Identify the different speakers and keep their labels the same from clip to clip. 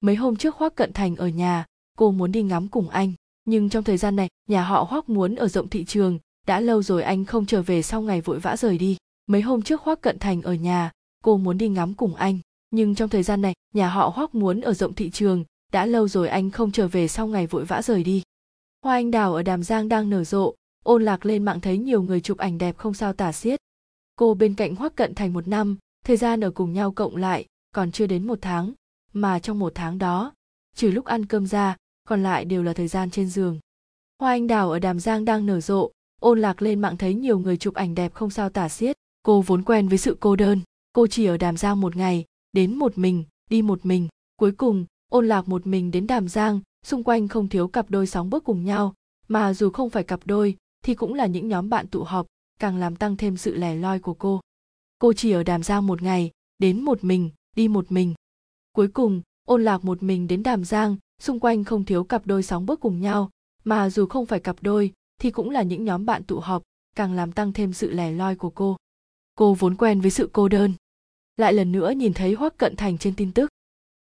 Speaker 1: Mấy hôm trước Hoắc Cận Thành ở nhà, cô muốn đi ngắm cùng anh. Nhưng trong thời gian này, nhà họ Hoắc muốn ở rộng thị trường, đã lâu rồi anh không trở về sau ngày vội vã rời đi. Mấy hôm trước Hoắc Cận Thành ở nhà, cô muốn đi ngắm cùng anh. Nhưng trong thời gian này, nhà họ Hoắc muốn ở rộng thị trường, đã lâu rồi anh không trở về sau ngày vội vã rời đi. Hoa anh đào ở Đàm Giang đang nở rộ, Ôn Lạc lên mạng thấy nhiều người chụp ảnh đẹp không sao tả xiết. Cô bên cạnh Hoắc Cận Thành 1 năm, thời gian ở cùng nhau cộng lại còn chưa đến 1 tháng, mà trong 1 tháng đó, trừ lúc ăn cơm ra, còn lại đều là thời gian trên giường. Hoa anh đào ở Đàm Giang đang nở rộ, Ôn Lạc lên mạng thấy nhiều người chụp ảnh đẹp không sao tả xiết. Cô vốn quen với sự cô đơn, cô chỉ ở Đàm Giang 1 ngày, đến một mình, đi một mình. Cuối cùng, Ôn Lạc một mình đến Đàm Giang, xung quanh không thiếu cặp đôi sóng bước cùng nhau, mà dù không phải cặp đôi thì cũng là những nhóm bạn tụ họp, càng làm tăng thêm sự lẻ loi của cô. Cô chỉ ở Đàm Giang 1 ngày, đến một mình, đi một mình. Cuối cùng, Ôn Lạc một mình đến Đàm Giang, xung quanh không thiếu cặp đôi sóng bước cùng nhau, mà dù không phải cặp đôi thì cũng là những nhóm bạn tụ họp, càng làm tăng thêm sự lẻ loi của cô. Cô vốn quen với sự cô đơn. Lại lần nữa nhìn thấy Hoắc Cận Thành trên tin tức.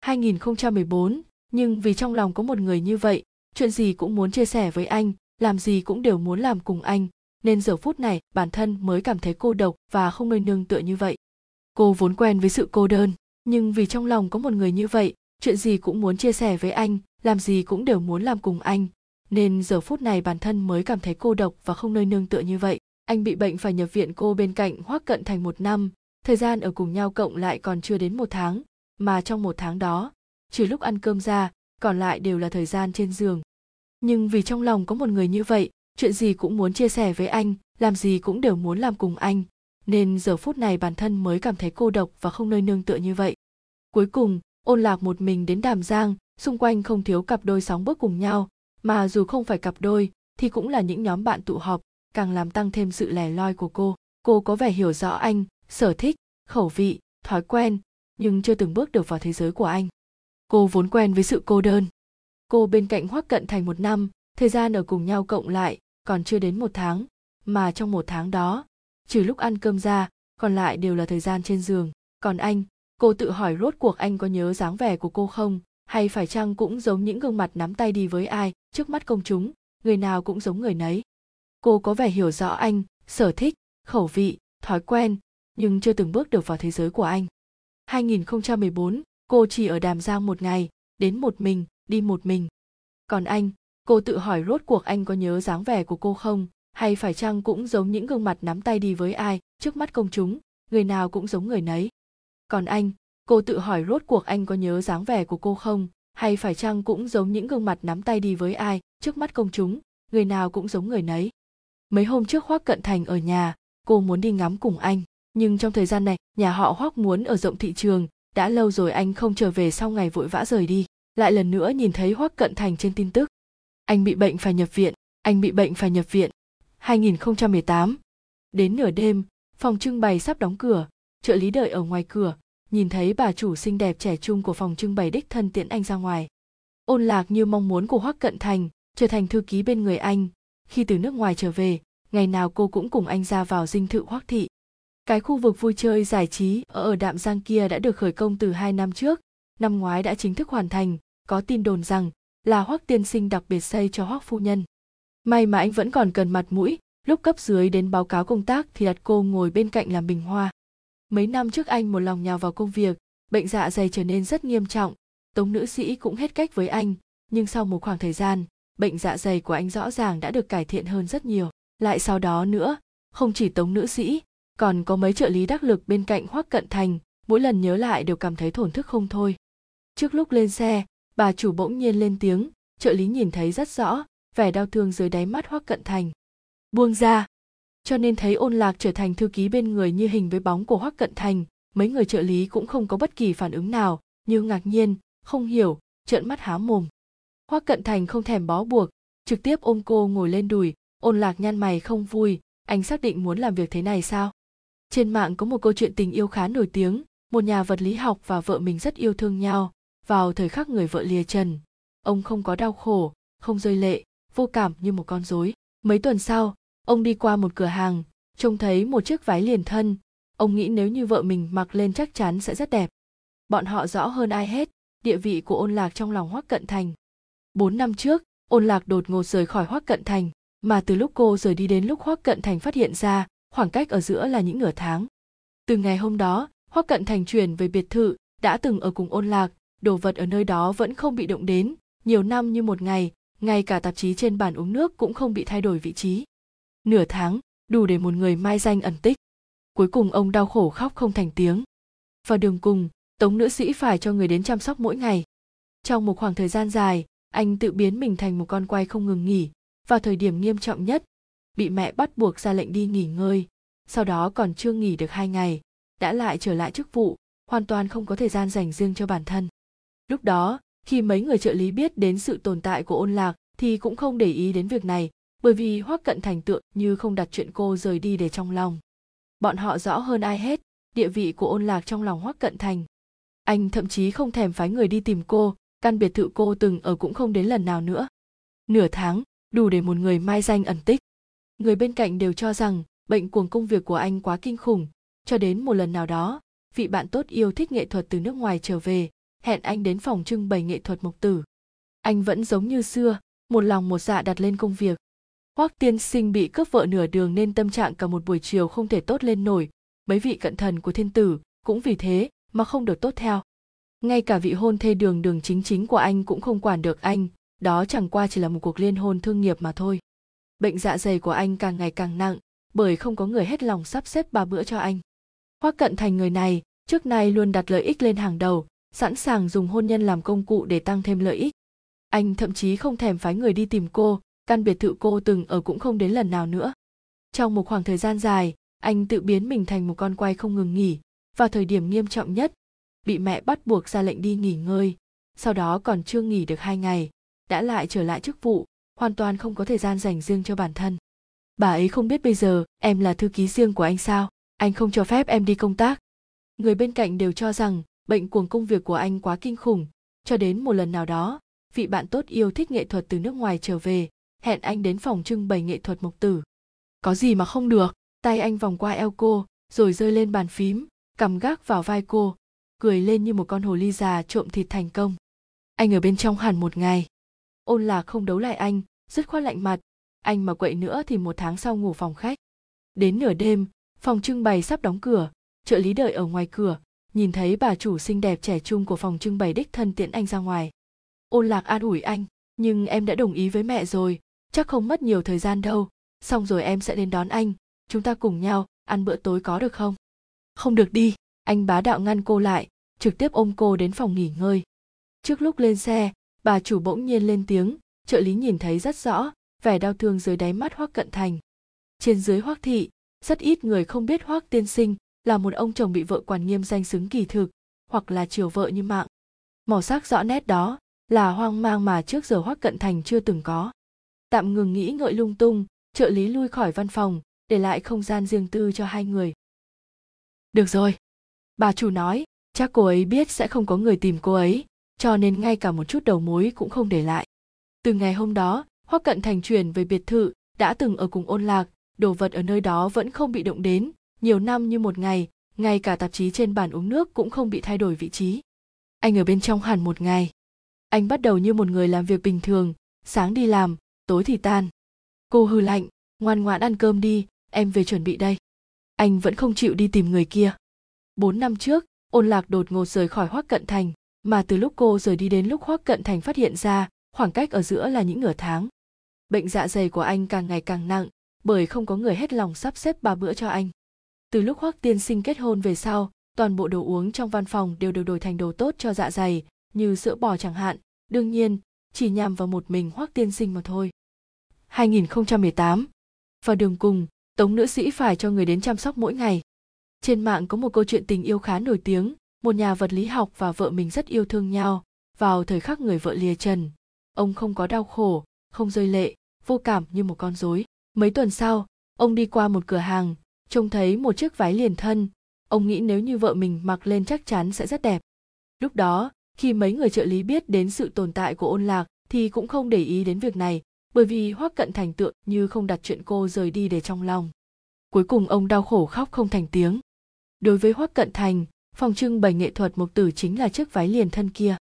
Speaker 1: 2014, nhưng vì trong lòng có một người như vậy, chuyện gì cũng muốn chia sẻ với anh, làm gì cũng đều muốn làm cùng anh, nên giờ phút này bản thân mới cảm thấy cô độc và không nơi nương tựa như vậy. Cô vốn quen với sự cô đơn, nhưng vì trong lòng có một người như vậy, chuyện gì cũng muốn chia sẻ với anh, làm gì cũng đều muốn làm cùng anh, nên giờ phút này bản thân mới cảm thấy cô độc và không nơi nương tựa như vậy. Anh bị bệnh phải nhập viện, cô bên cạnh Hoắc Cận Thành 1 năm, thời gian ở cùng nhau cộng lại còn chưa đến 1 tháng, mà trong 1 tháng đó, trừ lúc ăn cơm ra, còn lại đều là thời gian trên giường. Nhưng vì trong lòng có một người như vậy, chuyện gì cũng muốn chia sẻ với anh, làm gì cũng đều muốn làm cùng anh, nên giờ phút này bản thân mới cảm thấy cô độc và không nơi nương tựa như vậy. Cuối cùng, Ôn Lạc một mình đến Đàm Giang, xung quanh không thiếu cặp đôi sóng bước cùng nhau, mà dù không phải cặp đôi thì cũng là những nhóm bạn tụ họp, càng làm tăng thêm sự lẻ loi của cô. Cô có vẻ hiểu rõ anh, sở thích, khẩu vị, thói quen, nhưng chưa từng bước được vào thế giới của anh. Cô vốn quen với sự cô đơn. Cô bên cạnh Hoắc Cận Thành 1 năm, thời gian ở cùng nhau cộng lại còn chưa đến 1 tháng, mà trong 1 tháng đó, trừ lúc ăn cơm ra, còn lại đều là thời gian trên giường. Còn anh, cô tự hỏi rốt cuộc anh có nhớ dáng vẻ của cô không, hay phải chăng cũng giống những gương mặt nắm tay đi với ai, trước mắt công chúng, người nào cũng giống người nấy. Cô có vẻ hiểu rõ anh, sở thích, khẩu vị, thói quen, nhưng chưa từng bước được vào thế giới của anh. 2014, cô chỉ ở Đàm Giang 1 ngày, đến một mình, đi một mình. Còn anh, cô tự hỏi rốt cuộc anh có nhớ dáng vẻ của cô không, hay phải chăng cũng giống những gương mặt nắm tay đi với ai, trước mắt công chúng, người nào cũng giống người nấy. Còn anh, cô tự hỏi rốt cuộc anh có nhớ dáng vẻ của cô không, hay phải chăng cũng giống những gương mặt nắm tay đi với ai, trước mắt công chúng, người nào cũng giống người nấy. Mấy hôm trước Hoắc Cận Thành ở nhà, cô muốn đi ngắm cùng anh. Nhưng trong thời gian này, nhà họ Hoắc muốn ở rộng thị trường, đã lâu rồi anh không trở về sau ngày vội vã rời đi. Lại lần nữa nhìn thấy Hoắc Cận Thành trên tin tức. Anh bị bệnh phải nhập viện, anh bị bệnh phải nhập viện. 2018. Đến nửa đêm, phòng trưng bày sắp đóng cửa, trợ lý đợi ở ngoài cửa, nhìn thấy bà chủ xinh đẹp trẻ trung của phòng trưng bày đích thân tiễn anh ra ngoài. Ôn Lạc như mong muốn của Hoắc Cận Thành, trở thành thư ký bên người anh. Khi từ nước ngoài trở về, ngày nào cô cũng cùng anh ra vào dinh thự Hoắc thị. Cái khu vực vui chơi giải trí ở Đạm Giang kia đã được khởi công từ 2 năm trước, năm ngoái đã chính thức hoàn thành, có tin đồn rằng là Hoắc tiên sinh đặc biệt xây cho Hoắc phu nhân. May mà anh vẫn còn cần mặt mũi, lúc cấp dưới đến báo cáo công tác thì đặt cô ngồi bên cạnh làm bình hoa. Mấy năm trước anh một lòng nhào vào công việc, bệnh dạ dày trở nên rất nghiêm trọng, Tống nữ sĩ cũng hết cách với anh, nhưng sau một khoảng thời gian, bệnh dạ dày của anh rõ ràng đã được cải thiện hơn rất nhiều. Lại sau đó nữa, không chỉ Tống nữ sĩ, còn có mấy trợ lý đắc lực bên cạnh Hoắc Cận Thành, mỗi lần nhớ lại đều cảm thấy thổn thức không thôi. Trước lúc lên xe, bà chủ bỗng nhiên lên tiếng, trợ lý nhìn thấy rất rõ, vẻ đau thương dưới đáy mắt Hoắc Cận Thành. Buông ra. Cho nên thấy Ôn Lạc trở thành thư ký bên người như hình với bóng của Hoắc Cận Thành, mấy người trợ lý cũng không có bất kỳ phản ứng nào, như ngạc nhiên, không hiểu, trợn mắt há mồm. Hoắc Cận Thành không thèm bó buộc, trực tiếp ôm cô ngồi lên đùi. Ôn Lạc nhăn mày không vui, anh xác định muốn làm việc thế này sao? Trên mạng có một câu chuyện tình yêu khá nổi tiếng, một nhà vật lý học và vợ mình rất yêu thương nhau, vào thời khắc người vợ lìa trần, ông không có đau khổ, không rơi lệ, vô cảm như một con rối. Mấy tuần sau, ông đi qua một cửa hàng, trông thấy một chiếc váy liền thân, ông nghĩ nếu như vợ mình mặc lên chắc chắn sẽ rất đẹp. Bọn họ rõ hơn ai hết, địa vị của Ôn Lạc trong lòng Hoắc Cận Thành. 4 năm trước, Ôn Lạc đột ngột rời khỏi Hoắc Cận Thành, mà từ lúc cô rời đi đến lúc Hoắc Cận Thành phát hiện ra, khoảng cách ở giữa là những nửa tháng. Từ ngày hôm đó, Hoắc Cận Thành chuyển về biệt thự đã từng ở cùng Ôn Lạc, đồ vật ở nơi đó vẫn không bị động đến, nhiều năm như một ngày, ngay cả tạp chí trên bàn uống nước cũng không bị thay đổi vị trí. Nửa tháng, đủ để một người mai danh ẩn tích. Cuối cùng ông đau khổ khóc không thành tiếng. Và đường cùng, Tống nữ sĩ phải cho người đến chăm sóc mỗi ngày. Trong một khoảng thời gian dài, anh tự biến mình thành một con quay không ngừng nghỉ, vào thời điểm nghiêm trọng nhất, bị mẹ bắt buộc ra lệnh đi nghỉ ngơi, sau đó còn chưa nghỉ được 2 ngày, đã lại trở lại chức vụ, hoàn toàn không có thời gian dành riêng cho bản thân. Lúc đó, khi mấy người trợ lý biết đến sự tồn tại của Ôn Lạc thì cũng không để ý đến việc này, bởi vì Hoắc Cận Thành tựa như không đặt chuyện cô rời đi để trong lòng. Bọn họ rõ hơn ai hết địa vị của Ôn Lạc trong lòng Hoắc Cận Thành. Anh thậm chí không thèm phái người đi tìm cô, căn biệt thự cô từng ở cũng không đến lần nào nữa. Nửa tháng, đủ để một người mai danh ẩn tích. Người bên cạnh đều cho rằng bệnh cuồng công việc của anh quá kinh khủng, cho đến một lần nào đó, vị bạn tốt yêu thích nghệ thuật từ nước ngoài trở về, hẹn anh đến phòng trưng bày nghệ thuật Mộc Tử. Anh vẫn giống như xưa, một lòng một dạ đặt lên công việc. Hoắc tiên sinh bị cướp vợ nửa đường nên tâm trạng cả một buổi chiều không thể tốt lên nổi, mấy vị cận thần của thiên tử cũng vì thế mà không được tốt theo. Ngay cả vị hôn thê Đường Đường chính chính của anh cũng không quản được anh, đó chẳng qua chỉ là một cuộc liên hôn thương nghiệp mà thôi. Bệnh dạ dày của anh càng ngày càng nặng, bởi không có người hết lòng sắp xếp 3 bữa cho anh. Hoắc Cận Thành người này, trước nay luôn đặt lợi ích lên hàng đầu, sẵn sàng dùng hôn nhân làm công cụ để tăng thêm lợi ích. Anh thậm chí không thèm phái người đi tìm cô, căn biệt thự cô từng ở cũng không đến lần nào nữa. Trong một khoảng thời gian dài, anh tự biến mình thành một con quay không ngừng nghỉ, vào thời điểm nghiêm trọng nhất, bị mẹ bắt buộc ra lệnh đi nghỉ ngơi, sau đó còn chưa nghỉ được 2 ngày, đã lại trở lại chức vụ, hoàn toàn không có thời gian dành riêng cho bản thân. Bà ấy không biết bây giờ em là thư ký riêng của anh sao, anh không cho phép em đi công tác. Người bên cạnh đều cho rằng bệnh cuồng công việc của anh quá kinh khủng, cho đến một lần nào đó, vị bạn tốt yêu thích nghệ thuật từ nước ngoài trở về, hẹn anh đến phòng trưng bày nghệ thuật Mộc Tử. Có gì mà không được, tay anh vòng qua eo cô, rồi rơi lên bàn phím, cằm gác vào vai cô, cười lên như một con hồ ly già trộm thịt thành công. Anh ở bên trong hẳn một ngày. Ôn Lạc không đấu lại anh, dứt khoát lạnh mặt, anh mà quậy nữa thì 1 tháng sau ngủ phòng khách. Đến nửa đêm, phòng trưng bày sắp đóng cửa, trợ lý đợi ở ngoài cửa, nhìn thấy bà chủ xinh đẹp trẻ trung của phòng trưng bày đích thân tiễn anh ra ngoài. Ôn Lạc an ủi anh, nhưng em đã đồng ý với mẹ rồi, chắc không mất nhiều thời gian đâu, xong rồi em sẽ đến đón anh, chúng ta cùng nhau ăn bữa tối có được không? Không được đi, anh bá đạo ngăn cô lại, trực tiếp ôm cô đến phòng nghỉ ngơi. Trước lúc lên xe, bà chủ bỗng nhiên lên tiếng, trợ lý nhìn thấy rất rõ, vẻ đau thương dưới đáy mắt Hoắc Cận Thành. Trên dưới Hoắc thị, rất ít người không biết Hoắc tiên sinh là một ông chồng bị vợ quản nghiêm danh xứng kỳ thực, hoặc là chiều vợ như mạng. Màu sắc rõ nét đó là hoang mang mà trước giờ Hoắc Cận Thành chưa từng có. Tạm ngừng nghĩ ngợi lung tung, trợ lý lui khỏi văn phòng, để lại không gian riêng tư cho hai người. Được rồi, bà chủ nói, chắc cô ấy biết sẽ không có người tìm cô ấy, cho nên ngay cả một chút đầu mối cũng không để lại. Từ ngày hôm đó, Hoắc Cận Thành chuyển về biệt thự đã từng ở cùng Ôn Lạc, đồ vật ở nơi đó vẫn không bị động đến, nhiều năm như một ngày, ngay cả tạp chí trên bàn uống nước cũng không bị thay đổi vị trí. Anh ở bên trong hẳn một ngày. Anh bắt đầu như một người làm việc bình thường, sáng đi làm, tối thì tan. Cô hừ lạnh, ngoan ngoãn ăn cơm đi, em về chuẩn bị đây. Anh vẫn không chịu đi tìm người kia. 4 năm trước, Ôn Lạc đột ngột rời khỏi Hoắc Cận Thành, mà từ lúc cô rời đi đến lúc Hoắc Cận Thành phát hiện ra, khoảng cách ở giữa là những nửa tháng. Bệnh dạ dày của anh càng ngày càng nặng, bởi không có người hết lòng sắp xếp 3 bữa cho anh. Từ lúc Hoắc tiên sinh kết hôn về sau, toàn bộ đồ uống trong văn phòng đều được đổi thành đồ tốt cho dạ dày, như sữa bò chẳng hạn, đương nhiên, chỉ nhằm vào một mình Hoắc tiên sinh mà thôi. 2018. Vào đường cùng, Tống nữ sĩ phải cho người đến chăm sóc mỗi ngày. Trên mạng có một câu chuyện tình yêu khá nổi tiếng, một nhà vật lý học và vợ mình rất yêu thương nhau, vào thời khắc người vợ lìa trần, ông không có đau khổ, không rơi lệ, vô cảm như một con rối. Mấy tuần sau, ông đi qua một cửa hàng, trông thấy một chiếc váy liền thân, ông nghĩ nếu như vợ mình mặc lên chắc chắn sẽ rất đẹp. Lúc đó, khi mấy người trợ lý biết đến sự tồn tại của Ôn Lạc thì cũng không để ý đến việc này, bởi vì Hoắc Cận Thành tựa như không đặt chuyện cô rời đi để trong lòng. Cuối cùng ông đau khổ khóc không thành tiếng. Đối với Hoắc Cận Thành, phòng trưng bày nghệ thuật Mộc Tử chính là chiếc váy liền thân kia.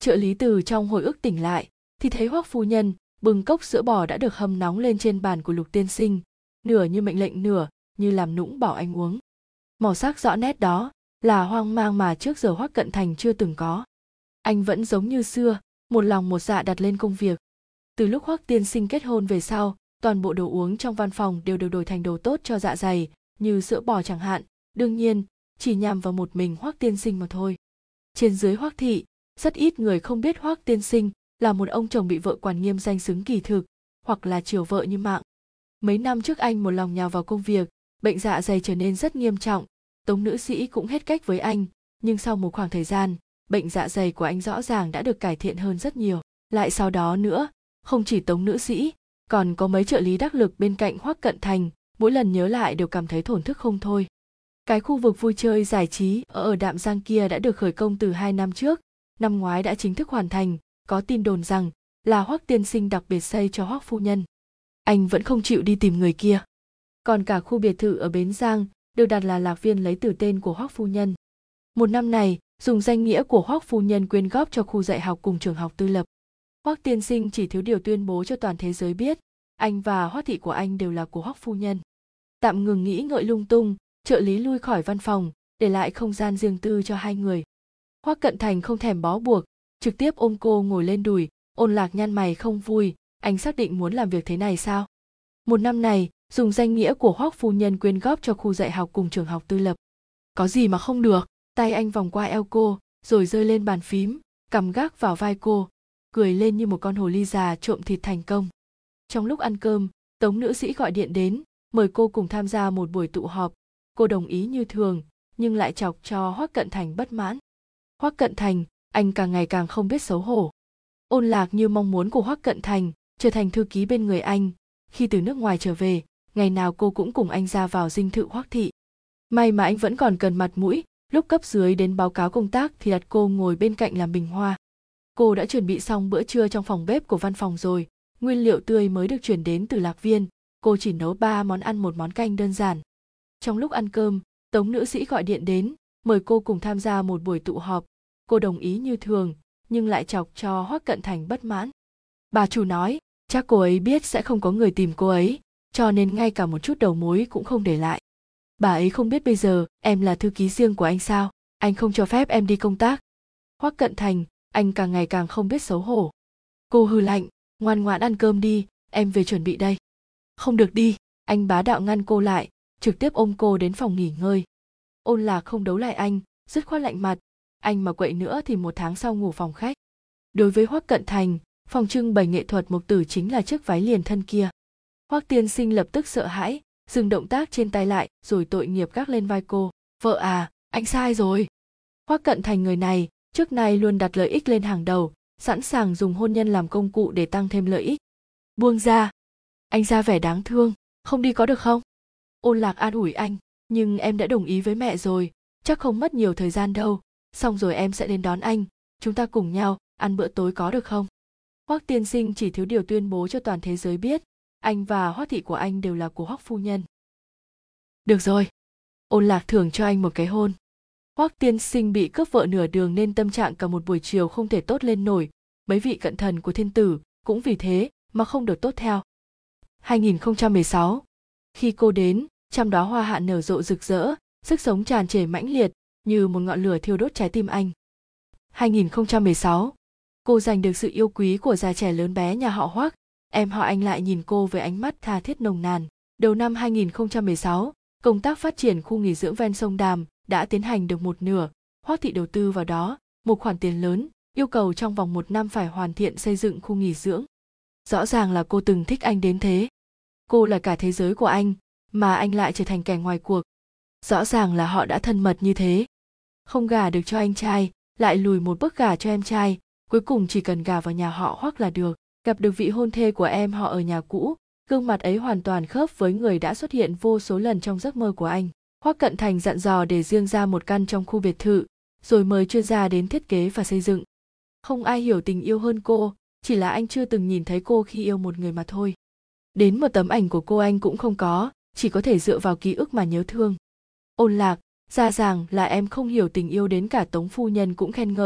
Speaker 1: Trợ lý từ trong hồi ức tỉnh lại thì thấy Hoắc phu nhân bưng cốc sữa bò đã được hâm nóng lên trên bàn của Lục tiên sinh, nửa như mệnh lệnh nửa như làm nũng bảo anh uống. Màu sắc rõ nét đó là hoang mang mà trước giờ Hoắc Cận Thành chưa từng có. Anh vẫn giống như xưa, một lòng một dạ đặt lên công việc. Từ lúc Hoắc tiên sinh kết hôn về sau, toàn bộ đồ uống trong văn phòng đều được đổi thành đồ tốt cho dạ dày, như sữa bò chẳng hạn, đương nhiên chỉ nhằm vào một mình Hoắc tiên sinh mà thôi. Trên dưới Hoắc thị, rất ít người không biết Hoắc tiên sinh là một ông chồng bị vợ quản nghiêm danh xứng kỳ thực, hoặc là chiều vợ như mạng. Mấy năm trước anh một lòng nhào vào công việc, bệnh dạ dày trở nên rất nghiêm trọng, Tống nữ sĩ cũng hết cách với anh, nhưng sau một khoảng thời gian, bệnh dạ dày của anh rõ ràng đã được cải thiện hơn rất nhiều. Lại sau đó nữa, không chỉ Tống nữ sĩ, còn có mấy trợ lý đắc lực bên cạnh Hoắc Cận Thành, mỗi lần nhớ lại đều cảm thấy thổn thức không thôi. Cái khu vực vui chơi giải trí ở Đạm Giang kia đã được khởi công từ 2 năm trước, năm ngoái đã chính thức hoàn thành, có tin đồn rằng là Hoắc tiên sinh đặc biệt xây cho Hoắc phu nhân. Anh vẫn không chịu đi tìm người kia. Còn cả khu biệt thự ở Bến Giang đều đặt là Lạc Viên lấy từ tên của Hoắc phu nhân. Một năm này, dùng danh nghĩa của Hoắc phu nhân quyên góp cho khu dạy học cùng trường học tư lập. Hoắc tiên sinh chỉ thiếu điều tuyên bố cho toàn thế giới biết, anh và Hoắc thị của anh đều là của Hoắc phu nhân. Tạm ngừng nghĩ ngợi lung tung, trợ lý lui khỏi văn phòng, để lại không gian riêng tư cho hai người. Hoắc Cận Thành không thèm bó buộc, trực tiếp ôm cô ngồi lên đùi. Ôn Lạc nhăn mày không vui, anh xác định muốn làm việc thế này sao? Một năm này, dùng danh nghĩa của Hoắc phu nhân quyên góp cho khu dạy học cùng trường học tư lập. Có gì mà không được? Tay anh vòng qua eo cô, rồi rơi lên bàn phím, cằm gác vào vai cô, cười lên như một con hồ ly già trộm thịt thành công. Trong lúc ăn cơm, Tống nữ sĩ gọi điện đến, mời cô cùng tham gia một buổi tụ họp. Cô đồng ý như thường, nhưng lại chọc cho Hoắc Cận Thành bất mãn. Hoắc Cận Thành, anh càng ngày càng không biết xấu hổ. Ôn Lạc như mong muốn của Hoắc Cận Thành, trở thành thư ký bên người anh. Khi từ nước ngoài trở về, ngày nào cô cũng cùng anh ra vào dinh thự Hoắc thị. May mà anh vẫn còn cần mặt mũi, lúc cấp dưới đến báo cáo công tác thì đặt cô ngồi bên cạnh làm bình hoa. Cô đã chuẩn bị xong bữa trưa trong phòng bếp của văn phòng rồi, nguyên liệu tươi mới được chuyển đến từ Lạc Viên, cô chỉ nấu 3 món ăn một món canh đơn giản. Trong lúc ăn cơm, Tống nữ sĩ gọi điện đến, mời cô cùng tham gia một buổi tụ họp. Cô đồng ý như thường, nhưng lại chọc cho Hoắc Cận Thành bất mãn. Bà chủ nói, chắc cô ấy biết sẽ không có người tìm cô ấy, cho nên ngay cả một chút đầu mối cũng không để lại. Bà ấy không biết bây giờ em là thư ký riêng của anh sao, anh không cho phép em đi công tác. Hoắc Cận Thành, anh càng ngày càng không biết xấu hổ. Cô hừ lạnh, ngoan ngoãn ăn cơm đi, em về chuẩn bị đây. Không được đi, anh bá đạo ngăn cô lại, trực tiếp ôm cô đến phòng nghỉ ngơi. Ôn Lạc không đấu lại anh, dứt khoát lạnh mặt, anh mà quậy nữa thì 1 tháng sau ngủ phòng khách. Đối với Hoắc Cận Thành, phòng trưng bày nghệ thuật mộc tử chính là chiếc váy liền thân kia. Hoắc tiên sinh lập tức sợ hãi, dừng động tác trên tay lại rồi tội nghiệp gác lên vai cô. Vợ à, anh sai rồi. Hoắc Cận Thành người này, trước nay luôn đặt lợi ích lên hàng đầu, sẵn sàng dùng hôn nhân làm công cụ để tăng thêm lợi ích. Buông ra. Anh ra vẻ đáng thương, không đi có được không? Ôn Lạc an ủi anh, nhưng em đã đồng ý với mẹ rồi, chắc không mất nhiều thời gian đâu, xong rồi em sẽ đến đón anh, chúng ta cùng nhau ăn bữa tối có được không? Hoắc tiên sinh chỉ thiếu điều tuyên bố cho toàn thế giới biết, anh và Hoắc thị của anh đều là của Hoắc phu nhân. Được rồi. Ôn Lạc thưởng cho anh một cái hôn. Hoắc tiên sinh bị cướp vợ nửa đường nên tâm trạng cả một buổi chiều không thể tốt lên nổi, mấy vị cận thần của thiên tử cũng vì thế mà không được tốt theo. 2016. Khi cô đến, trăm đóa hoa hạ nở rộ rực rỡ, sức sống tràn trề mãnh liệt, như một ngọn lửa thiêu đốt trái tim anh. 2016. Cô giành được sự yêu quý của già trẻ lớn bé nhà họ Hoắc, em họ anh lại nhìn cô với ánh mắt tha thiết nồng nàn. Đầu năm 2016, công tác phát triển khu nghỉ dưỡng ven sông Đàm đã tiến hành được một nửa, Hoắc thị đầu tư vào đó một khoản tiền lớn, yêu cầu trong vòng 1 năm phải hoàn thiện xây dựng khu nghỉ dưỡng. Rõ ràng là cô từng thích anh đến thế. Cô là cả thế giới của anh, mà anh lại trở thành kẻ ngoài cuộc. Rõ ràng là họ đã thân mật như thế. Không gả được cho anh trai, lại lùi một bước gả cho em trai, cuối cùng chỉ cần gả vào nhà họ Hoắc là được. Gặp được vị hôn thê của em họ ở nhà cũ, gương mặt ấy hoàn toàn khớp với người đã xuất hiện vô số lần trong giấc mơ của anh. Hoắc Cận Thành dặn dò để riêng ra một căn trong khu biệt thự, rồi mời chuyên gia đến thiết kế và xây dựng. Không ai hiểu tình yêu hơn cô, chỉ là anh chưa từng nhìn thấy cô khi yêu một người mà thôi. Đến một tấm ảnh của cô anh cũng không có, chỉ có thể dựa vào ký ức mà nhớ thương. Ôn Lạc, ra rằng là em không hiểu tình yêu đến cả Tống phu nhân cũng khen ngợi,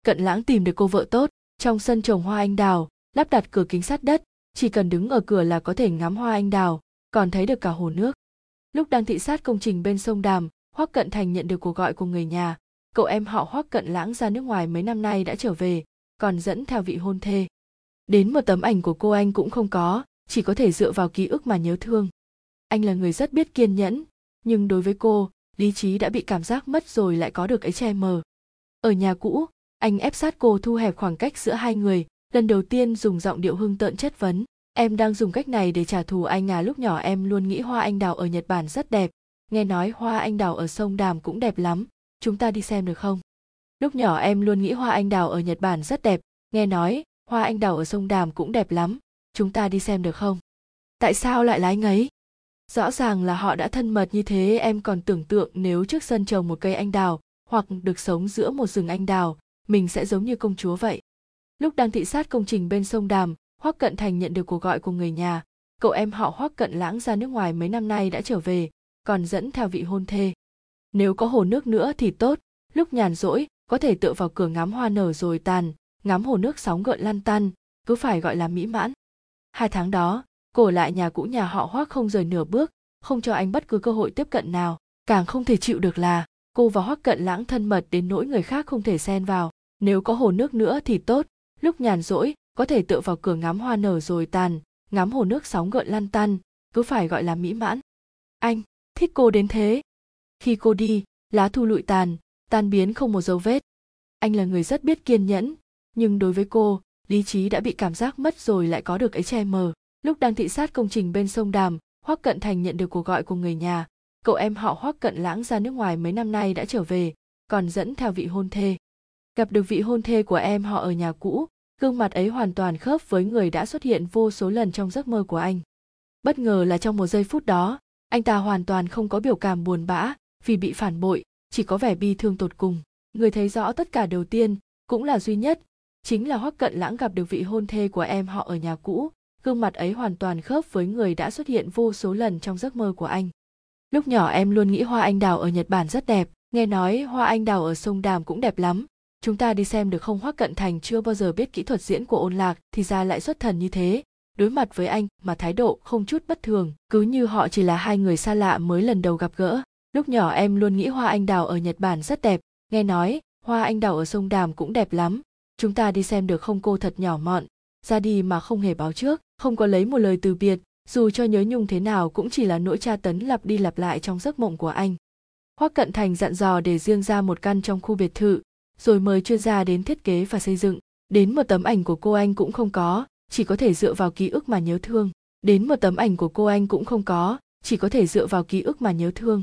Speaker 1: Cận Lãng tìm được cô vợ tốt. Trong sân trồng hoa anh đào, lắp đặt cửa kính sát đất, chỉ cần đứng ở cửa là có thể ngắm hoa anh đào, còn thấy được cả hồ nước. Lúc đang thị sát công trình bên sông Đàm, Hoắc Cận Thành nhận được cuộc gọi của người nhà. Cậu em họ Hoắc Cận Lãng ra nước ngoài mấy năm nay đã trở về, còn dẫn theo vị hôn thê. Đến một tấm ảnh của cô anh cũng không có, chỉ có thể dựa vào ký ức mà nhớ thương. Anh là người rất biết kiên nhẫn, nhưng đối với cô, lý trí đã bị cảm giác mất rồi lại có được ấy che mờ. Ở nhà cũ, anh ép sát cô thu hẹp khoảng cách giữa hai người, lần đầu tiên dùng giọng điệu hung tợn chất vấn. Em đang dùng cách này để trả thù anh à? Lúc nhỏ em luôn nghĩ hoa anh đào ở Nhật Bản rất đẹp, nghe nói hoa anh đào ở sông Đàm cũng đẹp lắm, chúng ta đi xem được không? Lúc nhỏ em luôn nghĩ hoa anh đào ở Nhật Bản rất đẹp, nghe nói hoa anh đào ở sông Đàm cũng đẹp lắm, chúng ta đi xem được không? Tại sao lại lái ngấy? Rõ ràng là họ đã thân mật như thế, em còn tưởng tượng nếu trước sân trồng một cây anh đào, hoặc được sống giữa một rừng anh đào, mình sẽ giống như công chúa vậy. Lúc đang thị sát công trình bên sông Đàm, Hoắc Cận Thành nhận được cuộc gọi của người nhà. Cậu em họ Hoắc Cận Lãng ra nước ngoài mấy năm nay đã trở về, còn dẫn theo vị hôn thê. Nếu có hồ nước nữa thì tốt, lúc nhàn rỗi có thể tựa vào cửa ngắm hoa nở rồi tàn, ngắm hồ nước sóng gợn lăn tăn, cứ phải gọi là mỹ mãn. 2 tháng đó, cô ở lại nhà cũ nhà họ Hoắc không rời nửa bước, không cho anh bất cứ cơ hội tiếp cận nào. Càng không thể chịu được là cô và Hoắc Cận Lãng thân mật đến nỗi người khác không thể xen vào. Nếu có hồ nước nữa thì tốt, lúc nhàn rỗi có thể tựa vào cửa ngắm hoa nở rồi tàn, ngắm hồ nước sóng gợn lăn tăn, cứ phải gọi là mỹ mãn. Anh thích cô đến thế. Khi cô đi, lá thu lụi tàn, tan biến không một dấu vết. Anh là người rất biết kiên nhẫn, nhưng đối với cô, lý trí đã bị cảm giác mất rồi lại có được ấy che mờ. Lúc đang thị sát công trình bên sông Đàm, Hoắc Cận Thành nhận được cuộc gọi của người nhà. Cậu em họ Hoắc Cận Lãng ra nước ngoài mấy năm nay đã trở về, còn dẫn theo vị hôn thê. Gặp được vị hôn thê của em họ ở nhà cũ, gương mặt ấy hoàn toàn khớp với người đã xuất hiện vô số lần trong giấc mơ của anh. Bất ngờ là trong một giây phút đó, anh ta hoàn toàn không có biểu cảm buồn bã vì bị phản bội, chỉ có vẻ bi thương tột cùng. Người thấy rõ tất cả đầu tiên, cũng là duy nhất, chính là Hoắc Cận Lãng gặp được vị hôn thê của em họ ở nhà cũ, gương mặt ấy hoàn toàn khớp với người đã xuất hiện vô số lần trong giấc mơ của anh. Lúc nhỏ em luôn nghĩ hoa anh đào ở Nhật Bản rất đẹp, nghe nói hoa anh đào ở sông Đàm cũng đẹp lắm, chúng ta đi xem được không? Hoắc Cận Thành chưa bao giờ biết kỹ thuật diễn của Ôn Lạc thì ra lại xuất thần như thế, đối mặt với anh mà thái độ không chút bất thường, cứ như họ chỉ là hai người xa lạ mới lần đầu gặp gỡ. Lúc nhỏ em luôn nghĩ hoa anh đào ở Nhật Bản rất đẹp, nghe nói hoa anh đào ở sông Đàm cũng đẹp lắm, chúng ta đi xem được không? Cô thật nhỏ mọn, ra đi mà không hề báo trước, không có lấy một lời từ biệt, dù cho nhớ nhung thế nào cũng chỉ là nỗi tra tấn lặp đi lặp lại trong giấc mộng của anh. Hoắc Cận Thành dặn dò để riêng ra một căn trong khu biệt thự, rồi mời chuyên gia đến thiết kế và xây dựng. Đến một tấm ảnh của cô anh cũng không có, chỉ có thể dựa vào ký ức mà nhớ thương. Đến một tấm ảnh của cô anh cũng không có, chỉ có thể dựa vào ký ức mà nhớ thương.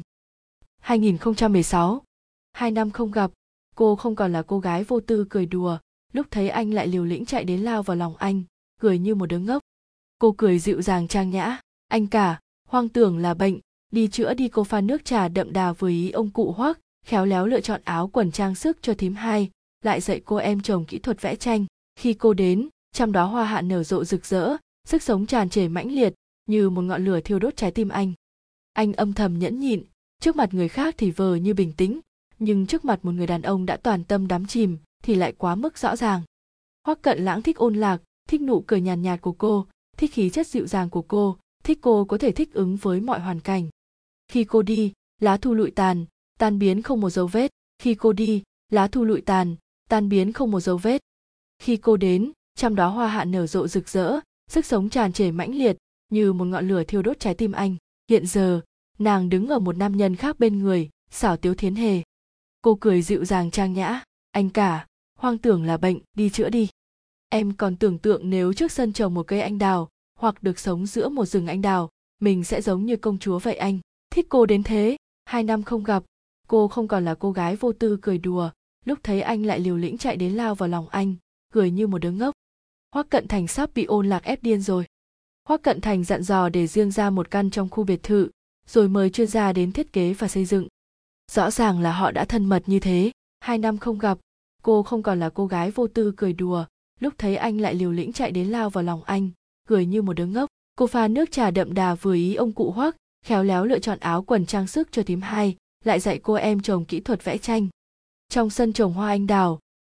Speaker 1: 2016, 2 năm không gặp, cô không còn là cô gái vô tư cười đùa, lúc thấy anh lại liều lĩnh chạy đến lao vào lòng anh, cười như một đứa ngốc. Cô cười dịu dàng trang nhã, anh cả, hoang tưởng là bệnh, đi chữa đi. Cô pha nước trà đậm đà vừa ý ông cụ Hoắc, khéo léo lựa chọn áo quần trang sức cho thím hai, lại dạy cô em chồng kỹ thuật vẽ tranh. Khi cô đến, trăm đóa hoa hạ nở rộ rực rỡ, sức sống tràn trề mãnh liệt, như một ngọn lửa thiêu đốt trái tim anh. Anh âm thầm nhẫn nhịn, trước mặt người khác thì vờ như bình tĩnh, nhưng trước mặt một người đàn ông đã toàn tâm đắm chìm thì lại quá mức rõ ràng. Hoắc Cận Lãng thích Ôn Lạc, thích nụ cười nhàn nhạt của cô, thích khí chất dịu dàng của cô, thích cô có thể thích ứng với mọi hoàn cảnh. Khi cô đi, lá thu lụi tàn, tan biến không một dấu vết. Khi cô đi, lá thu lụi tàn, tan biến không một dấu vết. Khi cô đến, trăm đóa hoa hạ nở rộ rực rỡ, sức sống tràn trề mãnh liệt, như một ngọn lửa thiêu đốt trái tim anh. Hiện giờ, nàng đứng ở một nam nhân khác bên người, xảo tiếu thiến hề. Cô cười dịu dàng trang nhã, anh cả, hoang tưởng là bệnh, đi chữa đi. Em còn tưởng tượng nếu trước sân trồng một cây anh đào, hoặc được sống giữa một rừng anh đào, mình sẽ giống như công chúa vậy. Anh thích cô đến thế. 2 năm không gặp, cô không còn là cô gái vô tư cười đùa, lúc thấy anh lại liều lĩnh chạy đến lao vào lòng anh, cười như một đứa ngốc. Hoắc Cận Thành sắp bị Ôn Lạc ép điên rồi. Hoắc Cận Thành dặn dò để riêng ra một căn trong khu biệt thự, rồi mời chuyên gia đến thiết kế và xây dựng. Rõ ràng là họ đã thân mật như thế. 2 năm không gặp, cô không còn là cô gái vô tư cười đùa, lúc thấy anh lại liều lĩnh chạy đến lao vào lòng anh, cười như một đứa ngốc. Cô pha nước trà đậm đà vừa ý ông cụ Hoắc, khéo léo lựa chọn áo quần trang sức cho thím hai, lại dạy cô em chồng kỹ thuật vẽ tranh. Trong sân trồng hoa anh đào,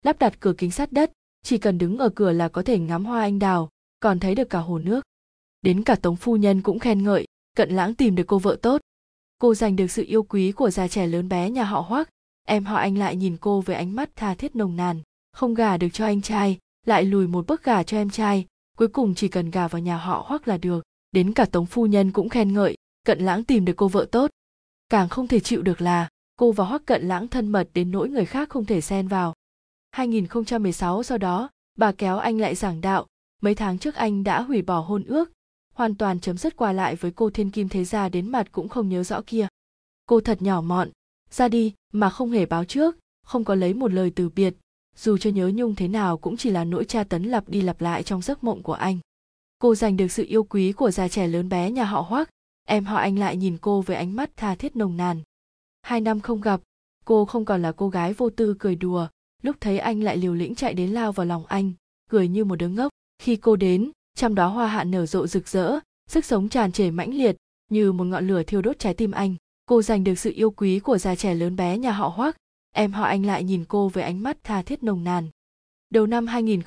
Speaker 1: lắp đặt cửa kính sát đất, chỉ cần đứng ở cửa là có thể ngắm hoa anh đào, còn thấy được cả hồ nước. Đến cả Tống phu nhân cũng khen ngợi, Cận Lãng tìm được cô vợ tốt. Cô giành được sự yêu quý của già trẻ lớn bé nhà họ Hoắc, em họ Anh lại nhìn cô với ánh mắt tha thiết nồng nàn, không gả được cho anh trai, lại lùi một bước gả cho em trai, cuối cùng chỉ cần gả vào nhà họ Hoắc là được. Đến cả Tống phu nhân cũng khen ngợi, Cận Lãng tìm được cô vợ tốt. Càng không thể chịu được là cô và Hoắc Cận Lãng thân mật đến nỗi người khác không thể xen vào. 2016 sau đó, bà kéo anh lại giảng đạo, mấy tháng trước anh đã hủy bỏ hôn ước, hoàn toàn chấm dứt qua lại với cô thiên kim thế gia đến mặt cũng không nhớ rõ kia. Cô thật nhỏ mọn, ra đi mà không hề báo trước, không có lấy một lời từ biệt, dù cho nhớ nhung thế nào cũng chỉ là nỗi tra tấn lặp đi lặp lại trong giấc mộng của anh. Cô giành được sự yêu quý của già trẻ lớn bé nhà họ Hoắc, em họ Anh lại nhìn cô với ánh mắt tha thiết nồng nàn. 2 năm không gặp, cô không còn là cô gái vô tư cười đùa, lúc thấy anh lại liều lĩnh chạy đến lao vào lòng anh, cười như một đứa ngốc. Khi cô đến, trăm đóa hoa hạ nở rộ rực rỡ, sức sống tràn trề mãnh liệt, như một ngọn lửa thiêu đốt trái tim anh. Cô giành được sự yêu quý của già trẻ lớn bé nhà họ Hoắc, em họ Anh lại nhìn cô với ánh mắt tha thiết nồng nàn. Đầu năm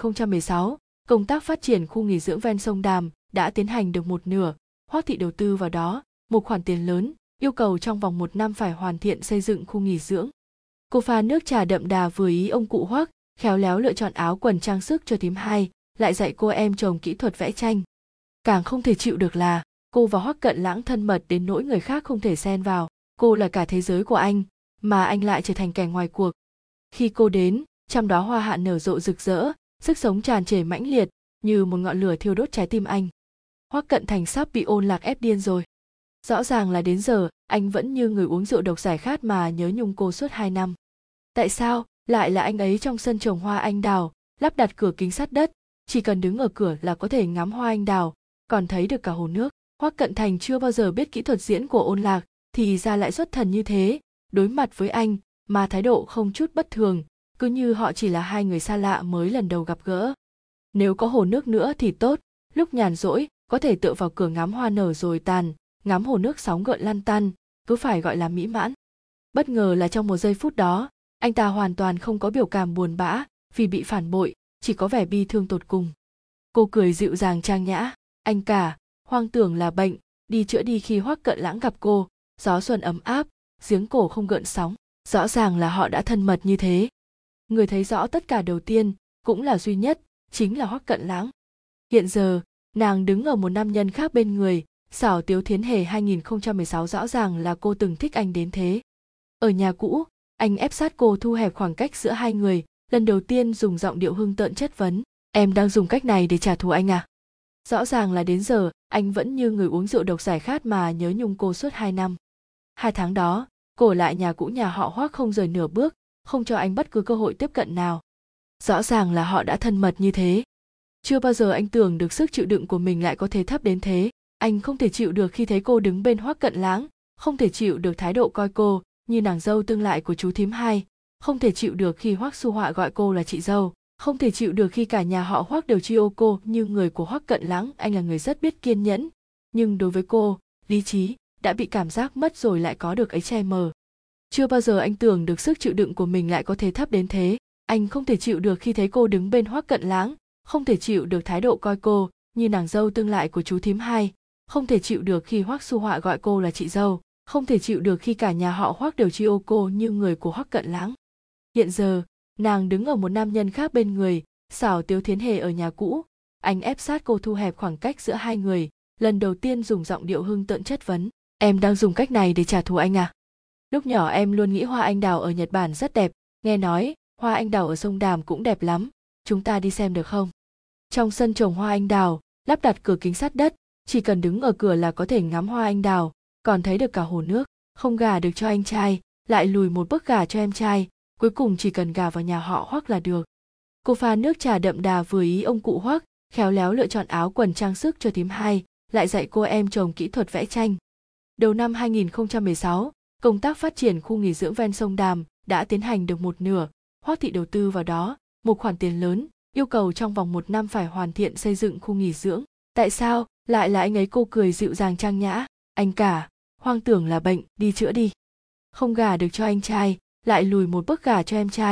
Speaker 1: 2016, công tác phát triển khu nghỉ dưỡng ven sông Đàm đã tiến hành được một nửa, Hoắc thị đầu tư vào đó một khoản tiền lớn, yêu cầu trong vòng 1 năm phải hoàn thiện xây dựng khu nghỉ dưỡng. Cô pha nước trà đậm đà vừa ý ông cụ Hoắc, khéo léo lựa chọn áo quần trang sức cho thím hai, lại dạy cô em chồng kỹ thuật vẽ tranh. Càng không thể chịu được là cô và Hoắc Cận Lãng thân mật đến nỗi người khác không thể xen vào. Cô là cả thế giới của anh, mà anh lại trở thành kẻ ngoài cuộc. Khi cô đến, trăm đóa hoa hạ nở rộ rực rỡ, sức sống tràn trề mãnh liệt, như một ngọn lửa thiêu đốt trái tim anh. Hoắc Cận Thành sắp bị Ôn Lạc ép điên rồi. Rõ ràng là đến giờ, anh vẫn như người uống rượu độc giải khát mà nhớ nhung cô suốt 2 năm. Tại sao lại là anh ấy trong sân trồng hoa anh đào, lắp đặt cửa kính sát đất, chỉ cần đứng ở cửa là có thể ngắm hoa anh đào, còn thấy được cả hồ nước. Hoắc Cận Thành chưa bao giờ biết kỹ thuật diễn của Ôn Lạc, thì ra lại xuất thần như thế, đối mặt với anh mà thái độ không chút bất thường, cứ như họ chỉ là hai người xa lạ mới lần đầu gặp gỡ. Nếu có hồ nước nữa thì tốt, lúc nhàn rỗi có thể tựa vào cửa ngắm hoa nở rồi tàn, ngắm hồ nước sóng gợn lăn tăn, cứ phải gọi là mỹ mãn. Bất ngờ là trong một giây phút đó, anh ta hoàn toàn không có biểu cảm buồn bã vì bị phản bội, chỉ có vẻ bi thương tột cùng. Cô cười dịu dàng trang nhã, anh cả, hoang tưởng là bệnh, đi chữa đi. Khi Hoắc Cận Lãng gặp cô, gió xuân ấm áp, giếng cổ không gợn sóng, rõ ràng là họ đã thân mật như thế. Người thấy rõ tất cả đầu tiên, cũng là duy nhất, chính là Hoắc Cận Lãng. Hiện giờ, nàng đứng ở một nam nhân khác bên người, xảo tiếu thiến hề 2016 rõ ràng là cô từng thích anh đến thế. Ở nhà cũ, anh ép sát cô thu hẹp khoảng cách giữa hai người, lần đầu tiên dùng giọng điệu hung tợn chất vấn, em đang dùng cách này để trả thù anh à? Rõ ràng là đến giờ, anh vẫn như người uống rượu độc giải khát mà nhớ nhung cô suốt 2 năm. 2 tháng đó, cô ở lại nhà cũ nhà họ Hoắc không rời nửa bước, không cho anh bất cứ cơ hội tiếp cận nào. Rõ ràng là họ đã thân mật như thế. Chưa bao giờ anh tưởng được sức chịu đựng của mình lại có thể thấp đến thế. Anh không thể chịu được khi thấy cô đứng bên Hoắc Cận Lãng, không thể chịu được thái độ coi cô như nàng dâu tương lại của chú thím hai, không thể chịu được khi Hoắc Xu Họa gọi cô là chị dâu, không thể chịu được khi cả nhà họ Hoắc đều chiêu cô như người của Hoắc Cận Lãng. Anh là người rất biết kiên nhẫn, nhưng đối với cô, lý trí đã bị cảm giác mất rồi lại có được ấy che mờ. Chưa bao giờ anh tưởng được sức chịu đựng của mình lại có thể thấp đến thế. Anh không thể chịu được khi thấy cô đứng bên Hoắc Cận Lãng, không thể chịu được thái độ coi cô như nàng dâu tương lại của chú thím hai, không thể chịu được khi Hoắc Xu Họa gọi cô là chị dâu, không thể chịu được khi cả nhà họ Hoắc đều chiêu cô như người của Hoắc Cận Lãng. Hiện giờ, nàng đứng ở một nam nhân khác bên người, xảo tiếu thiến hề ở nhà cũ, anh ép sát cô thu hẹp khoảng cách giữa hai người, lần đầu tiên dùng giọng điệu hung tợn chất vấn, em đang dùng cách này để trả thù anh à? Lúc nhỏ em luôn nghĩ hoa anh đào ở Nhật Bản rất đẹp, nghe nói hoa anh đào ở sông Đàm cũng đẹp lắm, chúng ta đi xem được không? Trong sân trồng hoa anh đào, lắp đặt cửa kính sát đất, chỉ cần đứng ở cửa là có thể ngắm hoa anh đào, còn thấy được cả hồ nước. Không gả được cho anh trai, lại lùi một bước gả cho em trai, cuối cùng chỉ cần gả vào nhà họ Hoắc là được. Cô pha nước trà đậm đà vừa ý ông cụ Hoắc, khéo léo lựa chọn áo quần trang sức cho thím hai, lại dạy cô em chồng kỹ thuật vẽ tranh. Đầu năm 2016, công tác phát triển khu nghỉ dưỡng ven sông Đàm đã tiến hành được một nửa, Hoắc thị đầu tư vào đó một khoản tiền lớn, yêu cầu trong vòng 1 năm phải hoàn thiện xây dựng khu nghỉ dưỡng. Tại sao lại là anh ấy? Cô cười dịu dàng trang nhã, anh cả, hoang tưởng là bệnh, đi chữa đi. Không gả được cho anh trai, lại lùi một bước gả cho em trai,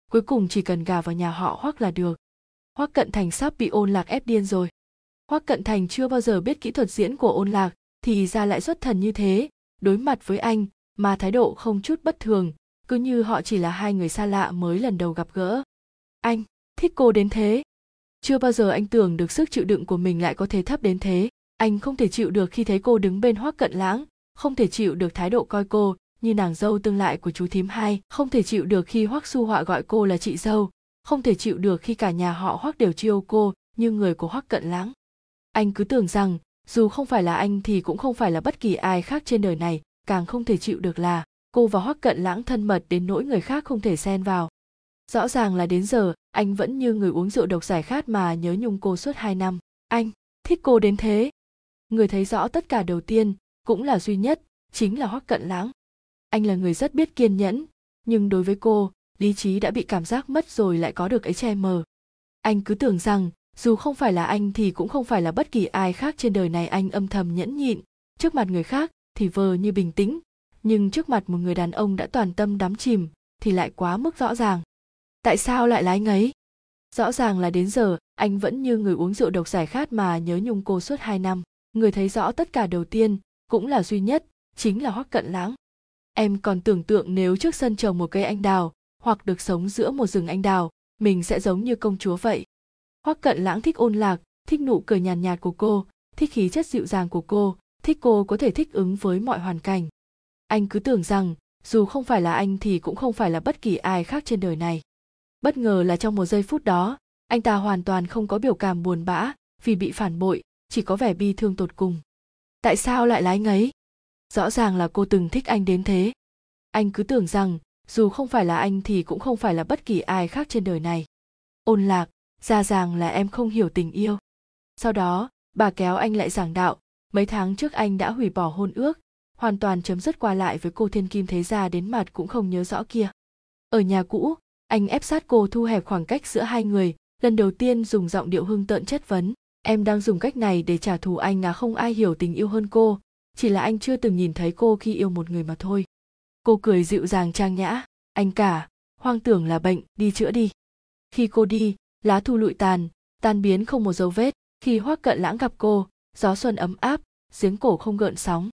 Speaker 1: cuối cùng chỉ cần gả vào nhà họ Hoắc là được. Hoắc Cận Thành sắp bị Ôn Lạc ép điên rồi. Hoắc Cận Thành chưa bao giờ biết kỹ thuật diễn của Ôn Lạc, thì ra lại xuất thần như thế, đối mặt với anh mà thái độ không chút bất thường, cứ như họ chỉ là hai người xa lạ mới lần đầu gặp gỡ. Anh thích cô đến thế. Chưa bao giờ anh tưởng được sức chịu đựng của mình lại có thể thấp đến thế. Anh không thể chịu được khi thấy cô đứng bên Hoắc Cận Lãng, không thể chịu được thái độ coi cô như nàng dâu tương lại của chú thím hai, không thể chịu được khi Hoắc Su Họa gọi cô là chị dâu, không thể chịu được khi cả nhà họ Hoắc đều chiêu cô như người của Hoắc Cận Lãng. Anh cứ tưởng rằng dù không phải là anh thì cũng không phải là bất kỳ ai khác trên đời này, càng không thể chịu được là cô và Hoắc Cận Lãng thân mật đến nỗi người khác không thể xen vào. Rõ ràng là đến giờ anh vẫn như người uống rượu độc giải khát mà nhớ nhung cô suốt 2 năm. Anh thích cô đến thế. Người thấy rõ tất cả đầu tiên, cũng là duy nhất, chính là Hoắc Cận Lãng. Anh là người rất biết kiên nhẫn, nhưng đối với cô, lý trí đã bị cảm giác mất rồi lại có được ấy che mờ. Anh cứ tưởng rằng dù không phải là anh thì cũng không phải là bất kỳ ai khác trên đời này, anh âm thầm nhẫn nhịn, trước mặt người khác thì vờ như bình tĩnh, nhưng trước mặt một người đàn ông đã toàn tâm đắm chìm thì lại quá mức rõ ràng. Tại sao lại là anh ấy? Rõ ràng là đến giờ anh vẫn như người uống rượu độc giải khát mà nhớ nhung cô suốt 2 năm. Người thấy rõ tất cả đầu tiên, cũng là duy nhất, chính là Hoắc Cận Lãng. Em còn tưởng tượng nếu trước sân trồng một cây anh đào, hoặc được sống giữa một rừng anh đào, mình sẽ giống như công chúa vậy. Hoắc Cận Lãng thích Ôn Lạc, thích nụ cười nhàn nhạt của cô, thích khí chất dịu dàng của cô, thích cô có thể thích ứng với mọi hoàn cảnh. Anh cứ tưởng rằng dù không phải là anh thì cũng không phải là bất kỳ ai khác trên đời này. Bất ngờ là trong một giây phút đó, anh ta hoàn toàn không có biểu cảm buồn bã vì bị phản bội, chỉ có vẻ bi thương tột cùng. Tại sao lại là anh ấy? Rõ ràng là cô từng thích anh đến thế. Anh cứ tưởng rằng dù không phải là anh thì cũng không phải là bất kỳ ai khác trên đời này. Ôn Lạc, ra ràng là em không hiểu tình yêu. Sau đó, bà kéo anh lại giảng đạo, mấy tháng trước anh đã hủy bỏ hôn ước, hoàn toàn chấm dứt qua lại với cô thiên kim thế gia đến mặt cũng không nhớ rõ kia. Ở nhà cũ, anh ép sát cô thu hẹp khoảng cách giữa hai người, lần đầu tiên dùng giọng điệu hung tợn chất vấn. Em đang dùng cách này để trả thù anh à? Không ai hiểu tình yêu hơn cô, chỉ là anh chưa từng nhìn thấy cô khi yêu một người mà thôi. Cô cười dịu dàng trang nhã, anh cả, hoang tưởng là bệnh, đi chữa đi. Khi cô đi, lá thu lụi tàn, tan biến không một dấu vết. Khi Hoắc Cận Lãng gặp cô, gió xuân ấm áp, giếng cổ không gợn sóng.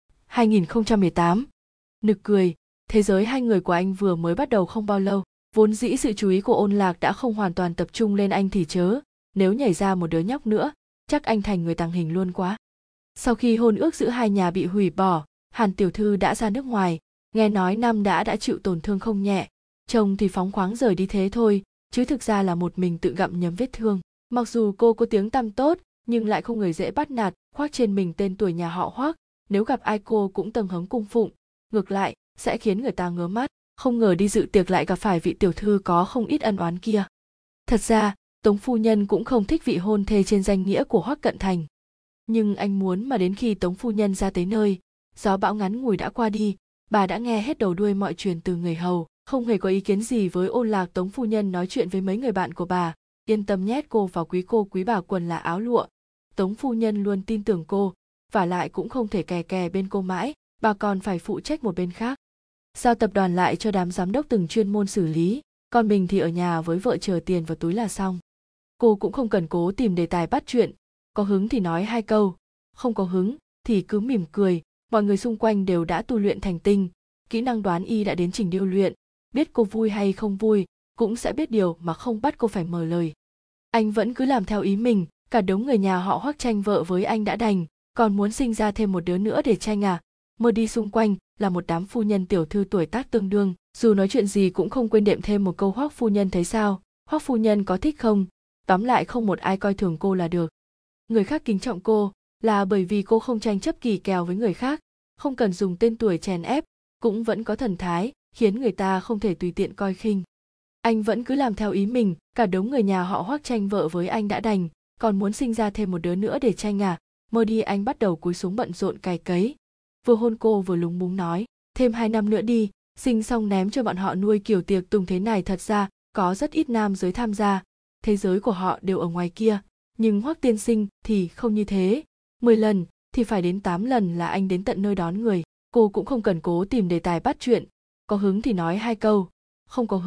Speaker 1: 2018. Nực cười, thế giới hai người của anh vừa mới bắt đầu không bao lâu. Vốn dĩ sự chú ý của Ôn Lạc đã không hoàn toàn tập trung lên anh thì chớ, nếu nhảy ra một đứa nhóc nữa, chắc anh thành người tàng hình luôn quá. Sau khi hôn ước giữa hai nhà bị hủy bỏ, Hàn tiểu thư đã ra nước ngoài, nghe nói Nam đã chịu tổn thương không nhẹ, chồng thì phóng khoáng rời đi thế thôi, chứ thực ra là một mình tự gặm nhấm vết thương. Mặc dù cô có tiếng tăm tốt, nhưng lại không người dễ bắt nạt, khoác trên mình tên tuổi nhà họ Hoắc, nếu gặp ai cô cũng tầng hứng cung phụng, ngược lại sẽ khiến người ta ngứa mắt. Không ngờ đi dự tiệc lại gặp phải vị tiểu thư có không ít ân oán kia. Thật ra, Tống phu nhân cũng không thích vị hôn thê trên danh nghĩa của Hoắc Cận Thành. Nhưng anh muốn mà đến khi Tống phu nhân ra tới nơi, gió bão ngắn ngủi đã qua đi, bà đã nghe hết đầu đuôi mọi chuyện từ người hầu, không hề có ý kiến gì với Ôn Lạc. Tống phu nhân nói chuyện với mấy người bạn của bà, yên tâm nhét cô vào quý bà quần là áo lụa. Tống phu nhân luôn tin tưởng cô, vả lại cũng không thể kè kè bên cô mãi, bà còn phải phụ trách một bên khác. Giao tập đoàn lại cho đám giám đốc từng chuyên môn xử lý, còn mình thì ở nhà với vợ chờ tiền vào túi là xong. Cô cũng không cần cố tìm đề tài bắt chuyện, có hứng thì nói 2 câu, không có hứng thì cứ mỉm cười. Mọi người xung quanh đều đã tu luyện thành tinh, kỹ năng đoán y đã đến trình điêu luyện, biết cô vui hay không vui, cũng sẽ biết điều mà không bắt cô phải mở lời. Anh vẫn cứ làm theo ý mình, cả đống người nhà họ Hoắc tranh vợ với anh đã đành, còn muốn sinh ra thêm một đứa nữa để tranh à? Mơ đi, xung quanh là một đám phu nhân tiểu thư tuổi tác tương đương, dù nói chuyện gì cũng không quên đệm thêm một câu Hoắc phu nhân thấy sao, Hoắc phu nhân có thích không, tóm lại không một ai coi thường cô là được. Người khác kính trọng cô là bởi vì cô không tranh chấp kỳ kèo với người khác, không cần dùng tên tuổi chèn ép, cũng vẫn có thần thái, khiến người ta không thể tùy tiện coi khinh. Anh vẫn cứ làm theo ý mình, cả đống người nhà họ Hoắc tranh vợ với anh đã đành, còn muốn sinh ra thêm một đứa nữa để tranh à? Mơ đi. Anh bắt đầu cúi xuống bận rộn cày cấy, vừa hôn cô vừa lúng búng nói, thêm 2 năm nữa đi, sinh xong ném cho bọn họ nuôi. Kiểu tiệc tùng thế này thật ra có rất ít nam giới tham gia, thế giới của họ đều ở ngoài kia, nhưng Hoắc tiên sinh thì không như thế, 10 lần thì phải đến 8 lần là anh đến tận nơi đón người. Cô cũng không cần cố tìm đề tài bắt chuyện, có hứng thì nói 2 câu, không có hứng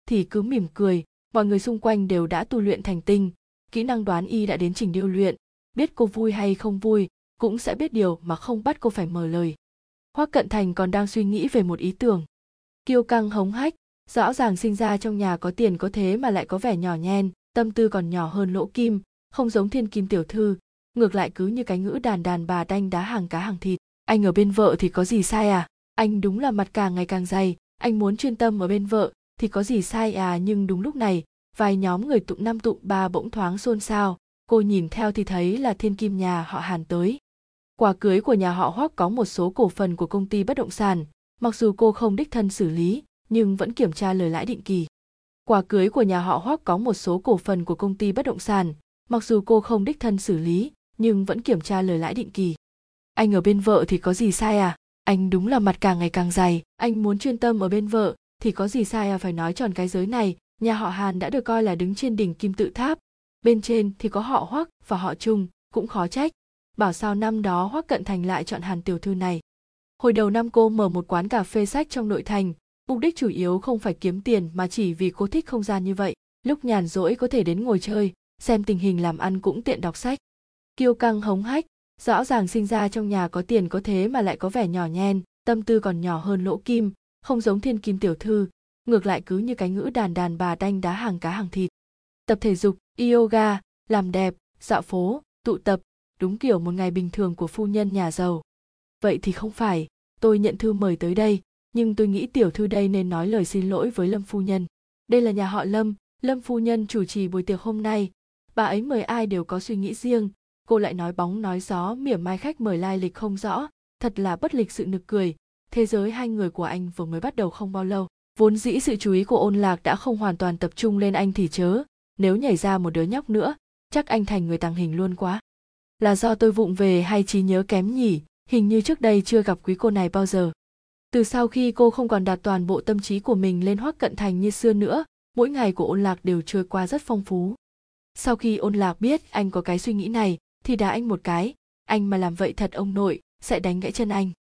Speaker 1: thì cứ mỉm cười, mọi người xung quanh đều đã tu luyện thành tinh, kỹ năng đoán y đã đến trình điêu luyện, biết cô vui hay không vui, cũng sẽ biết điều mà không bắt cô phải mở lời. Hoắc Cận Thành còn đang suy nghĩ về một ý tưởng. Kiêu căng hống hách, rõ ràng sinh ra trong nhà có tiền có thế mà lại có vẻ nhỏ nhen, tâm tư còn nhỏ hơn lỗ kim, không giống thiên kim tiểu thư, ngược lại cứ như cái ngữ đàn bà đanh đá hàng cá hàng thịt. Anh ở bên vợ thì có gì sai à? Anh đúng là mặt càng ngày càng dày, anh muốn chuyên tâm ở bên vợ thì có gì sai à? Nhưng đúng lúc này, vài nhóm người tụng năm tụng ba bỗng thoáng xôn xao, cô nhìn theo thì thấy là thiên kim nhà họ Hàn tới. Quà cưới của nhà họ Hoắc có một số cổ phần của công ty bất động sản, mặc dù cô không đích thân xử lý, nhưng vẫn kiểm tra lời lãi định kỳ. Quà cưới của nhà họ Hoắc có một số cổ phần của công ty bất động sản, mặc dù cô không đích thân xử lý, nhưng vẫn kiểm tra lời lãi định kỳ. Anh ở bên vợ thì có gì sai à? Anh đúng là mặt càng ngày càng dày, anh muốn chuyên tâm ở bên vợ thì có gì sai à? Phải nói tròn cái giới này, nhà họ Hàn đã được coi là đứng trên đỉnh kim tự tháp, bên trên thì có họ Hoắc và họ Trung, cũng khó trách. Bảo sao năm đó Hoắc Cận Thành lại chọn Hàn tiểu thư này. Hồi đầu năm cô mở một quán cà phê sách trong nội thành, mục đích chủ yếu không phải kiếm tiền mà chỉ vì cô thích không gian như vậy. Lúc nhàn rỗi có thể đến ngồi chơi, xem tình hình làm ăn cũng tiện đọc sách. Kiêu căng hống hách, rõ ràng sinh ra trong nhà có tiền có thế mà lại có vẻ nhỏ nhen, tâm tư còn nhỏ hơn lỗ kim, không giống thiên kim tiểu thư, ngược lại cứ như cái ngữ đàn bà đanh đá hàng cá hàng thịt. Tập thể dục, yoga, làm đẹp, dạo phố, tụ tập, đúng kiểu một ngày bình thường của phu nhân nhà giàu. Vậy thì không phải, tôi nhận thư mời tới đây, nhưng tôi nghĩ tiểu thư đây nên nói lời xin lỗi với Lâm phu nhân. Đây là nhà họ Lâm, Lâm phu nhân chủ trì buổi tiệc hôm nay, bà ấy mời ai đều có suy nghĩ riêng, cô lại nói bóng nói gió mỉa mai khách mời lai lịch không rõ, thật là bất lịch sự nực cười. Thế giới hai người của anh vừa mới bắt đầu không bao lâu, vốn dĩ sự chú ý của Ôn Lạc đã không hoàn toàn tập trung lên anh thì chớ, nếu nhảy ra một đứa nhóc nữa, chắc anh thành người tàng hình luôn quá. Là do tôi vụng về hay trí nhớ kém nhỉ, hình như trước đây chưa gặp quý cô này bao giờ. Từ sau khi cô không còn đặt toàn bộ tâm trí của mình lên Hoắc Cận Thành như xưa nữa, mỗi ngày của Ôn Lạc đều trôi qua rất phong phú. Sau khi Ôn Lạc biết anh có cái suy nghĩ này, thì đá anh một cái, anh mà làm vậy thật ông nội, sẽ đánh gãy chân anh.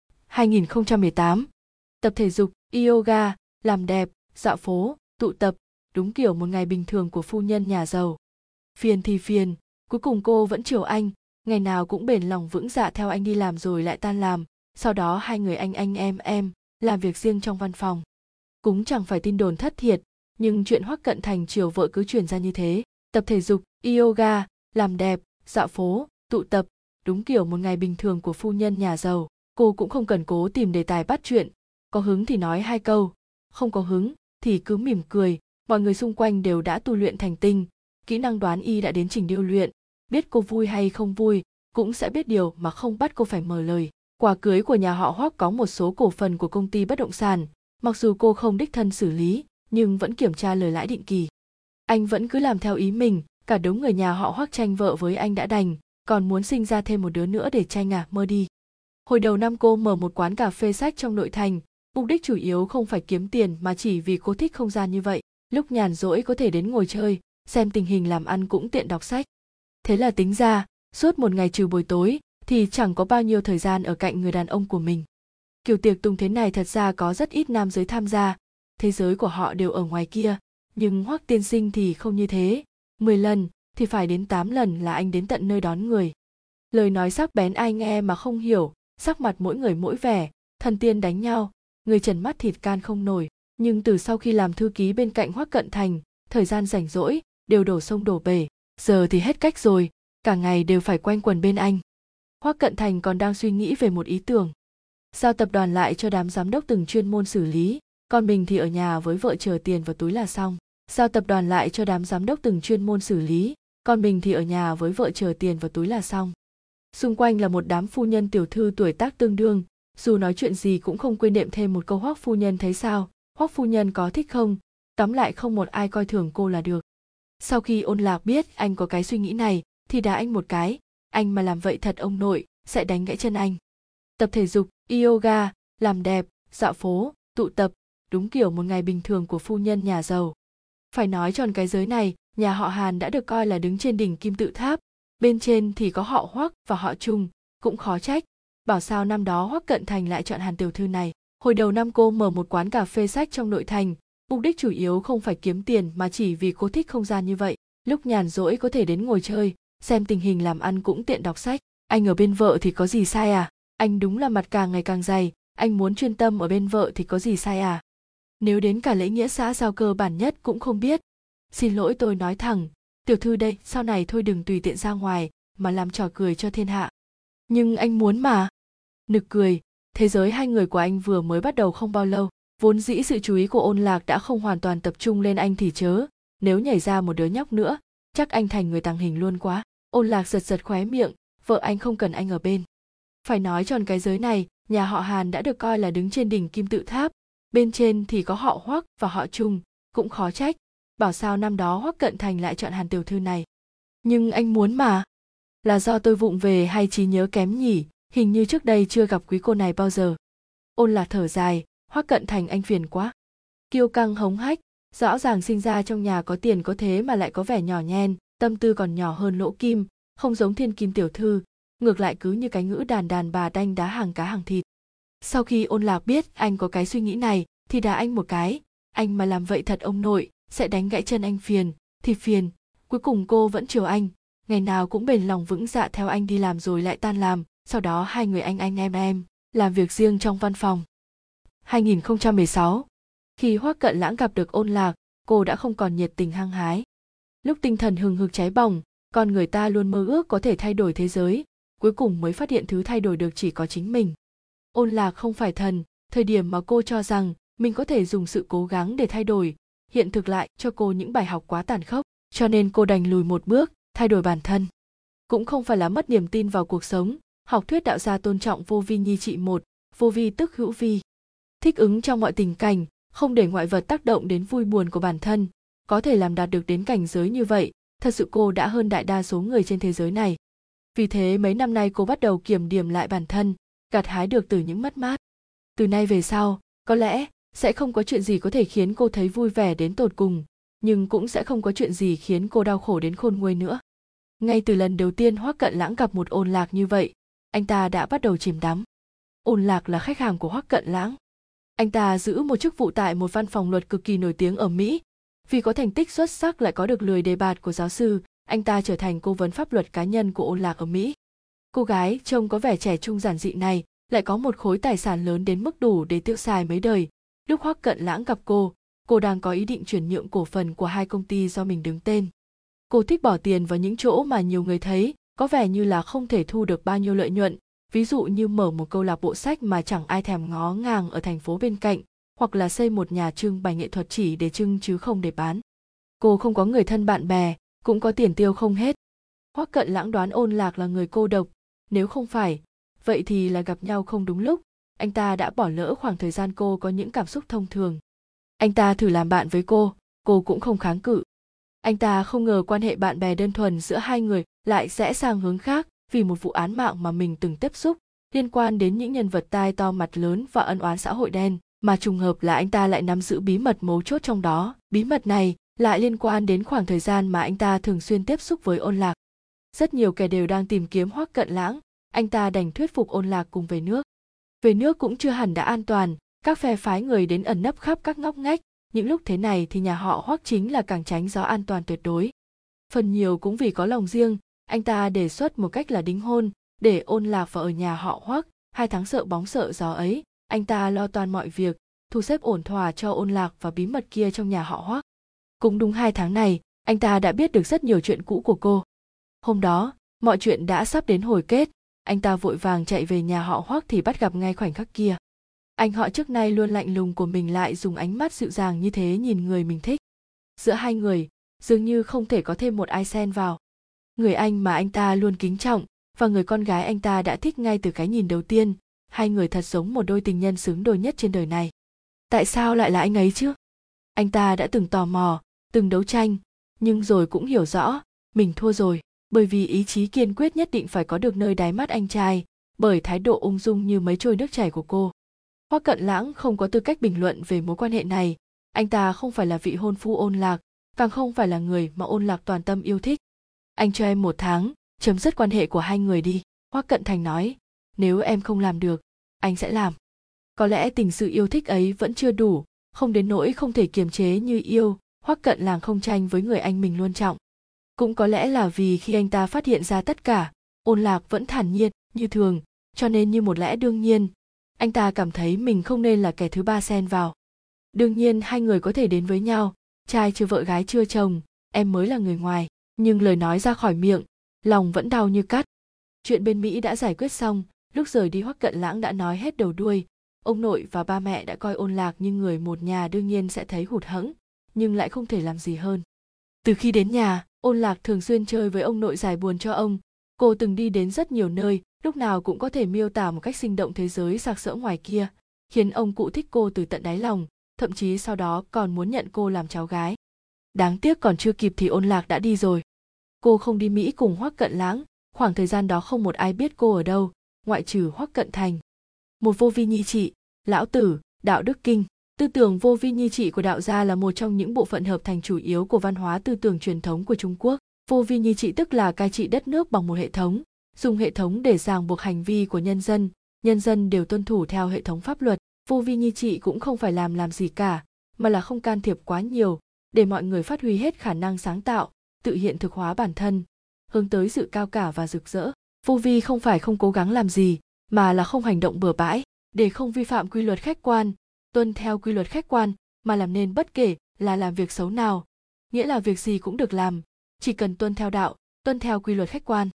Speaker 1: 2018. Tập thể dục, yoga, làm đẹp, dạo phố, tụ tập, đúng kiểu một ngày bình thường của phu nhân nhà giàu. Phiền thì phiền, cuối cùng cô vẫn chiều anh, ngày nào cũng bền lòng vững dạ theo anh đi làm rồi lại tan làm, sau đó hai người anh em, làm việc riêng trong văn phòng. Cũng chẳng phải tin đồn thất thiệt, nhưng chuyện Hoắc Cận Thành chiều vợ cứ truyền ra như thế. Tập thể dục, yoga, làm đẹp, dạo phố, tụ tập, đúng kiểu một ngày bình thường của phu nhân nhà giàu. Cô cũng không cần cố tìm đề tài bắt chuyện, có hứng thì nói hai câu, không có hứng thì cứ mỉm cười, mọi người xung quanh đều đã tu luyện thành tinh, kỹ năng đoán y đã đến trình điêu luyện, biết cô vui hay không vui, cũng sẽ biết điều mà không bắt cô phải mở lời. Quà cưới của nhà họ Hoắc có một số cổ phần của công ty bất động sản, mặc dù cô không đích thân xử lý, nhưng vẫn kiểm tra lời lãi định kỳ. Anh vẫn cứ làm theo ý mình, cả đống người nhà họ Hoắc tranh vợ với anh đã đành, còn muốn sinh ra thêm một đứa nữa để tranh à, mơ đi. Hồi đầu năm cô mở một quán cà phê sách trong nội thành, mục đích chủ yếu không phải kiếm tiền mà chỉ vì cô thích không gian như vậy. Lúc nhàn rỗi có thể đến ngồi chơi, xem tình hình làm ăn cũng tiện đọc sách. Thế là tính ra, suốt một ngày trừ buổi tối thì chẳng có bao nhiêu thời gian ở cạnh người đàn ông của mình. Kiểu tiệc tùng thế này thật ra có rất ít nam giới tham gia, thế giới của họ đều ở ngoài kia, nhưng Hoắc tiên sinh thì không như thế, 10 lần thì phải đến 8 lần là anh đến tận nơi đón người. Lời nói sắc bén ai nghe mà không hiểu, sắc mặt mỗi người mỗi vẻ, thần tiên đánh nhau, người trần mắt thịt can không nổi. Nhưng từ sau khi làm thư ký bên cạnh Hoắc Cận Thành, thời gian rảnh rỗi đều đổ sông đổ bể, giờ thì hết cách rồi, cả ngày đều phải quanh quần bên anh. Hoắc Cận Thành còn đang suy nghĩ về một ý tưởng. Giao tập đoàn lại cho đám giám đốc từng chuyên môn xử lý, còn mình thì ở nhà với vợ chờ tiền vào túi là xong. Giao tập đoàn lại cho đám giám đốc từng chuyên môn xử lý, còn mình thì ở nhà với vợ chờ tiền vào túi là xong. Xung quanh là một đám phu nhân tiểu thư tuổi tác tương đương, dù nói chuyện gì cũng không quên đệm thêm một câu Hoắc phu nhân thấy sao, Hoắc phu nhân có thích không, tóm lại không một ai coi thường cô là được. Sau khi Ôn Lạc biết anh có cái suy nghĩ này, thì đá anh một cái, anh mà làm vậy thật ông nội, sẽ đánh gãy chân anh. Tập thể dục, yoga, làm đẹp, dạo phố, tụ tập, đúng kiểu một ngày bình thường của phu nhân nhà giàu. Phải nói tròn cái giới này, nhà họ Hàn đã được coi là đứng trên đỉnh kim tự tháp, bên trên thì có họ Hoắc và họ Trung, cũng khó trách. Bảo sao năm đó Hoắc Cận Thành lại chọn Hàn tiểu thư này. Hồi đầu năm cô mở một quán cà phê sách trong nội thành, Mục đích chủ yếu không phải kiếm tiền mà chỉ vì cô thích không gian như vậy. Lúc nhàn rỗi có thể đến ngồi chơi, xem tình hình làm ăn cũng tiện đọc sách. Anh ở bên vợ thì có gì sai à? Anh đúng là mặt càng ngày càng dày, anh muốn chuyên tâm ở bên vợ thì có gì sai à? Nếu đến cả lễ nghĩa xã giao cơ bản nhất cũng không biết. Xin lỗi, tôi nói thẳng, tiểu thư đây, sau này thôi đừng tùy tiện ra ngoài mà làm trò cười cho thiên hạ. Nhưng anh muốn mà. Nực cười, thế giới hai người của anh vừa mới bắt đầu không bao lâu, vốn dĩ sự chú ý của Ôn Lạc đã không hoàn toàn tập trung lên anh thì chớ, nếu nhảy ra một đứa nhóc nữa, chắc anh thành người tàng hình luôn quá. Ôn Lạc giật giật khóe miệng, vợ anh không cần anh ở bên. Phải nói tròn cái giới này, nhà họ Hàn đã được coi là đứng trên đỉnh kim tự tháp, bên trên thì có họ Hoắc và họ Trung, cũng khó trách, bảo sao năm đó Hoắc Cận Thành lại chọn Hàn tiểu thư này. Nhưng anh muốn mà. Là do tôi vụng về hay trí nhớ kém nhỉ, hình như trước đây chưa gặp quý cô này bao giờ. Ôn Lạc thở dài, Hoắc Cận Thành anh phiền quá. Kiêu căng hống hách, rõ ràng sinh ra trong nhà có tiền có thế mà lại có vẻ nhỏ nhen, tâm tư còn nhỏ hơn lỗ kim, không giống thiên kim tiểu thư, ngược lại cứ như cái ngữ đàn bà đanh đá hàng cá hàng thịt. Sau khi Ôn Lạc biết anh có cái suy nghĩ này thì đá anh một cái, anh mà làm vậy thật ông nội sẽ đánh gãy chân anh phiền, thì phiền. Cuối cùng cô vẫn chiều anh, ngày nào cũng bền lòng vững dạ theo anh đi làm rồi lại tan làm, sau đó hai người anh em làm việc riêng trong văn phòng. 2016, khi Hoắc Cận Lãng gặp được Ôn Lạc, cô đã không còn nhiệt tình hăng hái. Lúc tinh thần hừng hực cháy bỏng, con người ta luôn mơ ước có thể thay đổi thế giới, cuối cùng mới phát hiện thứ thay đổi được chỉ có chính mình. Ôn Lạc không phải thần, thời điểm mà cô cho rằng mình có thể dùng sự cố gắng để thay đổi, hiện thực lại cho cô những bài học quá tàn khốc, cho nên cô đành lùi một bước, thay đổi bản thân. Cũng không phải là mất niềm tin vào cuộc sống, học thuyết đạo gia tôn trọng vô vi nhi trị một, vô vi tức hữu vi. Thích ứng trong mọi tình cảnh, không để ngoại vật tác động đến vui buồn của bản thân, có thể làm đạt được đến cảnh giới như vậy, thật sự cô đã hơn đại đa số người trên thế giới này. Vì thế mấy năm nay cô bắt đầu kiểm điểm lại bản thân, gặt hái được từ những mất mát. Từ nay về sau, có lẽ sẽ không có chuyện gì có thể khiến cô thấy vui vẻ đến tột cùng, nhưng cũng sẽ không có chuyện gì khiến cô đau khổ đến khôn nguôi nữa. Ngay từ lần đầu tiên Hoắc Cận Lãng gặp một Ôn Lạc như vậy, anh ta đã bắt đầu chìm đắm. Ôn Lạc là khách hàng của Hoắc Cận Lãng. Anh ta giữ một chức vụ tại một văn phòng luật cực kỳ nổi tiếng ở Mỹ. Vì có thành tích xuất sắc lại có được lời đề bạt của giáo sư, anh ta trở thành cố vấn pháp luật cá nhân của Ôn Lạc ở Mỹ. Cô gái trông có vẻ trẻ trung giản dị này lại có một khối tài sản lớn đến mức đủ để tiêu xài mấy đời. Lúc Hoắc Cận Lãng gặp cô đang có ý định chuyển nhượng cổ phần của hai công ty do mình đứng tên. Cô thích bỏ tiền vào những chỗ mà nhiều người thấy có vẻ như là không thể thu được bao nhiêu lợi nhuận, ví dụ như mở một câu lạc bộ sách mà chẳng ai thèm ngó ngàng ở thành phố bên cạnh, hoặc là xây một nhà trưng bày nghệ thuật chỉ để trưng chứ không để bán. Cô không có người thân bạn bè, cũng có tiền tiêu không hết. Hoắc Cận Lãng đoán Ôn Lạc là người cô độc, nếu không phải, vậy thì là gặp nhau không đúng lúc, anh ta đã bỏ lỡ khoảng thời gian cô có những cảm xúc thông thường. Anh ta thử làm bạn với cô cũng không kháng cự. Anh ta không ngờ quan hệ bạn bè đơn thuần giữa hai người lại rẽ sang hướng khác vì một vụ án mạng mà mình từng tiếp xúc, liên quan đến những nhân vật tai to mặt lớn và ân oán xã hội đen, mà trùng hợp là anh ta lại nắm giữ bí mật mấu chốt trong đó. Bí mật này lại liên quan đến khoảng thời gian mà anh ta thường xuyên tiếp xúc với Ôn Lạc. Rất nhiều kẻ đều đang tìm kiếm Hoắc Cận Lãng, anh ta đành thuyết phục Ôn Lạc cùng về nước. Về nước cũng chưa hẳn đã an toàn, các phe phái người đến ẩn nấp khắp các ngóc ngách, những lúc thế này thì nhà họ Hoắc chính là càng tránh gió an toàn tuyệt đối. Phần nhiều cũng vì có lòng riêng, anh ta đề xuất một cách là đính hôn, để Ôn Lạc vào ở nhà họ Hoắc, 2 tháng sợ bóng sợ gió ấy, anh ta lo toàn mọi việc, thu xếp ổn thỏa cho Ôn Lạc và bí mật kia trong nhà họ Hoắc. Cũng đúng 2 tháng này, anh ta đã biết được rất nhiều chuyện cũ của cô. Hôm đó, mọi chuyện đã sắp đến hồi kết, anh ta vội vàng chạy về nhà họ Hoắc thì bắt gặp ngay khoảnh khắc kia. Anh họ trước nay luôn lạnh lùng của mình lại dùng ánh mắt dịu dàng như thế nhìn người mình thích. Giữa hai người, dường như không thể có thêm một ai xen vào. Người anh mà anh ta luôn kính trọng và người con gái anh ta đã thích ngay từ cái nhìn đầu tiên, hai người thật giống một đôi tình nhân xứng đôi nhất trên đời này. Tại sao lại là anh ấy chứ? Anh ta đã từng tò mò, từng đấu tranh, nhưng rồi cũng hiểu rõ, mình thua rồi, bởi vì ý chí kiên quyết nhất định phải có được nơi đáy mắt anh trai, bởi thái độ ung dung như mấy trôi nước chảy của cô. Hoắc Cận Lãng không có tư cách bình luận về mối quan hệ này, anh ta không phải là vị hôn phu Ôn Lạc, càng không phải là người mà Ôn Lạc toàn tâm yêu thích. Anh cho em 1 tháng, chấm dứt quan hệ của hai người đi, Hoắc Cận Thành nói, nếu em không làm được, anh sẽ làm. Có lẽ tình sự yêu thích ấy vẫn chưa đủ, không đến nỗi không thể kiềm chế như yêu. Hoắc Cận Làng không tranh với người anh mình luôn trọng. Cũng có lẽ là vì khi anh ta phát hiện ra tất cả, Ôn Lạc vẫn thản nhiên như thường, cho nên như một lẽ đương nhiên, anh ta cảm thấy mình không nên là kẻ thứ ba xen vào. Đương nhiên hai người có thể đến với nhau, trai chưa vợ gái chưa chồng, em mới là người ngoài, nhưng lời nói ra khỏi miệng, lòng vẫn đau như cắt. Chuyện bên Mỹ đã giải quyết xong, lúc rời đi Hoắc Cận Lãng đã nói hết đầu đuôi. Ông nội và ba mẹ đã coi Ôn Lạc như người một nhà, đương nhiên sẽ thấy hụt hẫng, nhưng lại không thể làm gì hơn. Từ khi đến nhà, Ôn Lạc thường xuyên chơi với ông nội giải buồn cho ông. Cô từng đi đến rất nhiều nơi, lúc nào cũng có thể miêu tả một cách sinh động thế giới sặc sỡ ngoài kia, khiến ông cụ thích cô từ tận đáy lòng, thậm chí sau đó còn muốn nhận cô làm cháu gái. Đáng tiếc còn chưa kịp thì Ôn Lạc đã đi rồi. Cô không đi Mỹ cùng Hoắc Cận Lãng, khoảng thời gian đó không một ai biết cô ở đâu, ngoại trừ Hoắc Cận Thành. Một vô vi nhi trị, lão tử, đạo đức kinh. Tư tưởng vô vi nhi trị của đạo gia là một trong những bộ phận hợp thành chủ yếu của văn hóa tư tưởng truyền thống của Trung Quốc. Vô vi nhi trị tức là cai trị đất nước bằng một hệ thống, dùng hệ thống để ràng buộc hành vi của nhân dân đều tuân thủ theo hệ thống pháp luật. Vô vi nhi trị cũng không phải làm gì cả, mà là không can thiệp quá nhiều, để mọi người phát huy hết khả năng sáng tạo, tự hiện thực hóa bản thân, hướng tới sự cao cả và rực rỡ. Vô vi không phải không cố gắng làm gì, mà là không hành động bừa bãi, để không vi phạm quy luật khách quan, tuân theo quy luật khách quan mà làm nên bất kể là làm việc xấu nào, nghĩa là việc gì cũng được làm, chỉ cần tuân theo đạo, tuân theo quy luật khách quan.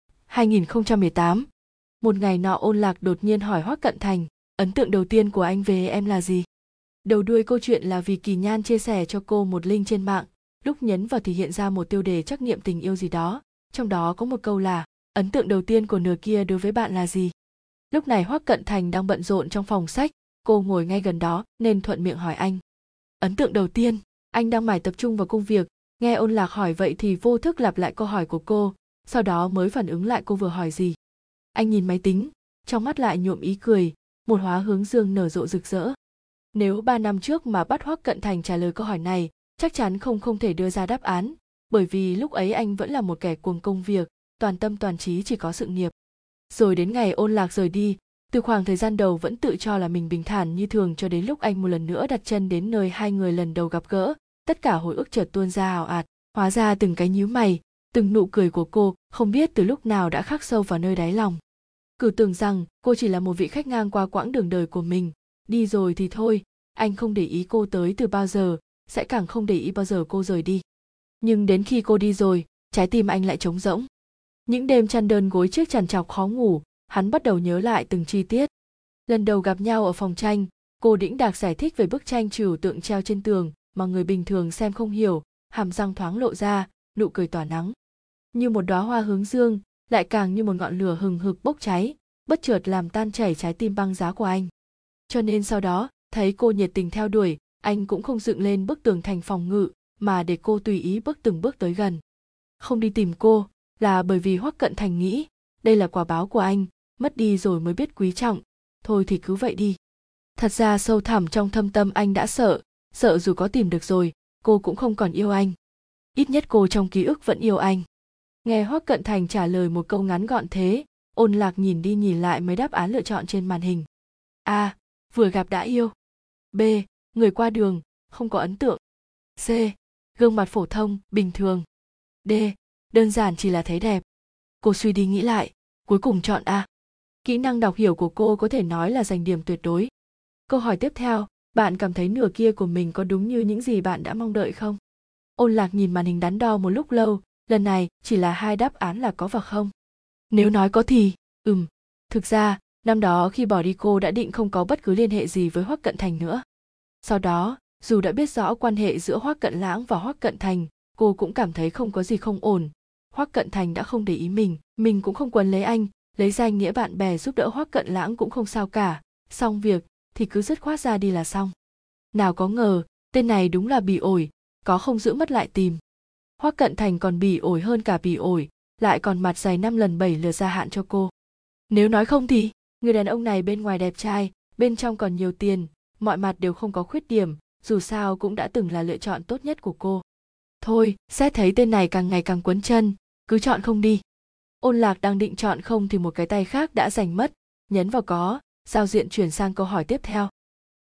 Speaker 1: 2018, một ngày nọ Ôn Lạc đột nhiên hỏi Hoắc Cận Thành, ấn tượng đầu tiên của anh về em là gì? Đầu đuôi câu chuyện là vì Kỳ Nhan chia sẻ cho cô một link trên mạng, lúc nhấn vào thì hiện ra một tiêu đề trắc nghiệm tình yêu gì đó, trong đó có một câu là ấn tượng đầu tiên của nửa kia đối với bạn là gì? Lúc này Hoắc Cận Thành đang bận rộn trong phòng sách, cô ngồi ngay gần đó nên thuận miệng hỏi anh. Ấn tượng đầu tiên, anh đang mải tập trung vào công việc, nghe Ôn Lạc hỏi vậy thì vô thức lặp lại câu hỏi của cô, sau đó mới phản ứng lại cô vừa hỏi gì. Anh nhìn máy tính, trong mắt lại nhuộm ý cười, một hóa hướng dương nở rộ rực rỡ. Nếu 3 năm trước mà bắt Hoắc Cận Thành trả lời câu hỏi này, chắc chắn không thể đưa ra đáp án, bởi vì lúc ấy anh vẫn là một kẻ cuồng công việc, toàn tâm toàn trí chỉ có sự nghiệp. Rồi đến ngày Ôn Lạc rời đi, từ khoảng thời gian đầu vẫn tự cho là mình bình thản như thường cho đến lúc anh một lần nữa đặt chân đến nơi hai người lần đầu gặp gỡ, tất cả hồi ức chợt tuôn ra ào ạt, hóa ra từng cái nhíu mày, từng nụ cười của cô không biết từ lúc nào đã khắc sâu vào nơi đáy lòng. Cứ tưởng rằng cô chỉ là một vị khách ngang qua quãng đường đời của mình, đi rồi thì thôi, anh không để ý cô tới từ bao giờ, sẽ càng không để ý bao giờ cô rời đi. Nhưng đến khi cô đi rồi, trái tim anh lại trống rỗng. Những đêm chăn đơn gối chiếc trằn trọc khó ngủ, hắn bắt đầu nhớ lại từng chi tiết. Lần đầu gặp nhau ở phòng tranh, cô đĩnh đạc giải thích về bức tranh trừu tượng treo trên tường mà người bình thường xem không hiểu, hàm răng thoáng lộ ra, nụ cười tỏa nắng. Như một đóa hoa hướng dương, lại càng như một ngọn lửa hừng hực bốc cháy, bất chợt làm tan chảy trái tim băng giá của anh. Cho nên sau đó, thấy cô nhiệt tình theo đuổi, anh cũng không dựng lên bức tường thành phòng ngự, mà để cô tùy ý bước từng bước tới gần. Không đi tìm cô, là bởi vì Hoắc Cận Thành nghĩ, đây là quả báo của anh, mất đi rồi mới biết quý trọng, thôi thì cứ vậy đi. Thật ra sâu thẳm trong thâm tâm anh đã sợ dù có tìm được rồi, cô cũng không còn yêu anh. Ít nhất cô trong ký ức vẫn yêu anh. Nghe Hoắc Cận Thành trả lời một câu ngắn gọn thế, Ôn Lạc nhìn đi nhìn lại mấy đáp án lựa chọn trên màn hình. A. Vừa gặp đã yêu. B. Người qua đường, không có ấn tượng. C. Gương mặt phổ thông, bình thường. D. Đơn giản chỉ là thấy đẹp. Cô suy đi nghĩ lại, cuối cùng chọn A. Kỹ năng đọc hiểu của cô có thể nói là giành điểm tuyệt đối. Câu hỏi tiếp theo, bạn cảm thấy nửa kia của mình có đúng như những gì bạn đã mong đợi không? Ôn Lạc nhìn màn hình đắn đo một lúc lâu, lần này chỉ là 2 đáp án là có và không. Nếu nói có thì, thực ra, năm đó khi bỏ đi cô đã định không có bất cứ liên hệ gì với Hoắc Cận Thành nữa. Sau đó, dù đã biết rõ quan hệ giữa Hoắc Cận Lãng và Hoắc Cận Thành, cô cũng cảm thấy không có gì không ổn. Hoắc Cận Thành đã không để ý mình cũng không quấn lấy anh, lấy danh nghĩa bạn bè giúp đỡ Hoắc Cận Lãng cũng không sao cả, xong việc thì cứ dứt khoát ra đi là xong. Nào có ngờ, tên này đúng là bỉ ổi, có không giữ mất lại tìm. Hoắc Cận Thành còn bỉ ổi hơn cả bỉ ổi, lại còn mặt dày 5 lần 7 lượt gia hạn cho cô. Nếu nói không thì, người đàn ông này bên ngoài đẹp trai, bên trong còn nhiều tiền, mọi mặt đều không có khuyết điểm, dù sao cũng đã từng là lựa chọn tốt nhất của cô. Thôi, xét thấy tên này càng ngày càng quấn chân, cứ chọn không đi. Ôn Lạc đang định chọn không thì một cái tay khác đã giành mất, nhấn vào có, giao diện chuyển sang câu hỏi tiếp theo.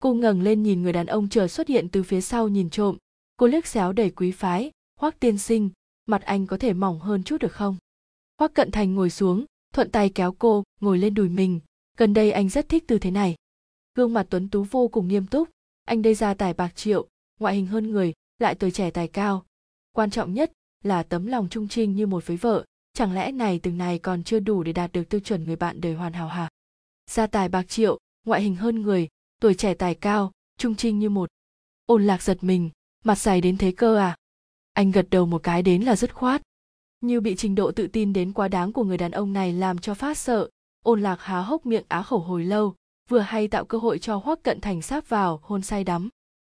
Speaker 1: Cô ngẩng lên nhìn người đàn ông chợt xuất hiện từ phía sau nhìn trộm. Cô liếc xéo đầy quý phái, Hoắc tiên sinh, mặt anh có thể mỏng hơn chút được không? Hoắc Cận Thành ngồi xuống, thuận tay kéo cô ngồi lên đùi mình. Gần đây anh rất thích tư thế này. Gương mặt tuấn tú vô cùng nghiêm túc. Anh đây gia tài bạc triệu, ngoại hình hơn người, lại tuổi trẻ tài cao. Quan trọng nhất là tấm lòng trung trinh như một với vợ. Chẳng lẽ này từng này còn chưa đủ để đạt được tiêu chuẩn người bạn đời hoàn hảo hả? Gia tài bạc triệu, ngoại hình hơn người, tuổi trẻ tài cao, trung trinh như một. Ôn Lạc giật mình, mặt dày đến thế cơ à? Anh gật đầu một cái đến là dứt khoát. Như bị trình độ tự tin đến quá đáng của người đàn ông này làm cho phát sợ, Ôn Lạc há hốc miệng á khẩu hồi lâu, vừa hay tạo cơ hội cho Hoắc Cận Thành sáp vào hôn say đắm.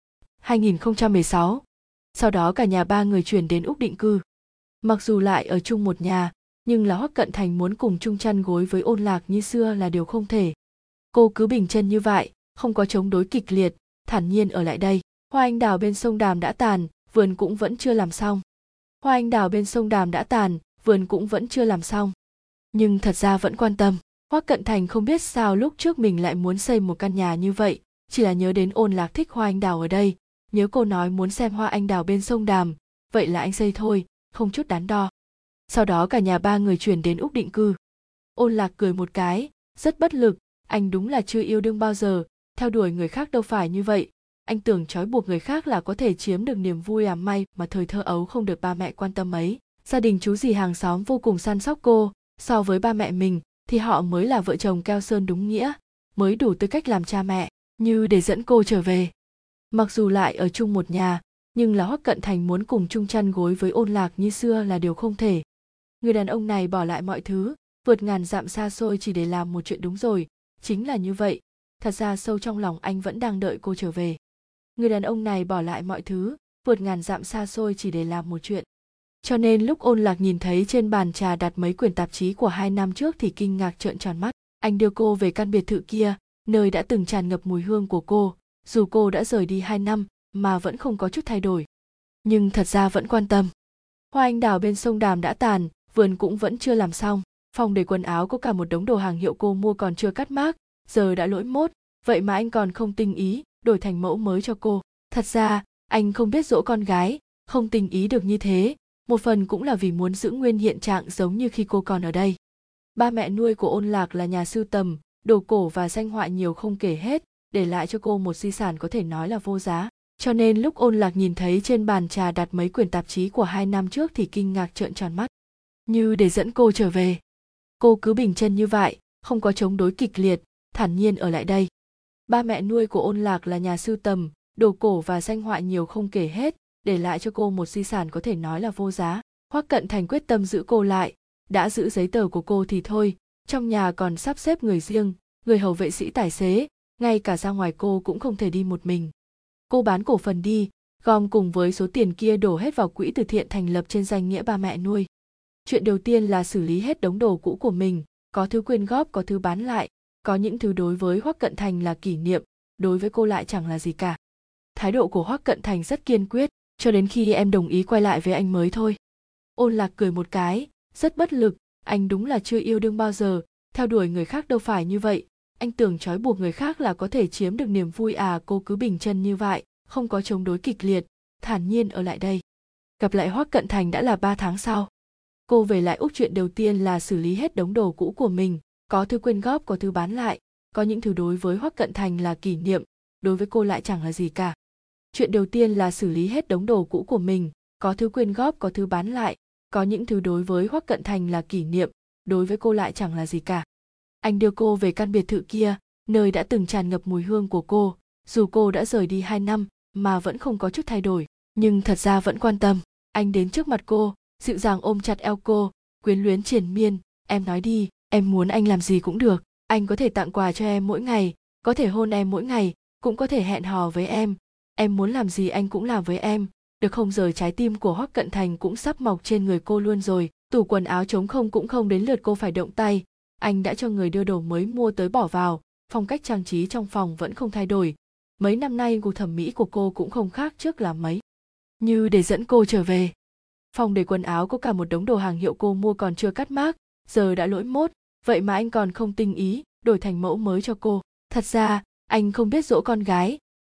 Speaker 1: 2016. Sau đó cả nhà ba người chuyển đến Úc định cư. Mặc dù lại ở chung một nhà, nhưng là Hoắc Cận Thành muốn cùng chung chăn gối với Ôn Lạc như xưa là điều không thể. Cô cứ bình chân như vậy, không có chống đối kịch liệt, thản nhiên ở lại đây. Hoa anh đào bên sông Đàm đã tàn, vườn cũng vẫn chưa làm xong. Hoa anh đào bên sông Đàm đã tàn, vườn cũng vẫn chưa làm xong. Nhưng thật ra vẫn quan tâm. Hoắc Cận Thành không biết sao lúc trước mình lại muốn xây một căn nhà như vậy, chỉ là nhớ đến Ôn Lạc thích hoa anh đào ở đây, nhớ cô nói muốn xem hoa anh đào bên sông Đàm, vậy là anh xây thôi, không chút đắn đo. Sau đó cả nhà ba người chuyển đến Úc định cư. Ôn Lạc cười một cái, rất bất lực, anh đúng là chưa yêu đương bao giờ, theo đuổi người khác đâu phải như vậy. Anh tưởng trói buộc người khác là có thể chiếm được niềm vui à, may mà thời thơ ấu không được ba mẹ quan tâm ấy. Gia đình chú dì hàng xóm vô cùng săn sóc cô, so với ba mẹ mình thì họ mới là vợ chồng keo sơn đúng nghĩa, mới đủ tư cách làm cha mẹ, như để dẫn cô trở về. Mặc dù lại ở chung một nhà, nhưng là Hoắc Cận Thành muốn cùng chung chăn gối với Ôn Lạc như xưa là điều không thể. Người đàn ông này bỏ lại mọi thứ, vượt ngàn dặm xa xôi chỉ để làm một chuyện đúng rồi, chính là như vậy. Thật ra sâu trong lòng anh vẫn đang đợi cô trở về. Người đàn ông này bỏ lại mọi thứ, vượt ngàn dặm xa xôi chỉ để làm một chuyện. Cho nên lúc Ôn Lạc nhìn thấy trên bàn trà đặt mấy quyển tạp chí của 2 năm trước thì kinh ngạc trợn tròn mắt. Anh đưa cô về căn biệt thự kia, nơi đã từng tràn ngập mùi hương của cô, dù cô đã rời đi 2 năm mà vẫn không có chút thay đổi. Nhưng thật ra vẫn quan tâm. Hoa anh đào bên sông Đàm đã tàn, vườn cũng vẫn chưa làm xong. Phòng để quần áo có cả một đống đồ hàng hiệu cô mua còn chưa cắt mác, giờ đã lỗi mốt, vậy mà anh còn không tinh ý đổi thành mẫu mới cho cô. Thật ra, anh không biết dỗ con gái, không tinh ý được như thế, một phần cũng là vì muốn giữ nguyên hiện trạng giống như khi cô còn ở đây. Ba mẹ nuôi của Ôn Lạc là nhà sưu tầm, đồ cổ và danh họa nhiều không kể hết, để lại cho cô một di sản có thể nói là vô giá. Cho nên lúc Ôn Lạc nhìn thấy trên bàn trà đặt mấy quyển tạp chí của 2 năm trước thì kinh ngạc trợn tròn mắt. Như để dẫn cô trở về. Cô cứ bình chân như vậy, không có chống đối kịch liệt, thản nhiên ở lại đây. Ba mẹ nuôi của Ôn Lạc là nhà sưu tầm, đồ cổ và danh họa nhiều không kể hết, để lại cho cô một di sản có thể nói là vô giá. Hoắc Cận Thành quyết tâm giữ cô lại, đã giữ giấy tờ của cô thì thôi, trong nhà còn sắp xếp người riêng, người hầu vệ sĩ tài xế, ngay cả ra ngoài cô cũng không thể đi một mình. Cô bán cổ phần đi, gom cùng với số tiền kia đổ hết vào quỹ từ thiện thành lập trên danh nghĩa ba mẹ nuôi. Chuyện đầu tiên là xử lý hết đống đồ cũ của mình, có thứ quyên góp có thứ bán lại, có những thứ đối với Hoắc Cận Thành là kỷ niệm, đối với cô lại chẳng là gì cả. Thái độ của Hoắc Cận Thành rất kiên quyết, cho đến khi em đồng ý quay lại với anh mới thôi. Ôn Lạc cười một cái, rất bất lực, anh đúng là chưa yêu đương bao giờ, theo đuổi người khác đâu phải như vậy. Anh tưởng trói buộc người khác là có thể chiếm được niềm vui à, cô cứ bình chân như vậy, không có chống đối kịch liệt, thản nhiên ở lại đây. Gặp lại Hoắc Cận Thành đã là 3 tháng sau. Cô về lại Úc, chuyện đầu tiên là xử lý hết đống đồ cũ của mình, có thứ quyên góp có thứ bán lại, có những thứ đối với Hoắc Cận Thành là kỷ niệm, đối với cô lại chẳng là gì cả. Chuyện đầu tiên là xử lý hết đống đồ cũ của mình, có thứ quyên góp có thứ bán lại, có những thứ đối với Hoắc Cận Thành là kỷ niệm, đối với cô lại chẳng là gì cả. Anh đưa cô về căn biệt thự kia, nơi đã từng tràn ngập mùi hương của cô, dù cô đã rời đi 2 năm mà vẫn không có chút thay đổi, nhưng thật ra vẫn quan tâm. Anh đến trước mặt cô, dịu dàng ôm chặt eo cô, quyến luyến triền miên, em nói đi, em muốn anh làm gì cũng được, anh có thể tặng quà cho em mỗi ngày, có thể hôn em mỗi ngày, cũng có thể hẹn hò với em muốn làm gì anh cũng làm với em, được không? Giờ trái tim của Hoắc Cận Thành cũng sắp mọc trên người cô luôn rồi, tủ quần áo trống không cũng không đến lượt cô phải động tay, anh đã cho người đưa đồ mới mua tới bỏ vào, phong cách trang trí trong phòng vẫn không thay đổi, mấy năm nay gu thẩm mỹ của cô cũng không khác trước là mấy. Như để dẫn cô trở về. Phòng để quần áo có cả một đống đồ hàng hiệu cô mua còn chưa cắt mác, giờ đã lỗi mốt, vậy mà anh còn không tinh ý đổi thành mẫu mới cho cô. Thật ra, anh không biết dỗ con gái,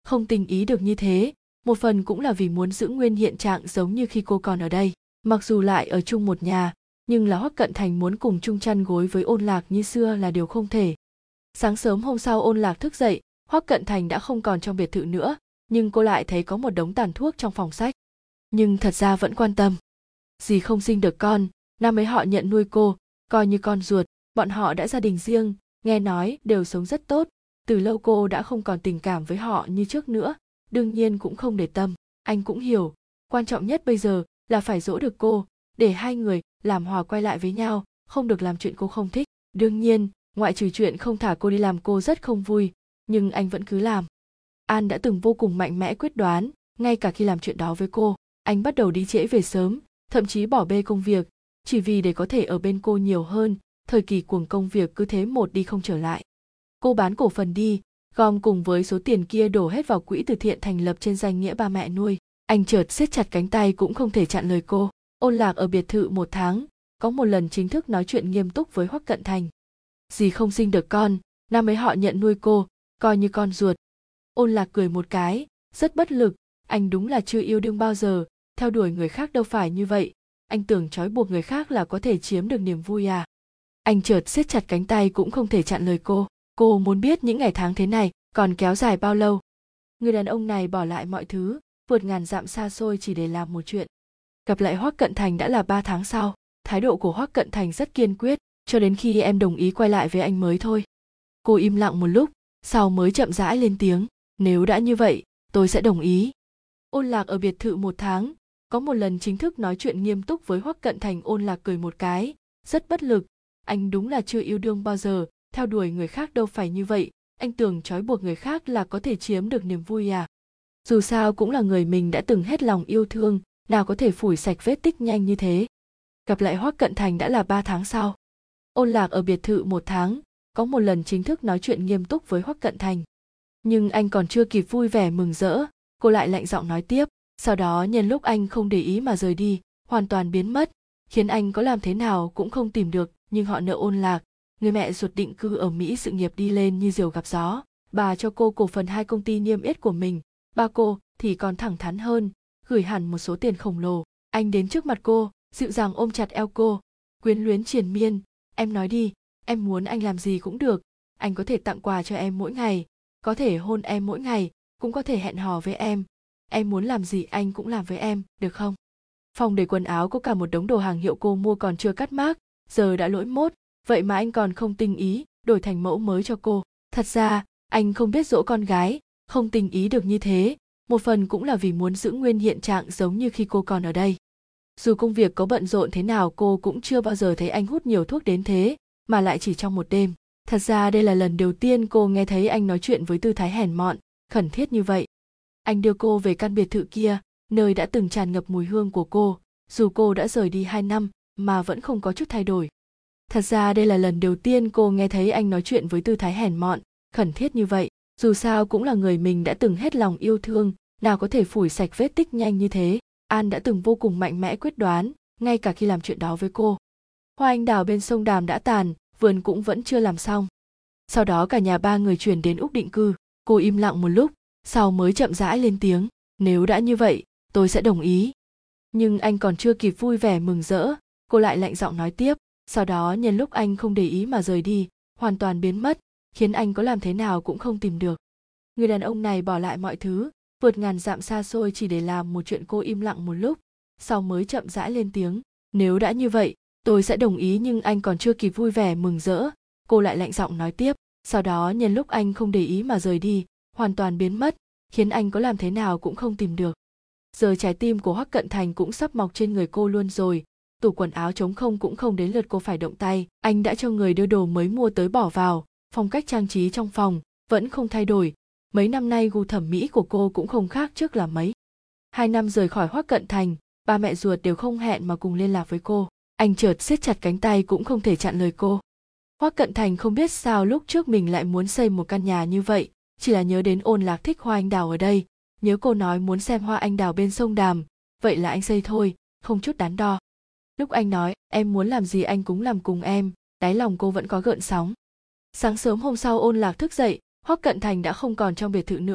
Speaker 1: không tình ý được như thế, một phần cũng là vì muốn giữ nguyên hiện trạng giống như khi cô còn ở đây. Mặc dù lại ở chung một nhà, nhưng là Hoắc Cận Thành muốn cùng chung chăn gối với Ôn Lạc như xưa là điều không thể. Sáng sớm hôm sau Ôn Lạc thức dậy, Hoắc Cận Thành đã không còn trong biệt thự nữa, nhưng cô lại thấy có một đống tàn thuốc trong phòng sách. Nhưng thật ra vẫn quan tâm. Dì không sinh được con, năm ấy họ nhận nuôi cô, coi như con ruột, bọn họ đã gia đình riêng, nghe nói đều sống rất tốt, từ lâu cô đã không còn tình cảm với họ như trước nữa, đương nhiên cũng không để tâm. Anh cũng hiểu, quan trọng nhất bây giờ là phải dỗ được cô, để hai người làm hòa quay lại với nhau, không được làm chuyện cô không thích. Đương nhiên, ngoại trừ chuyện không thả cô đi làm cô rất không vui, nhưng anh vẫn cứ làm. An đã từng vô cùng mạnh mẽ quyết đoán, ngay cả khi làm chuyện đó với cô, anh bắt đầu đi trễ về sớm, thậm chí bỏ bê công việc, chỉ vì để có thể ở bên cô nhiều hơn. Thời kỳ cuồng công việc cứ thế một đi không trở lại. Cô bán cổ phần đi, gom cùng với số tiền kia đổ hết vào quỹ từ thiện thành lập trên danh nghĩa ba mẹ nuôi. Anh chợt siết chặt cánh tay cũng không thể chặn lời cô. Ôn Lạc ở biệt thự một tháng, có một lần chính thức nói chuyện nghiêm túc với Hoắc Cận Thành. Dì không sinh được con, năm ấy họ nhận nuôi cô, coi như con ruột. Ôn Lạc cười một cái, rất bất lực, anh đúng là chưa yêu đương bao giờ, theo đuổi người khác đâu phải như vậy, anh tưởng trói buộc người khác là có thể chiếm được niềm vui à. Anh chợt siết chặt cánh tay cũng không thể chặn lời cô muốn biết những ngày tháng thế này còn kéo dài bao lâu. Người đàn ông này bỏ lại mọi thứ, vượt ngàn dặm xa xôi chỉ để làm một chuyện. Gặp lại Hoắc Cận Thành đã là 3 tháng sau, thái độ của Hoắc Cận Thành rất kiên quyết, cho đến khi em đồng ý quay lại với anh mới thôi. Cô im lặng một lúc, sau mới chậm rãi lên tiếng, nếu đã như vậy, tôi sẽ đồng ý. Ôn Lạc ở biệt thự một tháng, có một lần chính thức nói chuyện nghiêm túc với Hoắc Cận Thành. Ôn Lạc cười một cái, rất bất lực, anh đúng là chưa yêu đương bao giờ, theo đuổi người khác đâu phải như vậy, anh tưởng trói buộc người khác là có thể chiếm được niềm vui à. Dù sao cũng là người mình đã từng hết lòng yêu thương, nào có thể phủi sạch vết tích nhanh như thế. Gặp lại Hoắc Cận Thành đã là 3 tháng sau. Ôn Lạc ở biệt thự một tháng, có một lần chính thức nói chuyện nghiêm túc với Hoắc Cận Thành. Nhưng anh còn chưa kịp vui vẻ mừng rỡ, cô lại lạnh giọng nói tiếp, sau đó nhân lúc anh không để ý mà rời đi, hoàn toàn biến mất, khiến anh có làm thế nào cũng không tìm được. Nhưng họ nợ Ôn Lạc, người mẹ ruột định cư ở Mỹ, sự nghiệp đi lên như diều gặp gió, bà cho cô cổ phần 2 công ty niêm yết của mình, ba cô thì còn thẳng thắn hơn, gửi hẳn một số tiền khổng lồ. Anh đến trước mặt cô, dịu dàng ôm chặt eo cô, quyến luyến triền miên, em nói đi, em muốn anh làm gì cũng được, anh có thể tặng quà cho em mỗi ngày, có thể hôn em mỗi ngày, cũng có thể hẹn hò với em muốn làm gì anh cũng làm với em, được không? Phòng để quần áo có cả một đống đồ hàng hiệu cô mua còn chưa cắt mác, giờ đã lỗi mốt, vậy mà anh còn không tinh ý, đổi thành mẫu mới cho cô. Thật ra, anh không biết dỗ con gái, không tinh ý được như thế, một phần cũng là vì muốn giữ nguyên hiện trạng giống như khi cô còn ở đây. Dù công việc có bận rộn thế nào cô cũng chưa bao giờ thấy anh hút nhiều thuốc đến thế, mà lại chỉ trong một đêm. Thật ra đây là lần đầu tiên cô nghe thấy anh nói chuyện với tư thái hèn mọn, khẩn thiết như vậy. Anh đưa cô về căn biệt thự kia, nơi đã từng tràn ngập mùi hương của cô, dù cô đã rời đi 2 năm mà vẫn không có chút thay đổi. Thật ra đây là lần đầu tiên cô nghe thấy anh nói chuyện với tư thái hèn mọn, khẩn thiết như vậy, dù sao cũng là người mình đã từng hết lòng yêu thương, nào có thể phủi sạch vết tích nhanh như thế. An đã từng vô cùng mạnh mẽ quyết đoán, ngay cả khi làm chuyện đó với cô. Hoa anh đào bên sông Đàm đã tàn, vườn cũng vẫn chưa làm xong. Sau đó cả nhà 3 người chuyển đến Úc định cư, cô im lặng một lúc, sau mới chậm rãi lên tiếng, nếu đã như vậy, tôi sẽ đồng ý. Nhưng anh còn chưa kịp vui vẻ mừng rỡ, cô lại lạnh giọng nói tiếp, sau đó nhân lúc anh không để ý mà rời đi, hoàn toàn biến mất, khiến anh có làm thế nào cũng không tìm được. Người đàn ông này bỏ lại mọi thứ, vượt ngàn dặm xa xôi chỉ để làm một chuyện. Cô im lặng một lúc, sau mới chậm rãi lên tiếng, nếu đã như vậy, tôi sẽ đồng ý. Nhưng anh còn chưa kịp vui vẻ mừng rỡ, cô lại lạnh giọng nói tiếp, sau đó nhân lúc anh không để ý mà rời đi, hoàn toàn biến mất, khiến anh có làm thế nào cũng không tìm được. Giờ trái tim của Hoắc Cận Thành cũng sắp mọc trên người cô luôn rồi, tủ quần áo trống không cũng không đến lượt cô phải động tay, anh đã cho người đưa đồ mới mua tới bỏ vào, phong cách trang trí trong phòng vẫn không thay đổi, mấy năm nay gu thẩm mỹ của cô cũng không khác trước là mấy. 2 năm rời khỏi Hoắc Cận Thành, ba mẹ ruột đều không hẹn mà cùng liên lạc với cô, anh chợt siết chặt cánh tay cũng không thể chặn lời cô. Hoắc Cận Thành không biết sao lúc trước mình lại muốn xây một căn nhà như vậy, chỉ là nhớ đến Ôn Lạc thích hoa anh đào ở đây, nhớ cô nói muốn xem hoa anh đào bên sông Đàm, vậy là anh xây thôi, không chút đắn đo. Lúc anh nói em muốn làm gì anh cũng làm cùng em, đáy lòng cô vẫn có gợn sóng. Sáng sớm hôm sau Ôn Lạc thức dậy, Hoắc Cận Thành đã không còn trong biệt thự nữa,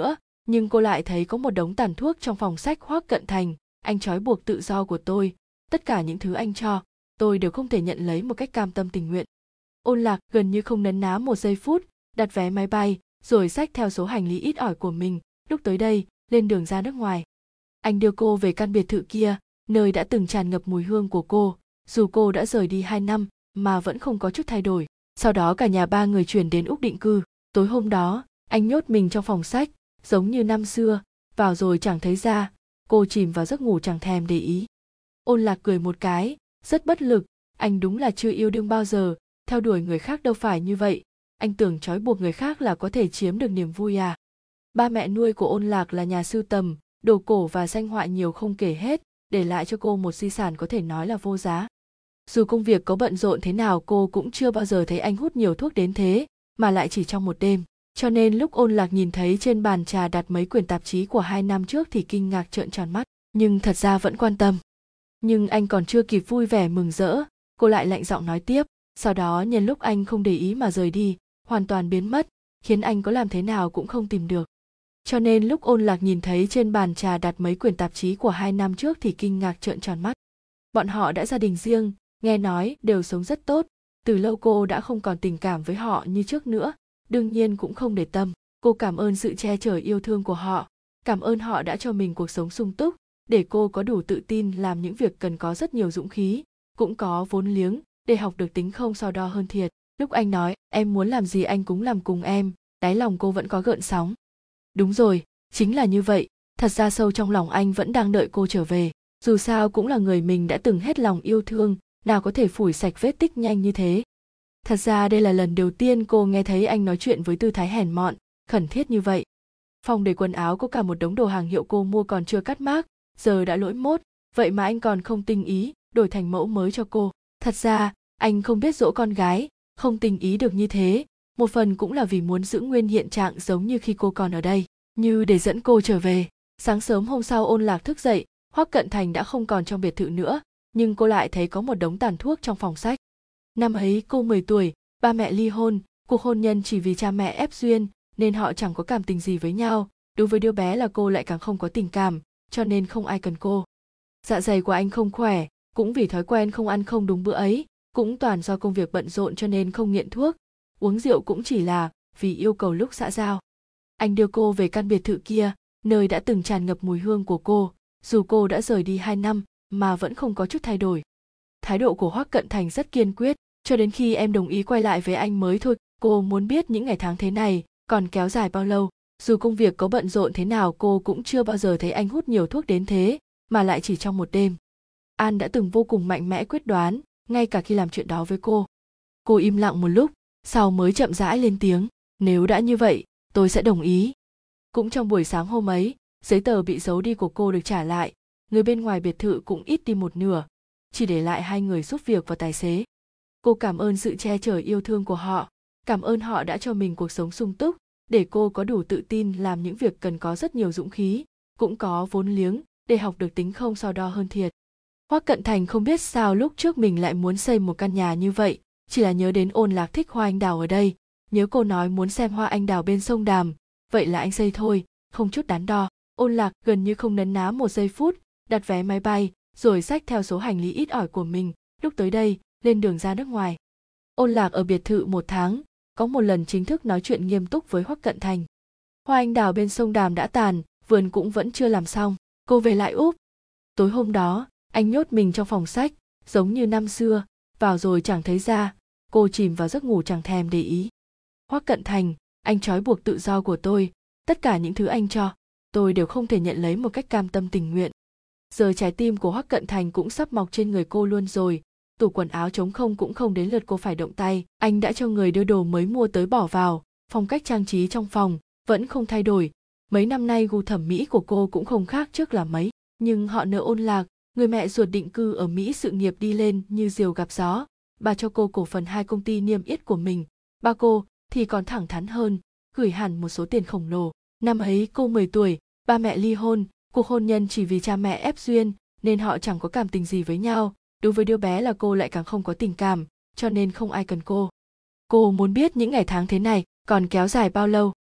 Speaker 1: Nhưng cô lại thấy có một đống tàn thuốc trong phòng sách Hoắc Cận Thành, anh trói buộc tự do của tôi, tất cả những thứ anh cho, tôi đều không thể nhận lấy một cách cam tâm tình nguyện. Ôn Lạc gần như không nấn ná một giây phút, đặt vé máy bay, rồi xách theo số hành lý ít ỏi của mình, lúc tới đây, lên đường ra nước ngoài. Anh đưa cô về căn biệt thự kia, nơi đã từng tràn ngập mùi hương của cô, dù cô đã rời đi 2 năm mà vẫn không có chút thay đổi. Sau đó cả nhà ba người chuyển đến Úc định cư. Tối hôm đó, anh nhốt mình trong phòng sách, giống như năm xưa, vào rồi chẳng thấy ra, cô chìm vào giấc ngủ chẳng thèm để ý. Ôn Lạc cười một cái, rất bất lực, anh đúng là chưa yêu đương bao giờ, theo đuổi người khác đâu phải như vậy, anh tưởng trói buộc người khác là có thể chiếm được niềm vui à. Ba mẹ nuôi của Ôn Lạc là nhà sưu tầm, đồ cổ và danh họa nhiều không kể hết, để lại cho cô một di sản có thể nói là vô giá. Dù công việc có bận rộn thế nào cô cũng chưa bao giờ thấy anh hút nhiều thuốc đến thế, mà lại chỉ trong một đêm. Cho nên lúc Ôn Lạc nhìn thấy trên bàn trà đặt mấy quyển tạp chí của 2 năm trước thì kinh ngạc trợn tròn mắt, nhưng thật ra vẫn quan tâm. Nhưng anh còn chưa kịp vui vẻ mừng rỡ, cô lại lạnh giọng nói tiếp, sau đó nhân lúc anh không để ý mà rời đi, hoàn toàn biến mất, khiến anh có làm thế nào cũng không tìm được. Cho nên lúc Ôn Lạc nhìn thấy trên bàn trà đặt mấy quyển tạp chí của 2 năm trước thì kinh ngạc trợn tròn mắt. Bọn họ đã gia đình riêng, nghe nói đều sống rất tốt, từ lâu cô đã không còn tình cảm với họ như trước nữa, đương nhiên cũng không để tâm. Cô cảm ơn sự che chở yêu thương của họ, cảm ơn họ đã cho mình cuộc sống sung túc, để cô có đủ tự tin làm những việc cần có rất nhiều dũng khí, cũng có vốn liếng để học được tính không so đo hơn thiệt. Lúc anh nói em muốn làm gì anh cũng làm cùng em, đáy lòng cô vẫn có gợn sóng. Đúng rồi, chính là như vậy, thật ra sâu trong lòng anh vẫn đang đợi cô trở về, dù sao cũng là người mình đã từng hết lòng yêu thương, nào có thể phủi sạch vết tích nhanh như thế. Thật ra đây là lần đầu tiên cô nghe thấy anh nói chuyện với tư thái hèn mọn, khẩn thiết như vậy. Phòng để quần áo có cả một đống đồ hàng hiệu cô mua còn chưa cắt mác, giờ đã lỗi mốt, vậy mà anh còn không tinh ý, đổi thành mẫu mới cho cô. Thật ra, anh không biết dỗ con gái, không tinh ý được như thế, một phần cũng là vì muốn giữ nguyên hiện trạng giống như khi cô còn ở đây, như để dẫn cô trở về. Sáng sớm hôm sau Ôn Lạc thức dậy, Hoắc Cận Thành đã không còn trong biệt thự nữa, nhưng cô lại thấy có một đống tàn thuốc trong phòng sách. Năm ấy cô 10 tuổi, ba mẹ ly hôn, cuộc hôn nhân chỉ vì cha mẹ ép duyên, nên họ chẳng có cảm tình gì với nhau, đối với đứa bé là cô lại càng không có tình cảm, cho nên không ai cần cô. Dạ dày của anh không khỏe, cũng vì thói quen không ăn không đúng bữa ấy, cũng toàn do công việc bận rộn cho nên không nghiện thuốc, uống rượu cũng chỉ là vì yêu cầu lúc xã giao. Anh đưa cô về căn biệt thự kia, nơi đã từng tràn ngập mùi hương của cô, dù cô đã rời đi 2 năm mà vẫn không có chút thay đổi. Thái độ của Hoắc Cận Thành rất kiên quyết, cho đến khi em đồng ý quay lại với anh mới thôi. Cô muốn biết những ngày tháng thế này còn kéo dài bao lâu, dù công việc có bận rộn thế nào cô cũng chưa bao giờ thấy anh hút nhiều thuốc đến thế, mà lại chỉ trong một đêm. An đã từng vô cùng mạnh mẽ quyết đoán, ngay cả khi làm chuyện đó với cô. Cô im lặng một lúc, sau mới chậm rãi lên tiếng, nếu đã như vậy, tôi sẽ đồng ý. Cũng trong buổi sáng hôm ấy, giấy tờ bị giấu đi của cô được trả lại, người bên ngoài biệt thự cũng ít đi một nửa, chỉ để lại 2 người giúp việc và tài xế. Cô cảm ơn sự che chở yêu thương của họ, cảm ơn họ đã cho mình cuộc sống sung túc, để cô có đủ tự tin làm những việc cần có rất nhiều dũng khí, cũng có vốn liếng để học được tính không so đo hơn thiệt. Hoắc Cận Thành không biết sao lúc trước mình lại muốn xây một căn nhà như vậy, chỉ là nhớ đến Ôn Lạc thích hoa anh đào ở đây, nhớ cô nói muốn xem hoa anh đào bên sông Đàm, vậy là anh xây thôi, không chút đắn đo. Ôn Lạc gần như không nấn ná một giây phút, đặt vé máy bay, rồi xách theo số hành lý ít ỏi của mình, lúc tới đây, lên đường ra nước ngoài. Ôn Lạc ở biệt thự 1 tháng, có một lần chính thức nói chuyện nghiêm túc với Hoắc Cận Thành. Hoa anh đào bên sông Đàm đã tàn, vườn cũng vẫn chưa làm xong, cô về lại Úc. Tối hôm đó, anh nhốt mình trong phòng sách, giống như năm xưa, vào rồi chẳng thấy ra, cô chìm vào giấc ngủ chẳng thèm để ý. Hoắc Cận Thành, anh trói buộc tự do của tôi, tất cả những thứ anh cho, tôi đều không thể nhận lấy một cách cam tâm tình nguyện. Giờ trái tim của Hoắc Cận Thành cũng sắp mọc trên người cô luôn rồi, tủ quần áo trống không cũng không đến lượt cô phải động tay, anh đã cho người đưa đồ mới mua tới bỏ vào, phong cách trang trí trong phòng vẫn không thay đổi, mấy năm nay gu thẩm mỹ của cô cũng không khác trước là mấy, nhưng họ nợ Ôn Lạc, người mẹ ruột định cư ở Mỹ sự nghiệp đi lên như diều gặp gió, bà cho cô cổ phần 2 công ty niêm yết của mình, ba cô thì còn thẳng thắn hơn, gửi hẳn một số tiền khổng lồ. Năm ấy cô 10 tuổi, ba mẹ ly hôn, cuộc hôn nhân chỉ vì cha mẹ ép duyên, nên họ chẳng có cảm tình gì với nhau, đối với đứa bé là cô lại càng không có tình cảm, cho nên không ai cần cô. Cô muốn biết những ngày tháng thế này còn kéo dài bao lâu.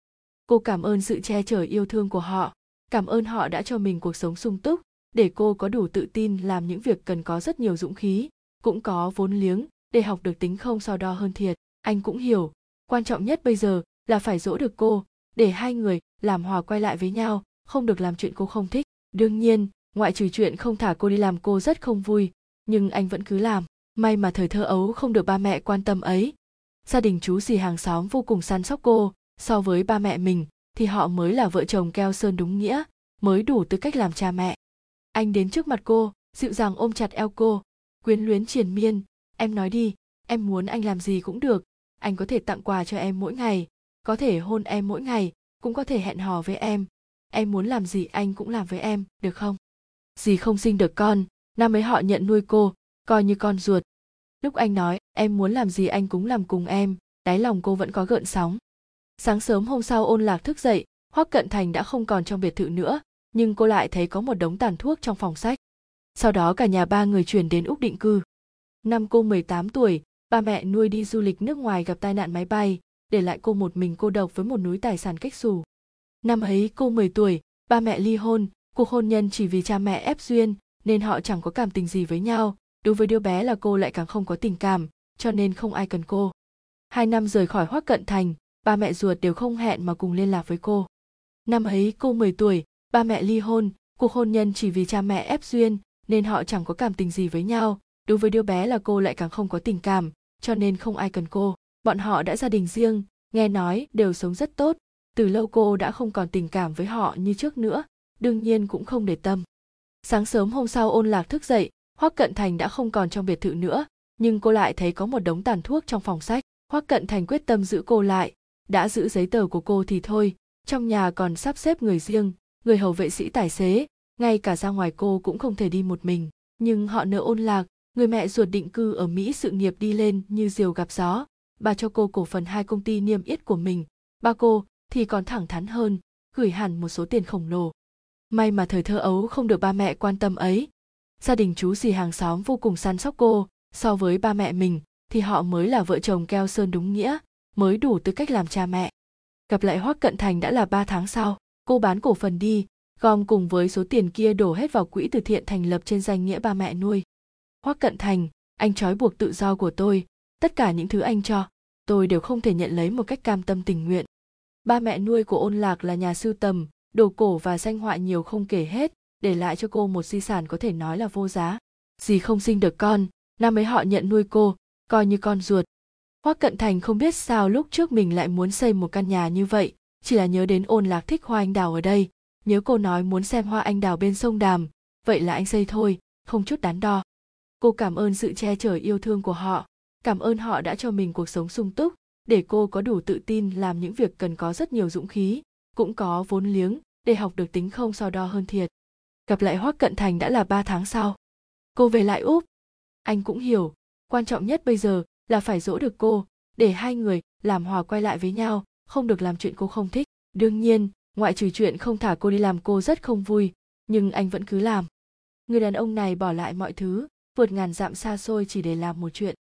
Speaker 1: Cô cảm ơn sự che chở yêu thương của họ, cảm ơn họ đã cho mình cuộc sống sung túc, để cô có đủ tự tin làm những việc cần có rất nhiều dũng khí, cũng có vốn liếng để học được tính không so đo hơn thiệt. Anh cũng hiểu, quan trọng nhất bây giờ là phải dỗ được cô, để hai người làm hòa quay lại với nhau, không được làm chuyện cô không thích. Đương nhiên, ngoại trừ chuyện không thả cô đi làm cô rất không vui, nhưng anh vẫn cứ làm. May mà thời thơ ấu không được ba mẹ quan tâm ấy. Gia đình chú dì hàng xóm vô cùng săn sóc cô, so với ba mẹ mình thì họ mới là vợ chồng keo sơn đúng nghĩa, mới đủ tư cách làm cha mẹ. Anh đến trước mặt cô, dịu dàng ôm chặt eo cô, quyến luyến triền miên, em nói đi, em muốn anh làm gì cũng được, anh có thể tặng quà cho em mỗi ngày, có thể hôn em mỗi ngày, cũng có thể hẹn hò với em muốn làm gì anh cũng làm với em, được không? Dì không sinh được con, năm ấy họ nhận nuôi cô, coi như con ruột. Lúc anh nói em muốn làm gì anh cũng làm cùng em, đáy lòng cô vẫn có gợn sóng. Sáng sớm hôm sau Ôn Lạc thức dậy, Hoắc Cận Thành đã không còn trong biệt thự nữa, nhưng cô lại thấy có một đống tàn thuốc trong phòng sách. Sau đó cả nhà ba người chuyển đến Úc định cư. Năm cô 18 tuổi, ba mẹ nuôi đi du lịch nước ngoài gặp tai nạn máy bay, để lại cô một mình cô độc với một núi tài sản cách xù. Năm ấy cô 10 tuổi, ba mẹ ly hôn, cuộc hôn nhân chỉ vì cha mẹ ép duyên nên họ chẳng có cảm tình gì với nhau. Đối với đứa bé là cô lại càng không có tình cảm, cho nên không ai cần cô. 2 năm rời khỏi Hoắc Cận Thành, ba mẹ ruột đều không hẹn mà cùng liên lạc với cô. Năm ấy cô 10 tuổi, ba mẹ ly hôn, cuộc hôn nhân chỉ vì cha mẹ ép duyên nên họ chẳng có cảm tình gì với nhau. Đối với đứa bé là cô lại càng không có tình cảm, cho nên không ai cần cô. Bọn họ đã gia đình riêng, nghe nói đều sống rất tốt. Từ lâu cô đã không còn tình cảm với họ như trước nữa, đương nhiên cũng không để tâm. Sáng sớm hôm sau Ôn Lạc thức dậy, Hoắc Cận Thành đã không còn trong biệt thự nữa, nhưng cô lại thấy có một đống tàn thuốc trong phòng sách. Hoắc Cận Thành quyết tâm giữ cô lại, đã giữ giấy tờ của cô thì thôi, trong nhà còn sắp xếp người riêng, người hầu vệ sĩ tài xế, ngay cả ra ngoài cô cũng không thể đi một mình. Nhưng họ nợ Ôn Lạc, người mẹ ruột định cư ở Mỹ sự nghiệp đi lên như diều gặp gió, bà cho cô cổ phần 2 công ty niêm yết của mình, ba cô thì còn thẳng thắn hơn, gửi hẳn một số tiền khổng lồ. May mà thời thơ ấu không được ba mẹ quan tâm ấy. Gia đình chú dì hàng xóm vô cùng săn sóc cô, so với ba mẹ mình thì họ mới là vợ chồng keo sơn đúng nghĩa, mới đủ tư cách làm cha mẹ. Gặp lại Hoắc Cận Thành đã là 3 tháng sau, cô bán cổ phần đi, gom cùng với số tiền kia đổ hết vào quỹ từ thiện thành lập trên danh nghĩa ba mẹ nuôi. Hoắc Cận Thành, anh trói buộc tự do của tôi, tất cả những thứ anh cho, tôi đều không thể nhận lấy một cách cam tâm tình nguyện. Ba mẹ nuôi của Ôn Lạc là nhà sưu tầm, đồ cổ và danh họa nhiều không kể hết, để lại cho cô một di sản có thể nói là vô giá. Dì không sinh được con, năm ấy họ nhận nuôi cô, coi như con ruột. Hoắc Cận Thành không biết sao lúc trước mình lại muốn xây một căn nhà như vậy, chỉ là nhớ đến Ôn Lạc thích hoa anh đào ở đây, nhớ cô nói muốn xem hoa anh đào bên sông Đàm, vậy là anh xây thôi, không chút đắn đo. Cô cảm ơn sự che chở yêu thương của họ, cảm ơn họ đã cho mình cuộc sống sung túc, để cô có đủ tự tin làm những việc cần có rất nhiều dũng khí, cũng có vốn liếng để học được tính không so đo hơn thiệt. Gặp lại Hoắc Cận Thành đã là 3 tháng sau. Cô về lại Úc. Anh cũng hiểu, quan trọng nhất bây giờ là phải dỗ được cô, để hai người làm hòa quay lại với nhau, không được làm chuyện cô không thích. Đương nhiên, ngoại trừ chuyện không thả cô đi làm cô rất không vui, nhưng anh vẫn cứ làm. Người đàn ông này bỏ lại mọi thứ, vượt ngàn dặm xa xôi chỉ để làm một chuyện.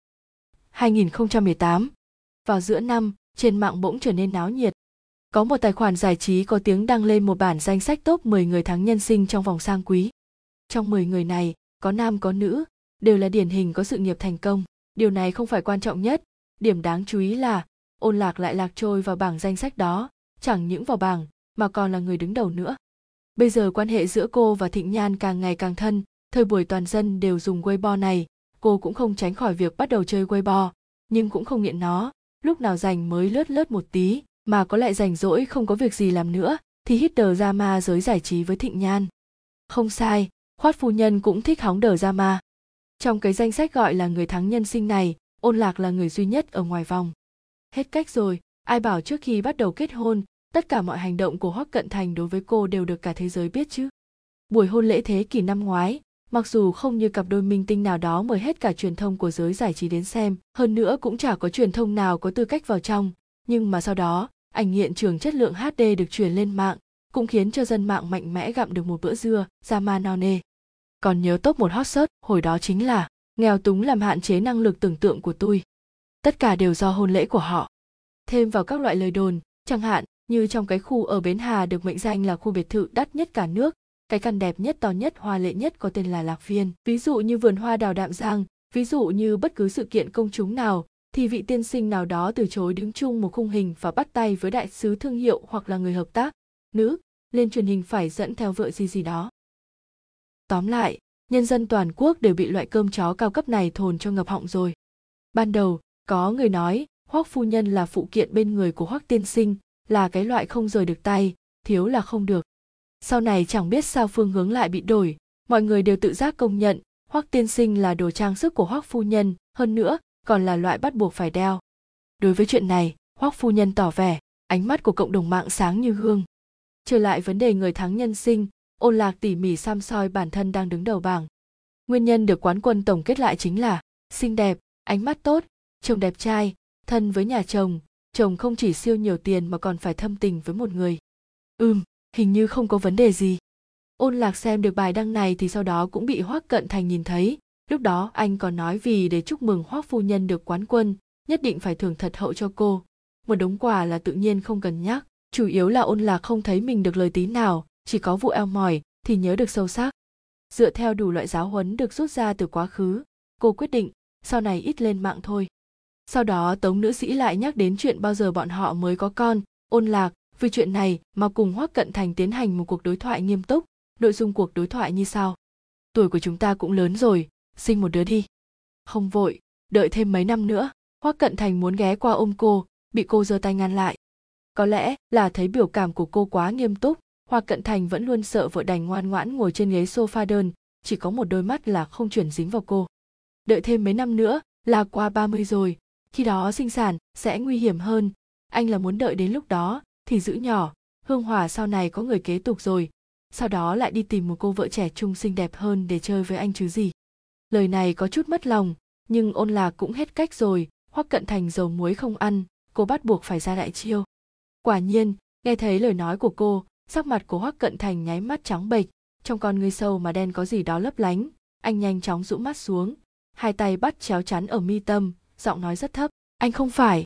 Speaker 1: 2018. Vào giữa năm, trên mạng bỗng trở nên náo nhiệt. Có một tài khoản giải trí có tiếng đăng lên một bản danh sách top 10 người thắng nhân sinh trong vòng sang quý. Trong 10 người này, có nam có nữ, đều là điển hình có sự nghiệp thành công. Điều này không phải quan trọng nhất, điểm đáng chú ý là Ôn Lạc lại lạc trôi vào bảng danh sách đó, chẳng những vào bảng mà còn là người đứng đầu nữa. Bây giờ quan hệ giữa cô và Thịnh Nhan càng ngày càng thân, thời buổi toàn dân đều dùng Weibo này, cô cũng không tránh khỏi việc bắt đầu chơi Weibo, nhưng cũng không nghiện nó, lúc nào rảnh mới lướt lướt một tí, mà có lại rảnh rỗi không có việc gì làm nữa, thì hít đờ drama giới giải trí với Thịnh Nhan. Không sai, Khoát phu nhân cũng thích hóng đờ drama. Trong cái danh sách gọi là người thắng nhân sinh này, Ôn Lạc là người duy nhất ở ngoài vòng. Hết cách rồi, ai bảo trước khi bắt đầu kết hôn, tất cả mọi hành động của Hoắc Cận Thành đối với cô đều được cả thế giới biết chứ. Buổi hôn lễ thế kỷ năm ngoái, mặc dù không như cặp đôi minh tinh nào đó mời hết cả truyền thông của giới giải trí đến xem, hơn nữa cũng chả có truyền thông nào có tư cách vào trong, nhưng mà sau đó, ảnh hiện trường chất lượng HD được truyền lên mạng, cũng khiến cho dân mạng mạnh mẽ gặm được một bữa dưa, drama no nê. Còn nhớ top 1 hot search hồi đó chính là nghèo túng làm hạn chế năng lực tưởng tượng của tôi. Tất cả đều do hôn lễ của họ. Thêm vào các loại lời đồn, chẳng hạn như trong cái khu ở Bến Hà được mệnh danh là khu biệt thự đắt nhất cả nước, cái căn đẹp nhất, to nhất, hoa lệ nhất có tên là Lạc Viên. Ví dụ như vườn hoa đào Đạm Giang, ví dụ như bất cứ sự kiện công chúng nào, thì vị tiên sinh nào đó từ chối đứng chung một khung hình và bắt tay với đại sứ thương hiệu hoặc là người hợp tác nữ lên truyền hình phải dẫn theo vợ gì đó. Tóm lại, nhân dân toàn quốc đều bị loại cơm chó cao cấp này thồn cho ngập họng rồi. Ban đầu, có người nói Hoắc phu nhân là phụ kiện bên người của Hoắc tiên sinh, là cái loại không rời được tay, thiếu là không được. Sau này chẳng biết sao phương hướng lại bị đổi, mọi người đều tự giác công nhận Hoắc tiên sinh là đồ trang sức của Hoắc phu nhân, hơn nữa còn là loại bắt buộc phải đeo. Đối với chuyện này, Hoắc phu nhân tỏ vẻ, ánh mắt của cộng đồng mạng sáng như gương. Trở lại vấn đề người thắng nhân sinh, Ôn Lạc tỉ mỉ săm soi bản thân đang đứng đầu bảng. Nguyên nhân được quán quân tổng kết lại chính là xinh đẹp, ánh mắt tốt, chồng đẹp trai, thân với nhà chồng, chồng không chỉ siêu nhiều tiền mà còn phải thâm tình với một người. Hình như không có vấn đề gì. Ôn Lạc xem được bài đăng này thì sau đó cũng bị Hoắc Cận Thành nhìn thấy. Lúc đó anh còn nói vì để chúc mừng Hoắc phu nhân được quán quân, nhất định phải thưởng thật hậu cho cô. Một đống quà là tự nhiên không cần nhắc, chủ yếu là Ôn Lạc không thấy mình được lời tí nào, chỉ có vụ eo mỏi thì nhớ được sâu sắc. Dựa theo đủ loại giáo huấn được rút ra từ quá khứ, cô quyết định sau này ít lên mạng thôi. Sau đó Tống nữ sĩ lại nhắc đến chuyện bao giờ bọn họ mới có con. Ôn Lạc vì chuyện này mà cùng Hoắc Cận Thành tiến hành một cuộc đối thoại nghiêm túc. Nội dung cuộc đối thoại như sau: tuổi của chúng ta cũng lớn rồi, sinh một đứa đi. Không vội, đợi thêm mấy năm nữa. Hoắc Cận Thành muốn ghé qua ôm cô, bị cô giơ tay ngăn lại. Có lẽ là thấy biểu cảm của cô quá nghiêm túc, Hoắc Cận Thành vẫn luôn sợ vợ đành ngoan ngoãn ngồi trên ghế sofa đơn, chỉ có một đôi mắt là không chuyển dính vào cô. Đợi thêm mấy năm nữa là qua 30 rồi, khi đó sinh sản sẽ nguy hiểm hơn, anh là muốn đợi đến lúc đó thì giữ nhỏ, Hương Hòa sau này có người kế tục rồi, sau đó lại đi tìm một cô vợ trẻ trung xinh đẹp hơn để chơi với anh chứ gì. Lời này có chút mất lòng, nhưng Ôn Lạc cũng hết cách rồi, Hoắc Cận Thành dầu muối không ăn, cô bắt buộc phải ra đại chiêu. Quả nhiên, nghe thấy lời nói của cô, sắc mặt của Hoắc Cận Thành nháy mắt trắng bệch, trong con ngươi sâu mà đen có gì đó lấp lánh, anh nhanh chóng rũ mắt xuống, hai tay bắt chéo chắn ở mi tâm, giọng nói rất thấp, anh không phải.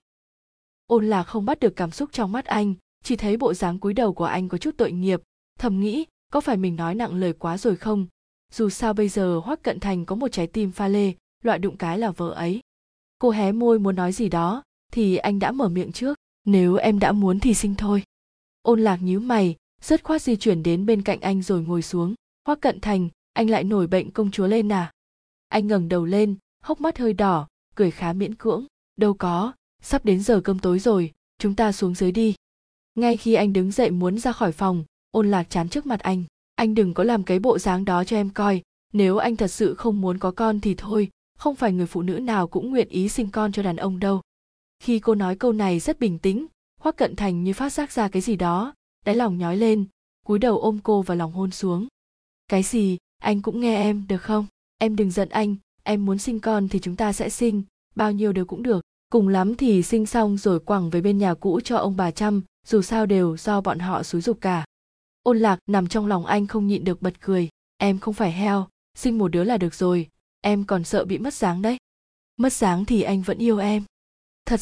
Speaker 1: Ôn Lạc không bắt được cảm xúc trong mắt anh, chỉ thấy bộ dáng cúi đầu của anh có chút tội nghiệp, thầm nghĩ, có phải mình nói nặng lời quá rồi không? Dù sao bây giờ Hoắc Cận Thành có một trái tim pha lê, loại đụng cái là vợ ấy. Cô hé môi muốn nói gì đó, thì anh đã mở miệng trước, nếu em đã muốn thì sinh thôi. Ôn Lạc nhíu mày, dứt khoát di chuyển đến bên cạnh anh rồi ngồi xuống. Hoắc Cận Thành, anh lại nổi bệnh công chúa lên à? Anh ngẩng đầu lên, hốc mắt hơi đỏ, cười khá miễn cưỡng, đâu có, sắp đến giờ cơm tối rồi, chúng ta xuống dưới đi. Ngay khi anh đứng dậy muốn ra khỏi phòng, Ôn Lạc chắn trước mặt anh đừng có làm cái bộ dáng đó cho em coi, nếu anh thật sự không muốn có con thì thôi, không phải người phụ nữ nào cũng nguyện ý sinh con cho đàn ông đâu. Khi cô nói câu này rất bình tĩnh, Hoắc Cận Thành như phát giác ra cái gì đó, đáy lòng nhói lên, cúi đầu ôm cô vào lòng hôn xuống. Cái gì, anh cũng nghe em được không? Em đừng giận anh, em muốn sinh con thì chúng ta sẽ sinh, bao nhiêu đều cũng được, cùng lắm thì sinh xong rồi quẳng về bên nhà cũ cho ông bà chăm, dù sao đều do bọn họ xúi giục cả. Ôn Lạc nằm trong lòng anh không nhịn được bật cười, em không phải heo, sinh một đứa là được rồi, em còn sợ bị mất dáng đấy. Mất dáng thì anh vẫn yêu em. Thật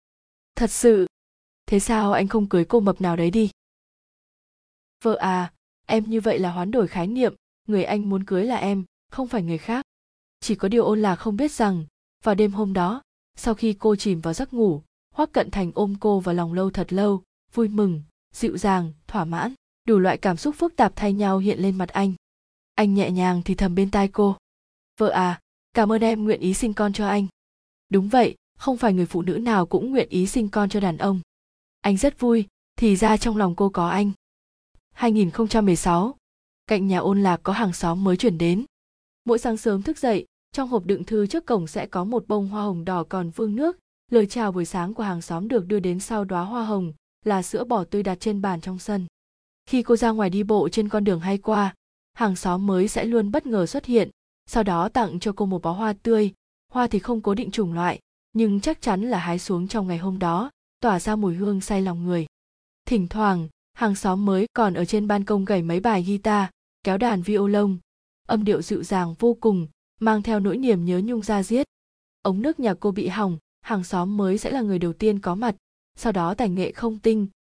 Speaker 1: sự. Thế sao anh không cưới cô mập nào đấy đi? Vợ à, em như vậy là hoán đổi khái niệm, người anh muốn cưới là em, không phải người khác. Chỉ có điều Ôn Lạc không biết rằng, vào đêm hôm đó, sau khi cô chìm vào giấc ngủ, Hoắc Cận Thành ôm cô vào lòng lâu thật lâu, vui mừng, dịu dàng, thỏa mãn, đủ loại cảm xúc phức tạp thay nhau hiện lên mặt anh. Anh nhẹ nhàng thì thầm bên tai cô, vợ à, cảm ơn em nguyện ý sinh con cho anh. Đúng vậy, không phải người phụ nữ nào cũng nguyện ý sinh con cho đàn ông. Anh rất vui, thì ra trong lòng cô có anh. 2016, cạnh nhà Ôn Lạc có hàng xóm mới chuyển đến. Mỗi sáng sớm thức dậy, trong hộp đựng thư trước cổng sẽ có một bông hoa hồng đỏ còn vương nước. Lời chào buổi sáng của hàng xóm được đưa đến sau đóa hoa hồng, là sữa bò tươi đặt trên bàn trong sân. Khi cô ra ngoài đi bộ trên con đường hay qua, hàng xóm mới sẽ luôn bất ngờ xuất hiện, sau đó tặng cho cô một bó hoa tươi. Hoa thì không cố định chủng loại, nhưng chắc chắn là hái xuống trong ngày hôm đó, tỏa ra mùi hương say lòng người. Thỉnh thoảng, hàng xóm mới còn ở trên ban công gảy mấy bài guitar, kéo đàn violon, âm điệu dịu dàng vô cùng, mang theo nỗi niềm nhớ nhung da diết. Ống nước nhà cô bị hỏng, hàng xóm mới sẽ là người đầu tiên có mặt, sau đó tài nghệ không tinh,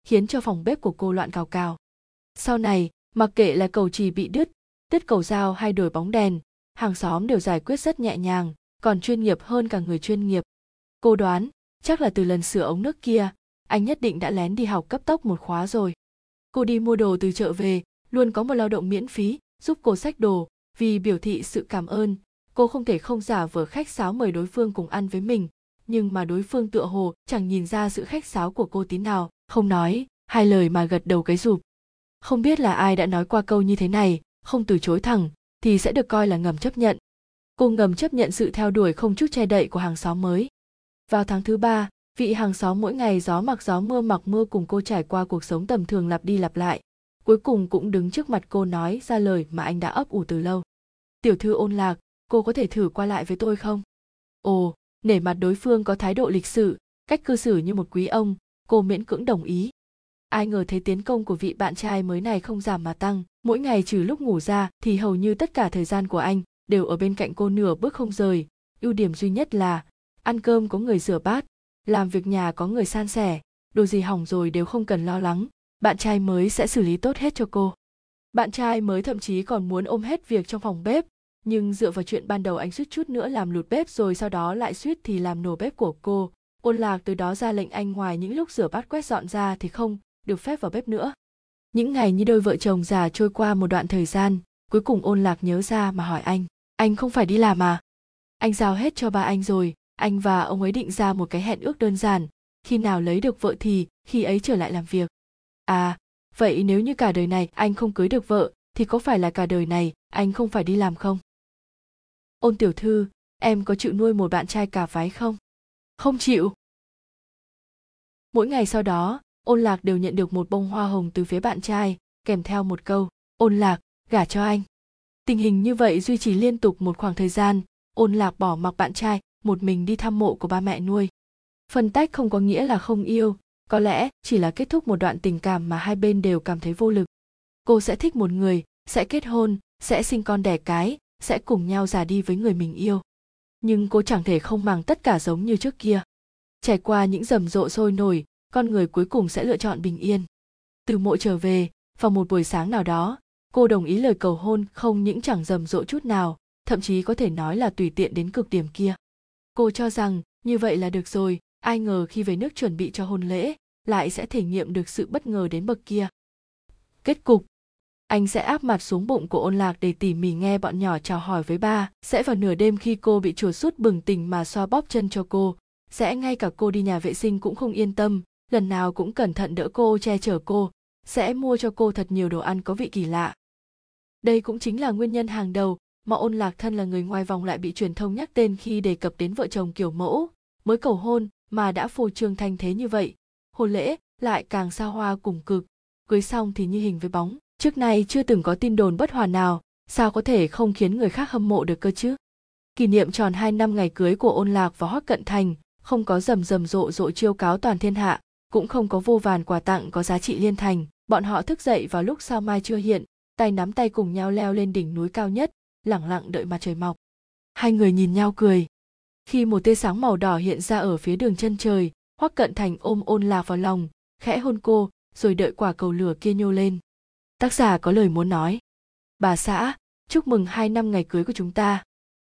Speaker 1: khiến cho phòng bếp của cô loạn cào cào. Sau này, mặc kệ là cầu chì bị đứt cầu dao hay đổi bóng đèn, hàng xóm đều giải quyết rất nhẹ nhàng, còn chuyên nghiệp hơn cả người chuyên nghiệp. Cô đoán, chắc là từ lần sửa ống nước kia, anh nhất định đã lén đi học cấp tốc một khóa rồi. Cô đi mua đồ từ chợ về, luôn có một lao động miễn phí giúp cô xách đồ, vì biểu thị sự cảm ơn, cô không thể không giả vờ khách sáo mời đối phương cùng ăn với mình, nhưng mà đối phương tựa hồ chẳng nhìn ra sự khách sáo của cô tí nào, không nói hai lời mà gật đầu cái rụp. Không biết là ai đã nói qua câu như thế này, không từ chối thẳng thì sẽ được coi là ngầm chấp nhận. Cô ngầm chấp nhận sự theo đuổi không chút che đậy của hàng xóm mới. Vào tháng thứ 3, vị hàng xóm mỗi ngày gió mặc mưa cùng cô trải qua cuộc sống tầm thường lặp đi lặp lại, cuối cùng cũng đứng trước mặt cô nói ra lời mà anh đã ấp ủ từ lâu. Tiểu thư Ôn Lạc, cô có thể thử qua lại với tôi không? Ồ, nể mặt đối phương có thái độ lịch sự, cách cư xử như một quý ông, cô miễn cưỡng đồng ý. Ai ngờ thấy tiến công của vị bạn trai mới này không giảm mà tăng, mỗi ngày trừ lúc ngủ ra thì hầu như tất cả thời gian của anh đều ở bên cạnh cô nửa bước không rời. Ưu điểm duy nhất là ăn cơm có người rửa bát, làm việc nhà có người san sẻ, đồ gì hỏng rồi đều không cần lo lắng, bạn trai mới sẽ xử lý tốt hết cho cô. Bạn trai mới thậm chí còn muốn ôm hết việc trong phòng bếp, nhưng dựa vào chuyện ban đầu anh suýt chút nữa làm lụt bếp rồi sau đó lại suýt thì làm nổ bếp của cô. Ôn Lạc từ đó ra lệnh anh ngoài những lúc rửa bát quét dọn ra thì không được phép vào bếp nữa. Những ngày như đôi vợ chồng già trôi qua một đoạn thời gian, cuối cùng Ôn Lạc nhớ ra mà hỏi anh không phải đi làm à? Anh giao hết cho ba anh rồi, anh và ông ấy định ra một cái hẹn ước đơn giản, khi nào lấy được vợ thì khi ấy trở lại làm việc. À, vậy nếu như cả đời này anh không cưới được vợ, thì có phải là cả đời này anh không phải đi làm không? Ôn tiểu thư, em có chịu nuôi một bạn trai cà váy không? Không chịu. Mỗi ngày sau đó, Ôn Lạc đều nhận được một bông hoa hồng từ phía bạn trai, kèm theo một câu, Ôn Lạc, gả cho anh. Tình hình như vậy duy trì liên tục một khoảng thời gian, Ôn Lạc bỏ mặc bạn trai, một mình đi thăm mộ của ba mẹ nuôi. Phân tách không có nghĩa là không yêu, có lẽ chỉ là kết thúc một đoạn tình cảm mà hai bên đều cảm thấy vô lực. Cô sẽ thích một người, sẽ kết hôn, sẽ sinh con đẻ cái, sẽ cùng nhau già đi với người mình yêu. Nhưng cô chẳng thể không màng tất cả giống như trước kia. Trải qua những rầm rộ sôi nổi, con người cuối cùng sẽ lựa chọn bình yên. Từ mộ trở về, vào một buổi sáng nào đó, cô đồng ý lời cầu hôn không những chẳng rầm rộ chút nào, thậm chí có thể nói là tùy tiện đến cực điểm kia. Cô cho rằng như vậy là được rồi, ai ngờ khi về nước chuẩn bị cho hôn lễ, lại sẽ thể nghiệm được sự bất ngờ đến bậc kia. Kết cục, anh sẽ áp mặt xuống bụng của Ôn Lạc để tỉ mỉ nghe bọn nhỏ chào hỏi với ba, sẽ vào nửa đêm khi cô bị chuột rút bừng tỉnh mà xoa bóp chân cho cô, sẽ ngay cả cô đi nhà vệ sinh cũng không yên tâm, lần nào cũng cẩn thận đỡ cô che chở cô, sẽ mua cho cô thật nhiều đồ ăn có vị kỳ lạ. Đây cũng chính là nguyên nhân hàng đầu mà Ôn Lạc thân là người ngoài vòng lại bị truyền thông nhắc tên khi đề cập đến vợ chồng kiểu mẫu, mới cầu hôn mà đã phô trương thanh thế như vậy, hôn lễ lại càng xa hoa cùng cực, cưới xong thì như hình với bóng. Trước nay chưa từng có tin đồn bất hòa nào, sao có thể không khiến người khác hâm mộ được cơ chứ? Kỷ niệm tròn 2 năm ngày cưới của Ôn Lạc và Hoắc Cận Thành, không có rầm rộ chiêu cáo toàn thiên hạ, cũng không có vô vàn quà tặng có giá trị liên thành. Bọn họ thức dậy vào lúc sao mai chưa hiện, tay nắm tay cùng nhau leo lên đỉnh núi cao nhất, lẳng lặng đợi mặt trời mọc. Hai người nhìn nhau cười. Khi một tia sáng màu đỏ hiện ra ở phía đường chân trời, Hoắc Cận Thành ôm Ôn Lạc vào lòng, khẽ hôn cô, rồi đợi quả cầu lửa kia nhô lên. Tác giả có lời muốn nói. Bà xã, chúc mừng 2 năm ngày cưới của chúng ta.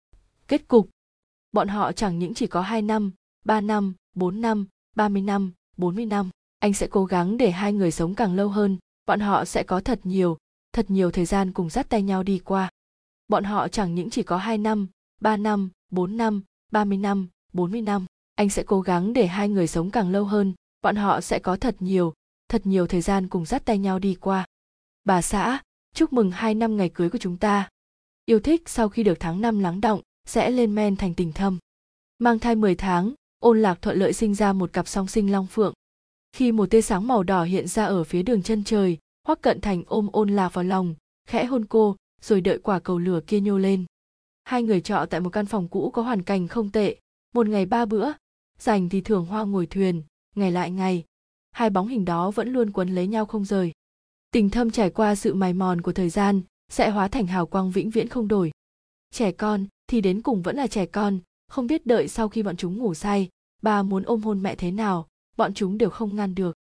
Speaker 1: Kết cục, bọn họ chẳng những chỉ có 2 năm, 3 năm, 4 năm, 30 năm, 40 năm. Anh sẽ cố gắng để hai người sống càng lâu hơn, bọn họ sẽ có thật nhiều thời gian cùng dắt tay nhau đi qua. Bọn họ chẳng những chỉ có 2 năm, 3 năm, 4 năm, 30 năm, 40 năm. Anh sẽ cố gắng để hai người sống càng lâu hơn, bọn họ sẽ có thật nhiều thời gian cùng dắt tay nhau đi qua. Bà xã, chúc mừng 2 năm ngày cưới của chúng ta. Yêu thích sau khi được tháng 5 lắng đọng, sẽ lên men thành tình thâm. Mang thai 10 tháng, Ôn Lạc thuận lợi sinh ra một cặp song sinh long phượng. Khi một tia sáng màu đỏ hiện ra ở phía đường chân trời, Hoắc Cận Thành ôm Ôn Lạc vào lòng, khẽ hôn cô, rồi đợi quả cầu lửa kia nhô lên. Hai người trọ tại một căn phòng cũ có hoàn cảnh không tệ, một ngày 3 bữa, rảnh thì thưởng hoa ngồi thuyền, ngày lại ngày. Hai bóng hình đó vẫn luôn quấn lấy nhau không rời. Tình thâm trải qua sự mài mòn của thời gian, sẽ hóa thành hào quang vĩnh viễn không đổi. Trẻ con thì đến cùng vẫn là trẻ con, không biết đợi sau khi bọn chúng ngủ say, ba muốn ôm hôn mẹ thế nào, bọn chúng đều không ngăn được.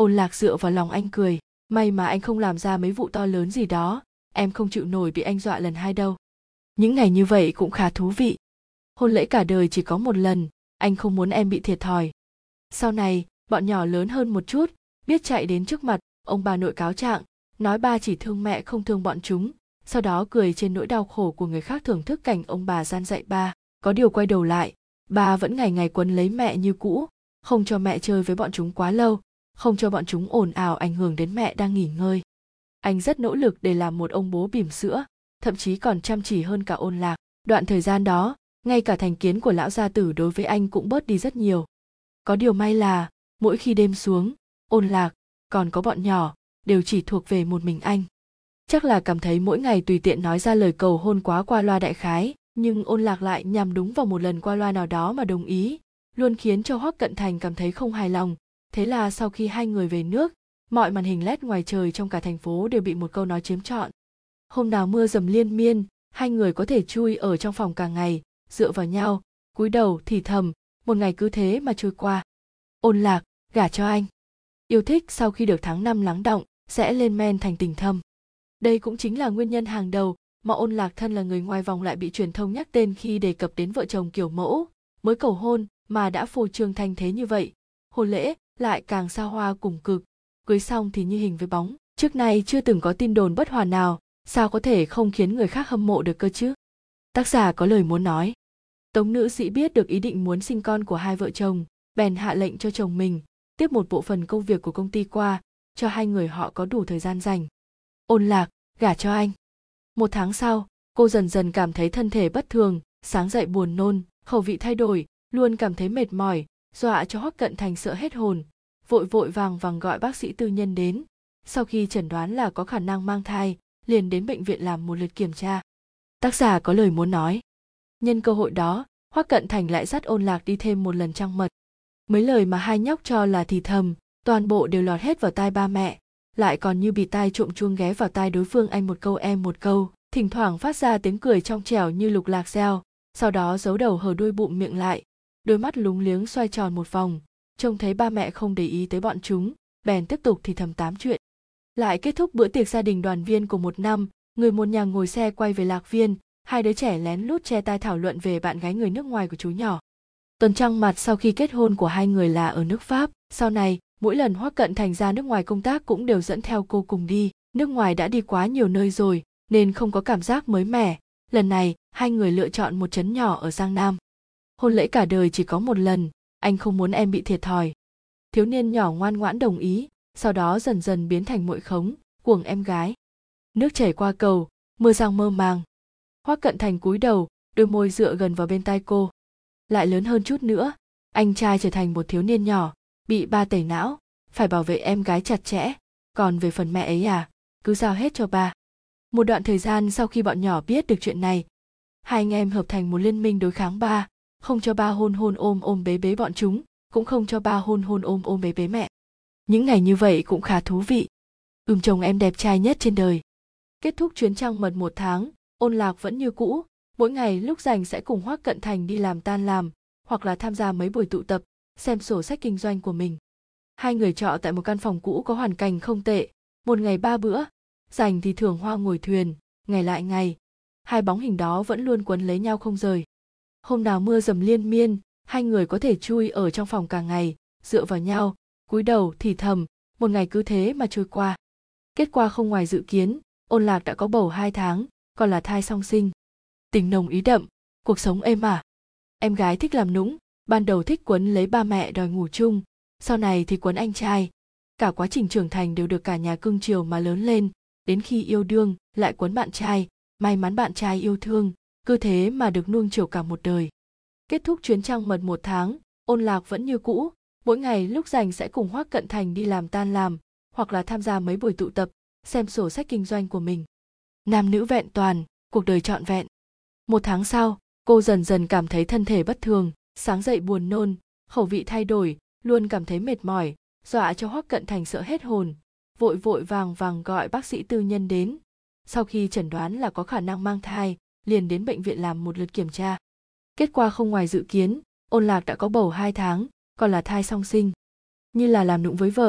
Speaker 1: Ôn Lạc dựa vào lòng anh cười, may mà anh không làm ra mấy vụ to lớn gì đó, em không chịu nổi bị anh dọa lần hai đâu. Những ngày như vậy cũng khá thú vị. Hôn lễ cả đời chỉ có một lần, anh không muốn em bị thiệt thòi. Sau này, bọn nhỏ lớn hơn một chút, biết chạy đến trước mặt ông bà nội cáo trạng, nói ba chỉ thương mẹ không thương bọn chúng, sau đó cười trên nỗi đau khổ của người khác, thưởng thức cảnh ông bà gian dạy ba. Có điều quay đầu lại, ba vẫn ngày ngày quấn lấy mẹ như cũ, không cho mẹ chơi với bọn chúng quá lâu, không cho bọn chúng ồn ào ảnh hưởng đến mẹ đang nghỉ ngơi. Anh rất nỗ lực để làm một ông bố bỉm sữa, thậm chí còn chăm chỉ hơn cả Ôn Lạc. Đoạn thời gian đó, ngay cả thành kiến của lão gia tử đối với anh cũng bớt đi rất nhiều. Có điều may là, mỗi khi đêm xuống, Ôn Lạc, còn có bọn nhỏ, đều chỉ thuộc về một mình anh. Chắc là cảm thấy mỗi ngày tùy tiện nói ra lời cầu hôn quá qua loa đại khái, nhưng Ôn Lạc lại nhằm đúng vào một lần qua loa nào đó mà đồng ý, luôn khiến cho Hoắc Cận Thành cảm thấy không hài lòng. Thế là sau khi hai người về nước, mọi màn hình LED ngoài trời trong cả thành phố đều bị một câu nói chiếm trọn. Hôm nào mưa dầm liên miên, hai người có thể chui ở trong phòng cả ngày, dựa vào nhau, cúi đầu thì thầm, một ngày cứ thế mà trôi qua. Ôn Lạc, gả cho anh. Yêu thích sau khi được tháng 5 lắng đọng, sẽ lên men thành tình thâm. Đây cũng chính là nguyên nhân hàng đầu mà Ôn Lạc thân là người ngoài vòng lại bị truyền thông nhắc tên khi đề cập đến vợ chồng kiểu mẫu, mới cầu hôn mà đã phô trương thanh thế như vậy. Hôn lễ lại càng xa hoa cùng cực, cưới xong thì như hình với bóng. Trước nay chưa từng có tin đồn bất hòa nào, sao có thể không khiến người khác hâm mộ được cơ chứ? Tác giả có lời muốn nói. Tống nữ sĩ biết được ý định muốn sinh con của hai vợ chồng, bèn hạ lệnh cho chồng mình tiếp một bộ phận công việc của công ty qua, cho hai người họ có đủ thời gian rảnh. Ôn Lạc, gả cho anh. Một tháng sau, cô dần dần cảm thấy thân thể bất thường, sáng dậy buồn nôn, khẩu vị thay đổi, luôn cảm thấy mệt mỏi, dọa cho Hoắc Cận Thành sợ hết hồn, vội vội vàng vàng gọi bác sĩ tư nhân đến. Sau khi chẩn đoán là có khả năng mang thai, liền đến bệnh viện làm một lượt kiểm tra. Tác giả có lời muốn nói. Nhân cơ hội đó, Hoắc Cận Thành lại dắt Ôn Lạc đi thêm một lần trăng mật. Mấy lời mà hai nhóc cho là thì thầm, toàn bộ đều lọt hết vào tai ba mẹ, lại còn như bịt tai trộm chuông ghé vào tai đối phương, anh một câu em một câu, thỉnh thoảng phát ra tiếng cười trong trẻo như lục lạc reo, sau đó giấu đầu hở đuôi bụng miệng lại, đôi mắt lúng liếng xoay tròn một vòng, trông thấy ba mẹ không để ý tới bọn chúng, bèn tiếp tục thì thầm tám chuyện. Lại kết thúc bữa tiệc gia đình đoàn viên của một năm, người một nhà ngồi xe quay về Lạc Viên, hai đứa trẻ lén lút che tai thảo luận về bạn gái người nước ngoài của chú nhỏ. Tuần trăng mật sau khi kết hôn của hai người là ở nước Pháp, sau này, mỗi lần Hoắc Cận Thành ra nước ngoài công tác cũng đều dẫn theo cô cùng đi, nước ngoài đã đi quá nhiều nơi rồi, nên không có cảm giác mới mẻ, lần này, hai người lựa chọn một trấn nhỏ ở Giang Nam. Hôn lễ cả đời chỉ có một lần, anh không muốn em bị thiệt thòi. Thiếu niên nhỏ ngoan ngoãn đồng ý, sau đó dần dần biến thành muội khống, cuồng em gái. Nước chảy qua cầu, mưa giăng mơ màng. Hoắc Cận Thành cúi đầu, đôi môi dựa gần vào bên tai cô. Lại lớn hơn chút nữa, anh trai trở thành một thiếu niên nhỏ, bị ba tẩy não, phải bảo vệ em gái chặt chẽ, còn về phần mẹ ấy cứ giao hết cho ba. Một đoạn thời gian sau khi bọn nhỏ biết được chuyện này, hai anh em hợp thành một liên minh đối kháng ba, không cho ba hôn hôn ôm ôm bế bế bọn chúng, cũng không cho ba hôn hôn ôm ôm bế bế mẹ. Những ngày như vậy cũng khá thú vị. Chồng em đẹp trai nhất trên đời. Kết thúc chuyến trăng mật một tháng, Ôn Lạc vẫn như cũ, mỗi ngày lúc rảnh sẽ cùng Hoắc Cận Thành đi làm tan làm, hoặc là tham gia mấy buổi tụ tập, xem sổ sách kinh doanh của mình. Hai người trọ tại một căn phòng cũ có hoàn cảnh không tệ, một ngày 3 bữa, rảnh thì thưởng hoa ngồi thuyền, ngày lại ngày. Hai bóng hình đó vẫn luôn quấn lấy nhau không rời. Hôm nào mưa dầm liên miên, hai người có thể chui ở trong phòng cả ngày, dựa vào nhau, cúi đầu thì thầm, một ngày cứ thế mà trôi qua. Kết quả không ngoài dự kiến, Ôn Lạc đã có bầu 2 tháng, còn là thai song sinh. Tình nồng ý đậm, cuộc sống êm ả. Em gái thích làm nũng, ban đầu thích quấn lấy ba mẹ đòi ngủ chung, sau này thì quấn anh trai. Cả quá trình trưởng thành đều được cả nhà cưng chiều mà lớn lên, đến khi yêu đương lại quấn bạn trai, may mắn bạn trai yêu thương, cứ thế mà được nuông chiều cả một đời. Kết thúc chuyến trăng mật một tháng, Ôn Lạc vẫn như cũ, mỗi ngày lúc rảnh sẽ cùng Hoắc Cận Thành đi làm tan làm, hoặc là tham gia mấy buổi tụ tập, xem sổ sách kinh doanh của mình. Nam nữ vẹn toàn, cuộc đời trọn vẹn. Một tháng sau, cô dần dần cảm thấy thân thể bất thường, sáng dậy buồn nôn, khẩu vị thay đổi, luôn cảm thấy mệt mỏi, dọa cho Hoắc Cận Thành sợ hết hồn, vội vội vàng vàng gọi bác sĩ tư nhân đến. Sau khi chẩn đoán là có khả năng mang thai, liền đến bệnh viện làm một lượt kiểm tra. Kết quả không ngoài dự kiến, Ôn Lạc đã có bầu 2 tháng, còn là thai song sinh. Như là làm nũng với vợ,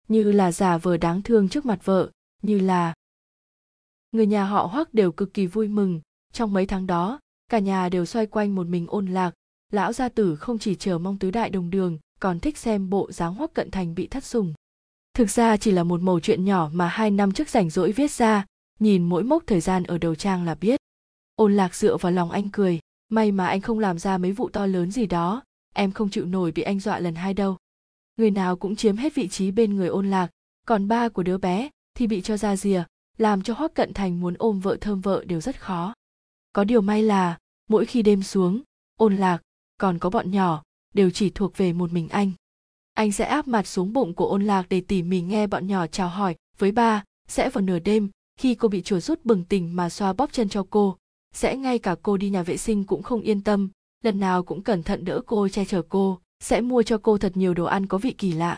Speaker 1: như là giả vờ đáng thương trước mặt vợ, như là người nhà họ Hoắc đều cực kỳ vui mừng. Trong mấy tháng đó, cả nhà đều xoay quanh một mình Ôn Lạc. Lão gia tử không chỉ chờ mong tứ đại đồng đường, còn thích xem bộ dáng Hoắc Cận Thành bị thất sủng. Thực ra chỉ là một mẩu chuyện nhỏ mà 2 năm trước rảnh rỗi viết ra, nhìn mỗi mốc thời gian ở đầu trang là biết. Ôn Lạc dựa vào lòng anh cười, may mà anh không làm ra mấy vụ to lớn gì đó, em không chịu nổi bị anh dọa lần 2 đâu. Người nào cũng chiếm hết vị trí bên người Ôn Lạc, còn ba của đứa bé thì bị cho ra rìa, làm cho Hoắc Cận Thành muốn ôm vợ thơm vợ đều rất khó. Có điều may là, mỗi khi đêm xuống, Ôn Lạc, còn có bọn nhỏ, đều chỉ thuộc về một mình anh. Anh sẽ áp mặt xuống bụng của Ôn Lạc để tỉ mỉ nghe bọn nhỏ chào hỏi với ba, sẽ vào nửa đêm, khi cô bị chuột rút bừng tỉnh mà xoa bóp chân cho cô, sẽ ngay cả cô đi nhà vệ sinh cũng không yên tâm, lần nào cũng cẩn thận đỡ cô che chở cô, sẽ mua cho cô thật nhiều đồ ăn có vị kỳ lạ.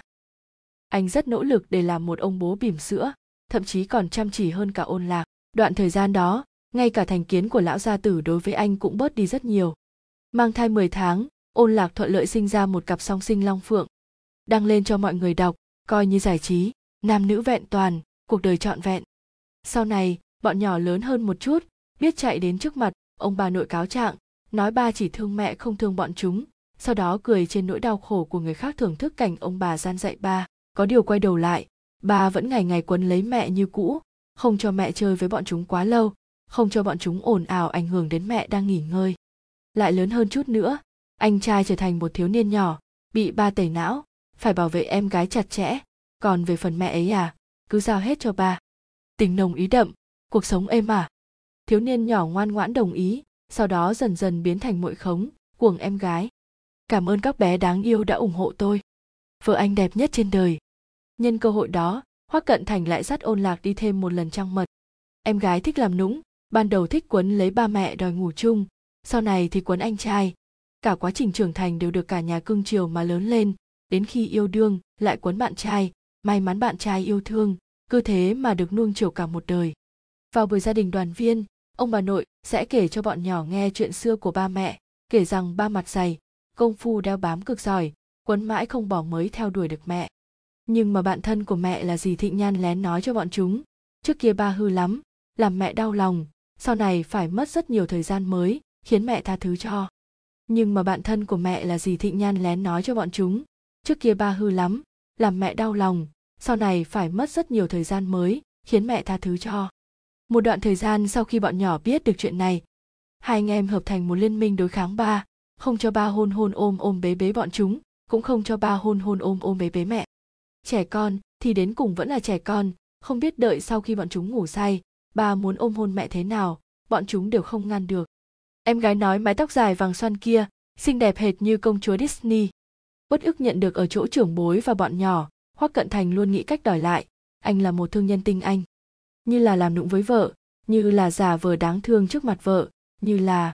Speaker 1: Anh rất nỗ lực để làm một ông bố bỉm sữa, thậm chí còn chăm chỉ hơn cả Ôn Lạc. Đoạn thời gian đó, ngay cả thành kiến của lão gia tử đối với anh cũng bớt đi rất nhiều. Mang thai 10 tháng, Ôn Lạc thuận lợi sinh ra một cặp song sinh long phượng. Đăng lên cho mọi người đọc, coi như giải trí, nam nữ vẹn toàn, cuộc đời trọn vẹn. Sau này, bọn nhỏ lớn hơn một chút, biết chạy đến trước mặt ông bà nội cáo trạng, nói ba chỉ thương mẹ không thương bọn chúng, sau đó cười trên nỗi đau khổ của người khác, thưởng thức cảnh ông bà gian dạy ba. Có điều quay đầu lại, ba vẫn ngày ngày quấn lấy mẹ như cũ, không cho mẹ chơi với bọn chúng quá lâu, không cho bọn chúng ồn ào ảnh hưởng đến mẹ đang nghỉ ngơi. Lại lớn hơn chút nữa, anh trai trở thành một thiếu niên nhỏ, bị ba tẩy não, phải bảo vệ em gái chặt chẽ, còn về phần mẹ ấy cứ giao hết cho ba. Tình nồng ý đậm, cuộc sống êm ả. Thiếu niên nhỏ ngoan ngoãn đồng ý, sau đó dần dần biến thành muội khống, cuồng em gái. Cảm ơn các bé đáng yêu đã ủng hộ tôi. Vợ anh đẹp nhất trên đời. Nhân cơ hội đó, Hoắc Cận Thành lại dắt Ôn Lạc đi thêm một lần trăng mật. Em gái thích làm nũng, ban đầu thích quấn lấy ba mẹ đòi ngủ chung, sau này thì quấn anh trai. Cả quá trình trưởng thành đều được cả nhà cưng chiều mà lớn lên, đến khi yêu đương lại quấn bạn trai, may mắn bạn trai yêu thương, cứ thế mà được nuông chiều cả một đời. Vào buổi gia đình đoàn viên, ông bà nội sẽ kể cho bọn nhỏ nghe chuyện xưa của ba mẹ, kể rằng ba mặt dày, công phu đeo bám cực giỏi, quấn mãi không bỏ mới theo đuổi được mẹ. Nhưng mà bạn thân của mẹ là dì Thịnh Nhan lén nói cho bọn chúng, trước kia ba hư lắm, làm mẹ đau lòng, sau này phải mất rất nhiều thời gian mới khiến mẹ tha thứ cho. Nhưng mà bạn thân của mẹ là dì Thịnh Nhan lén nói cho bọn chúng, trước kia ba hư lắm, làm mẹ đau lòng, sau này phải mất rất nhiều thời gian mới khiến mẹ tha thứ cho. Một đoạn thời gian sau khi bọn nhỏ biết được chuyện này, hai anh em hợp thành một liên minh đối kháng ba, không cho ba hôn hôn ôm ôm bế bế bọn chúng, cũng không cho ba hôn hôn ôm ôm bế bế mẹ. Trẻ con thì đến cùng vẫn là trẻ con, không biết đợi sau khi bọn chúng ngủ say, ba muốn ôm hôn mẹ thế nào, bọn chúng đều không ngăn được. Em gái nói mái tóc dài vàng xoăn kia, xinh đẹp hệt như công chúa Disney. Uất ức nhận được ở chỗ trưởng bối và bọn nhỏ, Hoắc Cận Thành luôn nghĩ cách đòi lại, anh là một thương nhân tinh anh. Như là làm nũng với vợ, như là giả vờ đáng thương trước mặt vợ, như là...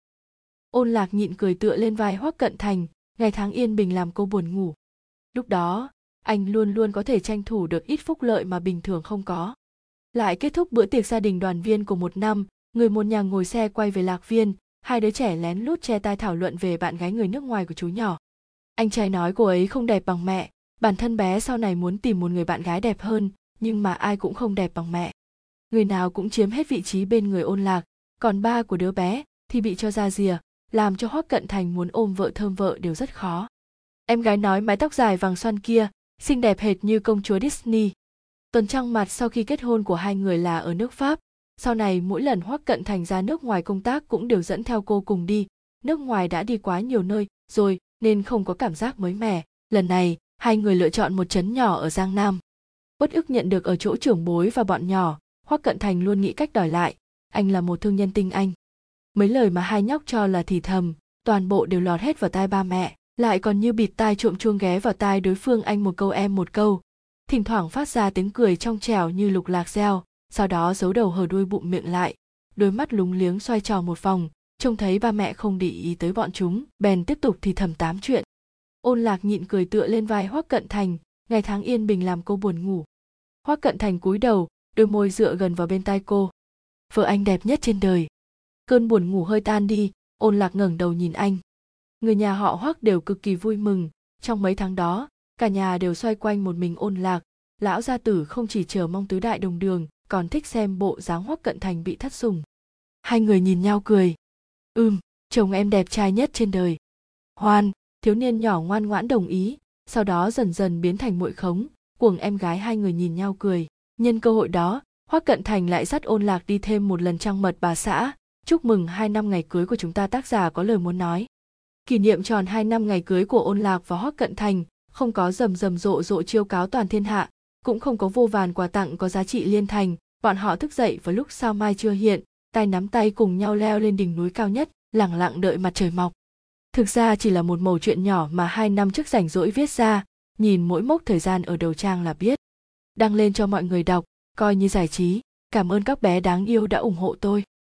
Speaker 1: Ôn Lạc nhịn cười tựa lên vai Hoắc Cận Thành, ngày tháng yên bình làm cô buồn ngủ. Lúc đó, anh luôn luôn có thể tranh thủ được ít phúc lợi mà bình thường không có. Lại kết thúc bữa tiệc gia đình đoàn viên của một năm, người một nhà ngồi xe quay về Lạc Viên, hai đứa trẻ lén lút che tai thảo luận về bạn gái người nước ngoài của chú nhỏ. Anh trai nói cô ấy không đẹp bằng mẹ, bản thân bé sau này muốn tìm một người bạn gái đẹp hơn, nhưng mà ai cũng không đẹp bằng mẹ. Người nào cũng chiếm hết vị trí bên người Ôn Lạc, còn ba của đứa bé thì bị cho ra rìa, làm cho Hoắc Cận Thành muốn ôm vợ thơm vợ đều rất khó. Em gái nói mái tóc dài vàng xoăn kia, xinh đẹp hệt như công chúa Disney. Tuần trăng mật sau khi kết hôn của hai người là ở nước Pháp, sau này mỗi lần Hoắc Cận Thành ra nước ngoài công tác cũng đều dẫn theo cô cùng đi, nước ngoài đã đi quá nhiều nơi rồi nên không có cảm giác mới mẻ, lần này hai người lựa chọn một trấn nhỏ ở Giang Nam. Uất ức nhận được ở chỗ trưởng bối và bọn nhỏ, Hoắc Cận Thành luôn nghĩ cách đòi lại, anh là một thương nhân tinh anh. Mấy lời mà hai nhóc cho là thì thầm, toàn bộ đều lọt hết vào tai ba mẹ, lại còn như bịt tai trộm chuông ghé vào tai đối phương, anh một câu em một câu, thỉnh thoảng phát ra tiếng cười trong trẻo như lục lạc reo, sau đó giấu đầu hở đuôi bụng miệng lại, đôi mắt lúng liếng xoay tròn một vòng, trông thấy ba mẹ không để ý tới bọn chúng, bèn tiếp tục thì thầm tám chuyện. Ôn Lạc nhịn cười tựa lên vai Hoắc Cận Thành, ngày tháng yên bình làm cô buồn ngủ. Hoắc Cận Thành cúi đầu, đôi môi dựa gần vào bên tai cô. Vợ anh đẹp nhất trên đời. Cơn buồn ngủ hơi tan đi, Ôn Lạc ngẩng đầu nhìn anh. Người nhà họ Hoắc đều cực kỳ vui mừng, trong mấy tháng đó, cả nhà đều xoay quanh một mình Ôn Lạc. lão gia tử không chỉ chờ mong tứ đại đồng đường, còn thích xem bộ dáng Hoắc Cận Thành bị thất sủng. Hai người nhìn nhau cười. Chồng em đẹp trai nhất trên đời. Hoan, thiếu niên nhỏ ngoan ngoãn đồng ý, sau đó dần dần biến thành muội khống, cuồng em gái hai người nhìn nhau cười. Nhân cơ hội đó, Hoắc Cận Thành lại dắt Ôn Lạc đi thêm một lần trăng mật bà xã. Chúc mừng 2 năm ngày cưới của chúng ta, tác giả có lời muốn nói. Kỷ niệm tròn 2 năm ngày cưới của Ôn Lạc và Hoắc Cận Thành, không có rầm rầm rộ rộ chiêu cáo toàn thiên hạ, cũng không có vô vàn quà tặng có giá trị liên thành. Bọn họ thức dậy vào lúc sao mai chưa hiện, tay nắm tay cùng nhau leo lên đỉnh núi cao nhất, lẳng lặng đợi mặt trời mọc. Thực ra chỉ là một mẩu chuyện nhỏ mà 2 năm trước rảnh rỗi viết ra, nhìn mỗi mốc thời gian ở đầu trang là biết. Đăng lên cho mọi người đọc, coi như giải trí. Cảm ơn các bé đáng yêu đã ủng hộ tôi.